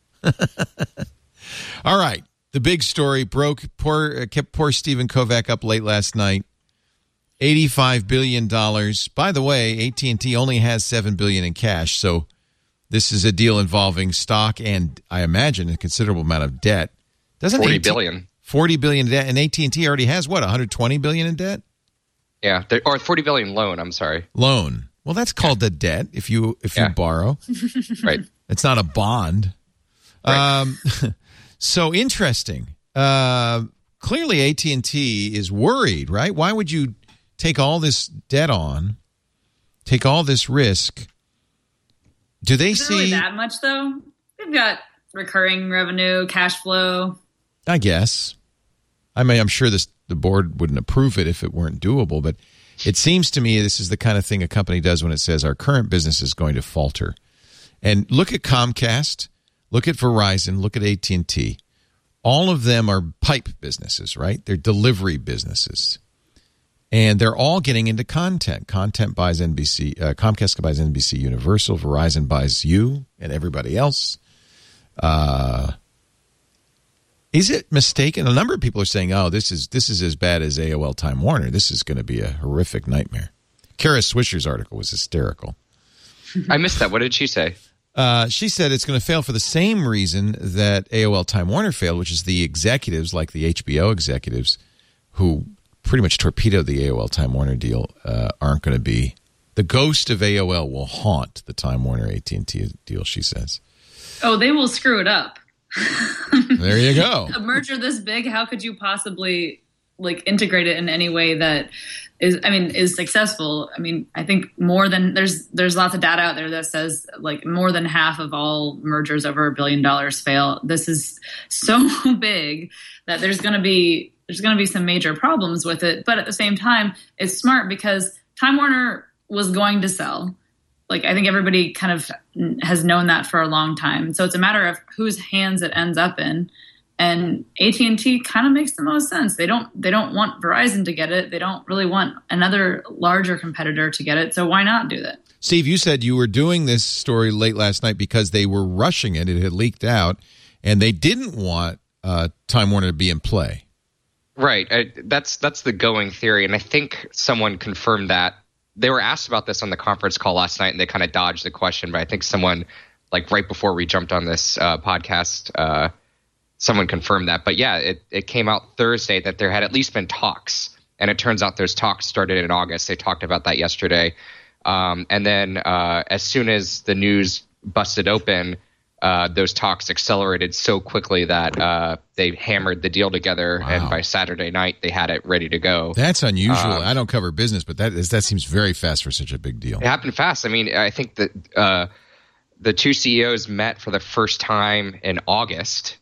All right. The big story kept poor Stephen Kovac up late last night. $85 billion. By the way, AT&T only has $7 billion in cash, so this is a deal involving stock and, I imagine, a considerable amount of debt. Doesn't $40 billion. $40 billion in debt, and AT&T already has, what, $120 billion in debt? Yeah, or $40 billion loan, I'm sorry. Loan. Well, that's called a debt if you borrow. Right. It's not a bond. Right. So interesting. Clearly, AT&T is worried, right? Why would you take all this debt on, take all this risk? Do they Is it see really that much though? They've got recurring revenue, cash flow. I guess. I mean, I'm sure the board wouldn't approve it if it weren't doable, but it seems to me this is the kind of thing a company does when it says our current business is going to falter. And look at Comcast, look at Verizon, look at AT&T. All of them are pipe businesses, right? They're delivery businesses. And they're all getting into content. Content buys NBC. Comcast buys NBC Universal. Verizon buys you and everybody else. Is it mistaken? A number of people are saying, "Oh, this is as bad as AOL Time Warner. This is going to be a horrific nightmare." Kara Swisher's article was hysterical. I missed that. What did she say? She said it's going to fail for the same reason that AOL Time Warner failed, which is the executives, like the HBO executives, who pretty much torpedoed the AOL Time Warner deal, aren't going to be. The ghost of AOL will haunt the Time Warner AT&T deal, she says. Oh, they will screw it up. There you go. A merger this big, how could you possibly integrate it in any way that is successful? I mean, I think more than there's lots of data out there that says more than half of all mergers over $1 billion fail. This is so big that there's going to be some major problems with it. But at the same time, it's smart because Time Warner was going to sell. I think everybody kind of has known that for a long time. So it's a matter of whose hands it ends up in. And AT&T kind of makes the most sense. They don't want Verizon to get it. They don't really want another larger competitor to get it. So why not do that? Steve, you said you were doing this story late last night because they were rushing it. It had leaked out, and they didn't want Time Warner to be in play. Right. That's the going theory, and I think someone confirmed that. They were asked about this on the conference call last night, and they kind of dodged the question. But I think someone, right before we jumped on this podcast, someone confirmed that. But yeah, it came out Thursday that there had at least been talks, and it turns out those talks started in August. They talked about that yesterday, and then as soon as the news busted open, those talks accelerated so quickly that they hammered the deal together, and by Saturday night they had it ready to go. That's unusual. I don't cover business, but that seems very fast for such a big deal. It happened fast. I mean, I think that the two CEOs met for the first time in August,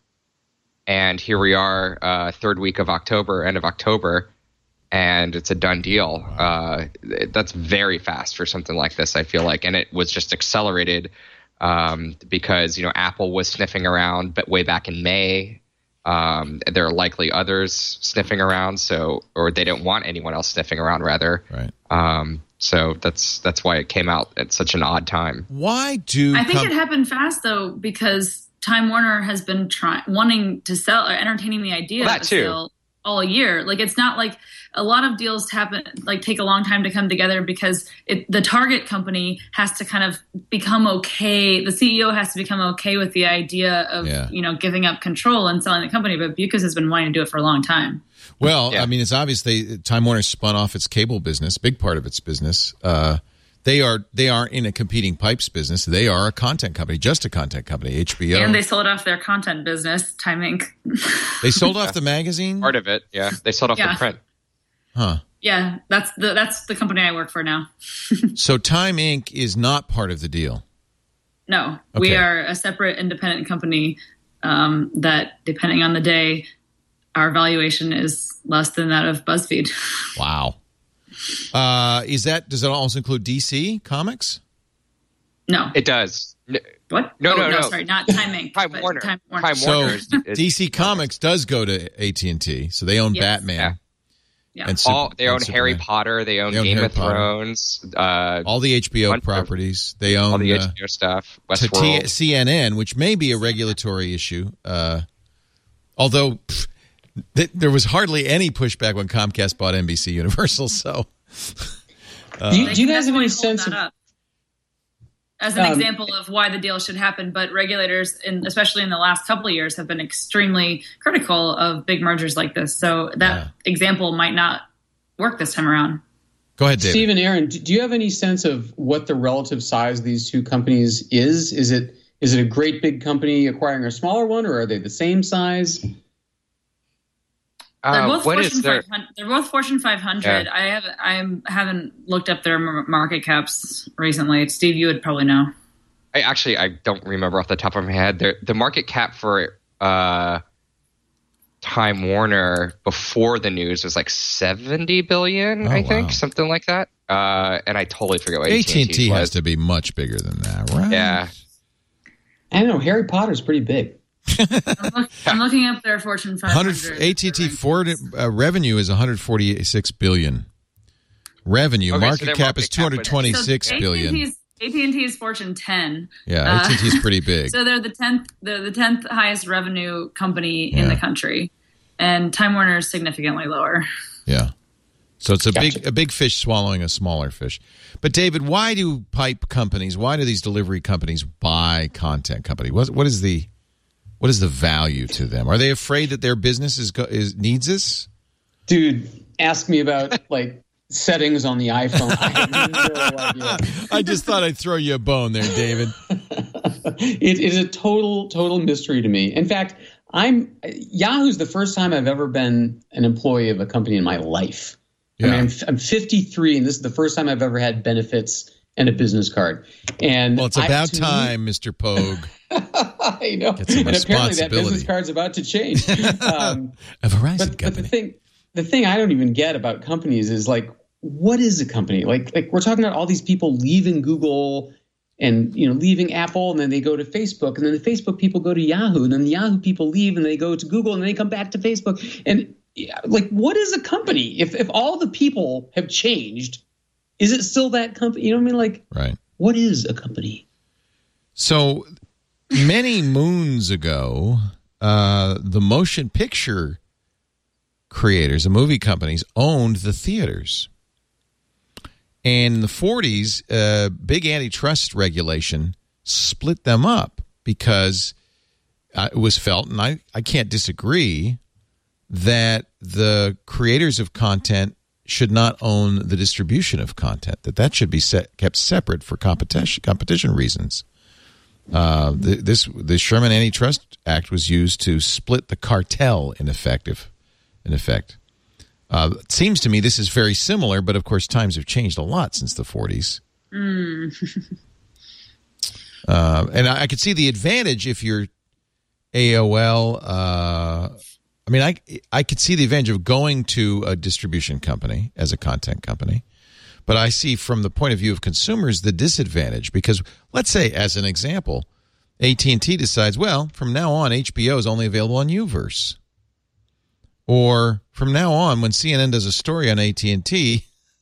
and here we are, third week of October, end of October, and it's a done deal. That's very fast for something like this, I feel like, and it was just accelerated because Apple was sniffing around, but way back in May, there are likely others sniffing around. Or they don't want anyone else sniffing around, rather. Right. So that's why it came out at such an odd time. Why do I think it happened fast though because Time Warner has been wanting to sell or entertaining the idea of a sale all year. It's not like a lot of deals happen take a long time to come together because the target company has to kind of become okay. The CEO has to become okay with the idea of giving up control and selling the company. But Bucas has been wanting to do it for a long time. Well, I mean, it's obvious Time Warner spun off its cable business, big part of its business. They are in a competing pipes business. They are a content company, just a content company, HBO. And they sold off their content business, Time Inc. They sold off the magazine? Part of it, yeah. They sold off the print. Huh. Yeah, that's the company I work for now. So Time Inc. is not part of the deal? No. Okay. We are a separate independent company that, depending on the day, our valuation is less than that of BuzzFeed. Wow. Does that also include DC Comics? No. It does. What? No. Sorry, not Time Inc. Time but Warner. Time Warner. So DC Comics does go to AT&T, so they own Batman. Yeah. And they own Harry Potter. They own Game of Thrones. All the HBO properties. They own all the HBO stuff. Westworld. CNN, which may be a regulatory issue. Although there was hardly any pushback when Comcast bought NBC Universal. So, do you guys have any sense of? As an example of why the deal should happen, but regulators, especially in the last couple of years, have been extremely critical of big mergers like this. So that example might not work this time around. Go ahead, David. Steve and Aaron, do you have any sense of what the relative size of these two companies is? Is it a great big company acquiring a smaller one, or are they the same size? They're both Fortune 500. They're both Fortune 500. Yeah. I haven't looked up their market caps recently. Steve, you would probably know. I don't remember off the top of my head. The market cap for Time Warner before the news was like $70 billion, I think, something like that. And I totally forget what AT&T has to be much bigger than that, right? Yeah. I don't know. Harry Potter's pretty big. I'm looking up their Fortune 500. AT&T Ford revenue is $146 billion. Revenue market cap is $226 billion. AT&T is Fortune 10. Yeah, AT&T is pretty big. So they're the 10th highest revenue company in the country, and Time Warner is significantly lower. Yeah. So it's a big fish swallowing a smaller fish. But David, why do why do these delivery companies buy content company? What is the value to them? Are they afraid that their business needs this? Dude, ask me about settings on the iPhone. I have no idea. I just thought I'd throw you a bone there, David. It is a total mystery to me. In fact, Yahoo's the first time I've ever been an employee of a company in my life. Yeah. I mean, I'm 53, and this is the first time I've ever had benefits and a business card. And it's about time, Mr. Pogue. I know. Get some and apparently that responsibility. business card's about to change. A Verizon company. But the thing I don't even get about companies is what is a company? Like we're talking about all these people leaving Google and leaving Apple, and then they go to Facebook, and then the Facebook people go to Yahoo, and then the Yahoo people leave and they go to Google, and then they come back to Facebook. And what is a company? If all the people have changed, is it still that company? You know what I mean? Right. What is a company? So many moons ago, the motion picture creators, the movie companies, owned the theaters. And in the 40s, big antitrust regulation split them up because it was felt, and I can't disagree, that the creators of content should not own the distribution of content, that should be kept separate for competition reasons. The Sherman Antitrust Act was used to split the cartel in effect. It seems to me this is very similar, but of course times have changed a lot since the 40s. And I could see the advantage if you're AOL. I could see the advantage of going to a distribution company as a content company. But I see from the point of view of consumers the disadvantage because, let's say, as an example, AT&T decides, well, from now on, HBO is only available on Uverse. Or from now on, when CNN does a story on AT&T,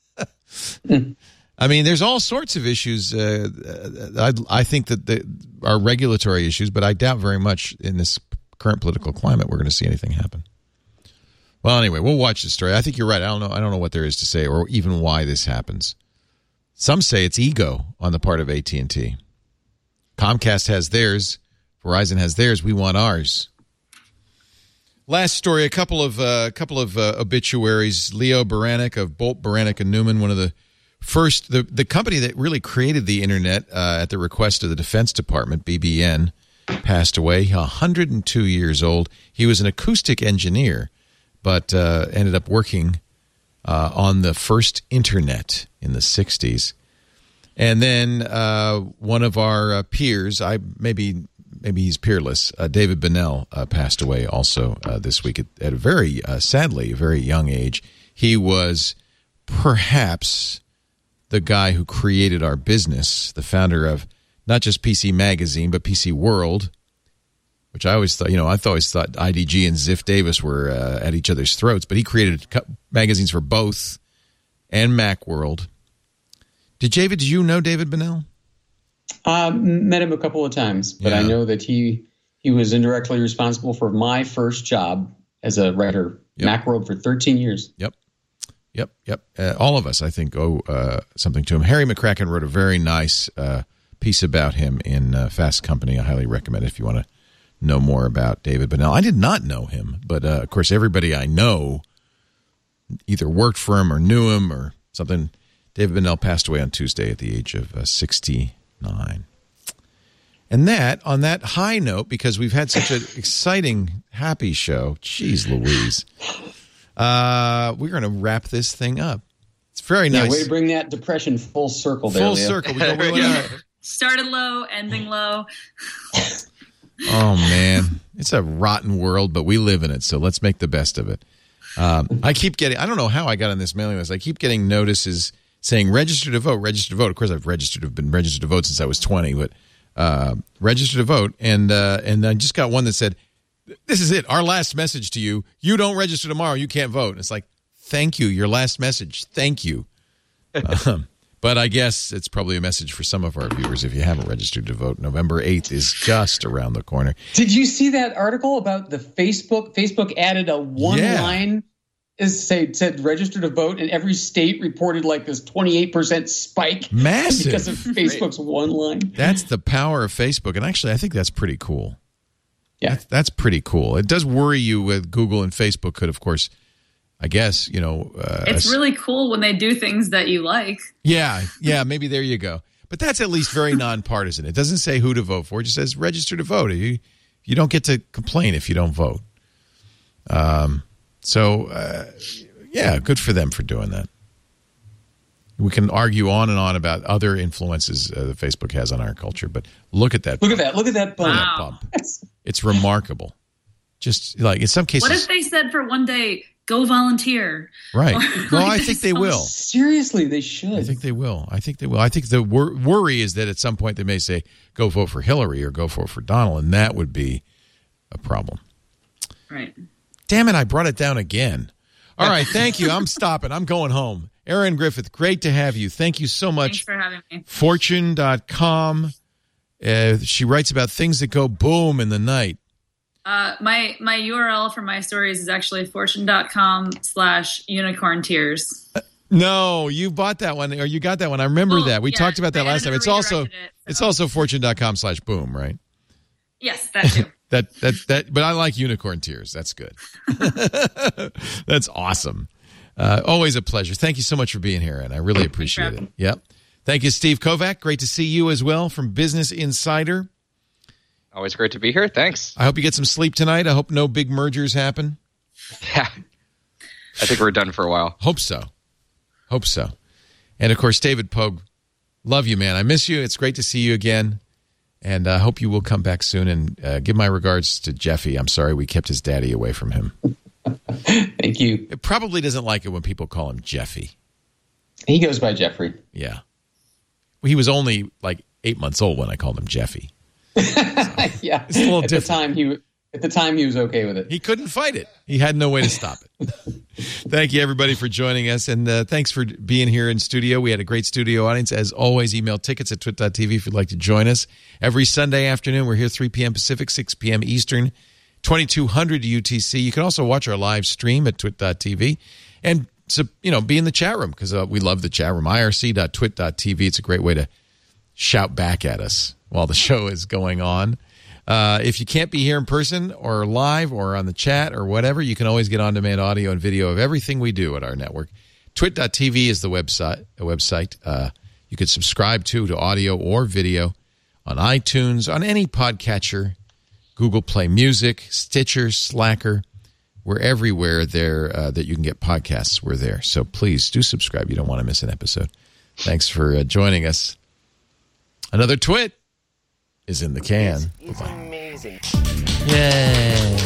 there's all sorts of issues. I think that there are regulatory issues, but I doubt very much in this current political climate we're going to see anything happen. Well, anyway, we'll watch the story. I think you're right. I don't know what there is to say or even why this happens. Some say it's ego on the part of AT&T. Comcast has theirs. Verizon has theirs. We want ours. Last story, a couple of obituaries. Leo Beranek of Bolt, Beranek and Newman, one of the first, the company that really created the internet at the request of the Defense Department, BBN, passed away, 102 years old. He was an acoustic engineer, but ended up working on the first internet in the 60s. And then one of our peers, maybe he's peerless, David Bennell, passed away also this week at a very, sadly, a very young age. He was perhaps the guy who created our business, the founder of not just PC Magazine, but PC World, which I always thought, I always thought IDG and Ziff Davis were at each other's throats, but he created magazines for both and Macworld. Did you know David Bennell? Met him a couple of times, but I know that he was indirectly responsible for my first job as a writer, Macworld, for 13 years. Yep. All of us, I think, owe something to him. Harry McCracken wrote a very nice piece about him in Fast Company. I highly recommend it if you want to know more about David Bennell. I did not know him, but of course, everybody I know either worked for him or knew him or something. David Bennell passed away on Tuesday at the age of 69. And on that high note, because we've had such an exciting, happy show, geez Louise, we're going to wrap this thing up. It's very nice. Way to bring that depression full circle there, Full Leo. circle. Started low, ending low. Oh, man. It's a rotten world, but we live in it, so let's make the best of it. I keep getting, I don't know how I got on this mailing list. I keep getting notices saying register to vote, register to vote. Of course, I've been registered to vote since I was 20, but register to vote. And I just got one that said, this is it, our last message to you. You don't register tomorrow, you can't vote. And it's like, thank you, your last message. Thank you. But I guess it's probably a message for some of our viewers if you haven't registered to vote. November 8th is just around the corner. Did you see that article about the Facebook? Facebook added a line said register to vote, and every state reported like this 28% spike. Massive. Because of Facebook's one line. That's the power of Facebook. And actually, I think that's pretty cool. Yeah. That's pretty cool. It does worry you with Google and Facebook could, of course, I guess, it's really cool when they do things that you like. Yeah, maybe there you go. But that's at least very nonpartisan. It doesn't say who to vote for. It just says register to vote. You don't get to complain if you don't vote. Good for them for doing that. We can argue on and on about other influences that Facebook has on our culture, but look at that. Look at that bump. Wow. It's remarkable. Just like in some cases. What if they said for one day, go volunteer? Right. Well, I think they will. Seriously, they should. I think they will. I think the worry is that at some point they may say, go vote for Hillary or go vote for Donald, and that would be a problem. Right. Damn it, I brought it down again. All right, thank you. I'm stopping. I'm going home. Erin Griffith, great to have you. Thank you so much. Thanks for having me. Fortune.com. She writes about things that go boom in the night. My URL for my stories is actually fortune.com/unicorn tears. No, you bought that one, or you got that one. I remember that. We talked about that last time. It's also fortune.com/boom, right? Yes, that too. But I like unicorn tears. That's good. That's awesome. Always a pleasure. Thank you so much for being here, and I really appreciate it. Yep. Thank you, Steve Kovac. Great to see you as well from Business Insider. Always great to be here. Thanks. I hope you get some sleep tonight. I hope no big mergers happen. Yeah. I think we're done for a while. Hope so. And, of course, David Pogue, love you, man. I miss you. It's great to see you again. And I hope you will come back soon. And give my regards to Jeffy. I'm sorry we kept his daddy away from him. Thank you. It probably doesn't like it when people call him Jeffy. He goes by Jeffrey. Yeah. Well, he was only like 8 months old when I called him Jeffy. Yeah. It's a little different. At the time, he was okay with it. He couldn't fight it. He had no way to stop it. Thank you, everybody, for joining us. And thanks for being here in studio. We had a great studio audience. As always, email tickets at twit.tv if you'd like to join us. Every Sunday afternoon, we're here 3 p.m. Pacific, 6 p.m. Eastern, 2200 UTC. You can also watch our live stream at twit.tv. And, be in the chat room because we love the chat room. irc.twit.tv. It's a great way to shout back at us while the show is going on. If you can't be here in person or live or on the chat or whatever, you can always get on-demand audio and video of everything we do at our network. Twit.tv is the website. You could subscribe to audio or video on iTunes, on any podcatcher, Google Play Music, Stitcher, Slacker. We're everywhere there that you can get podcasts. We're there. So please do subscribe. You don't want to miss an episode. Thanks for joining us. Another Twit is in the can. It's amazing. Yay.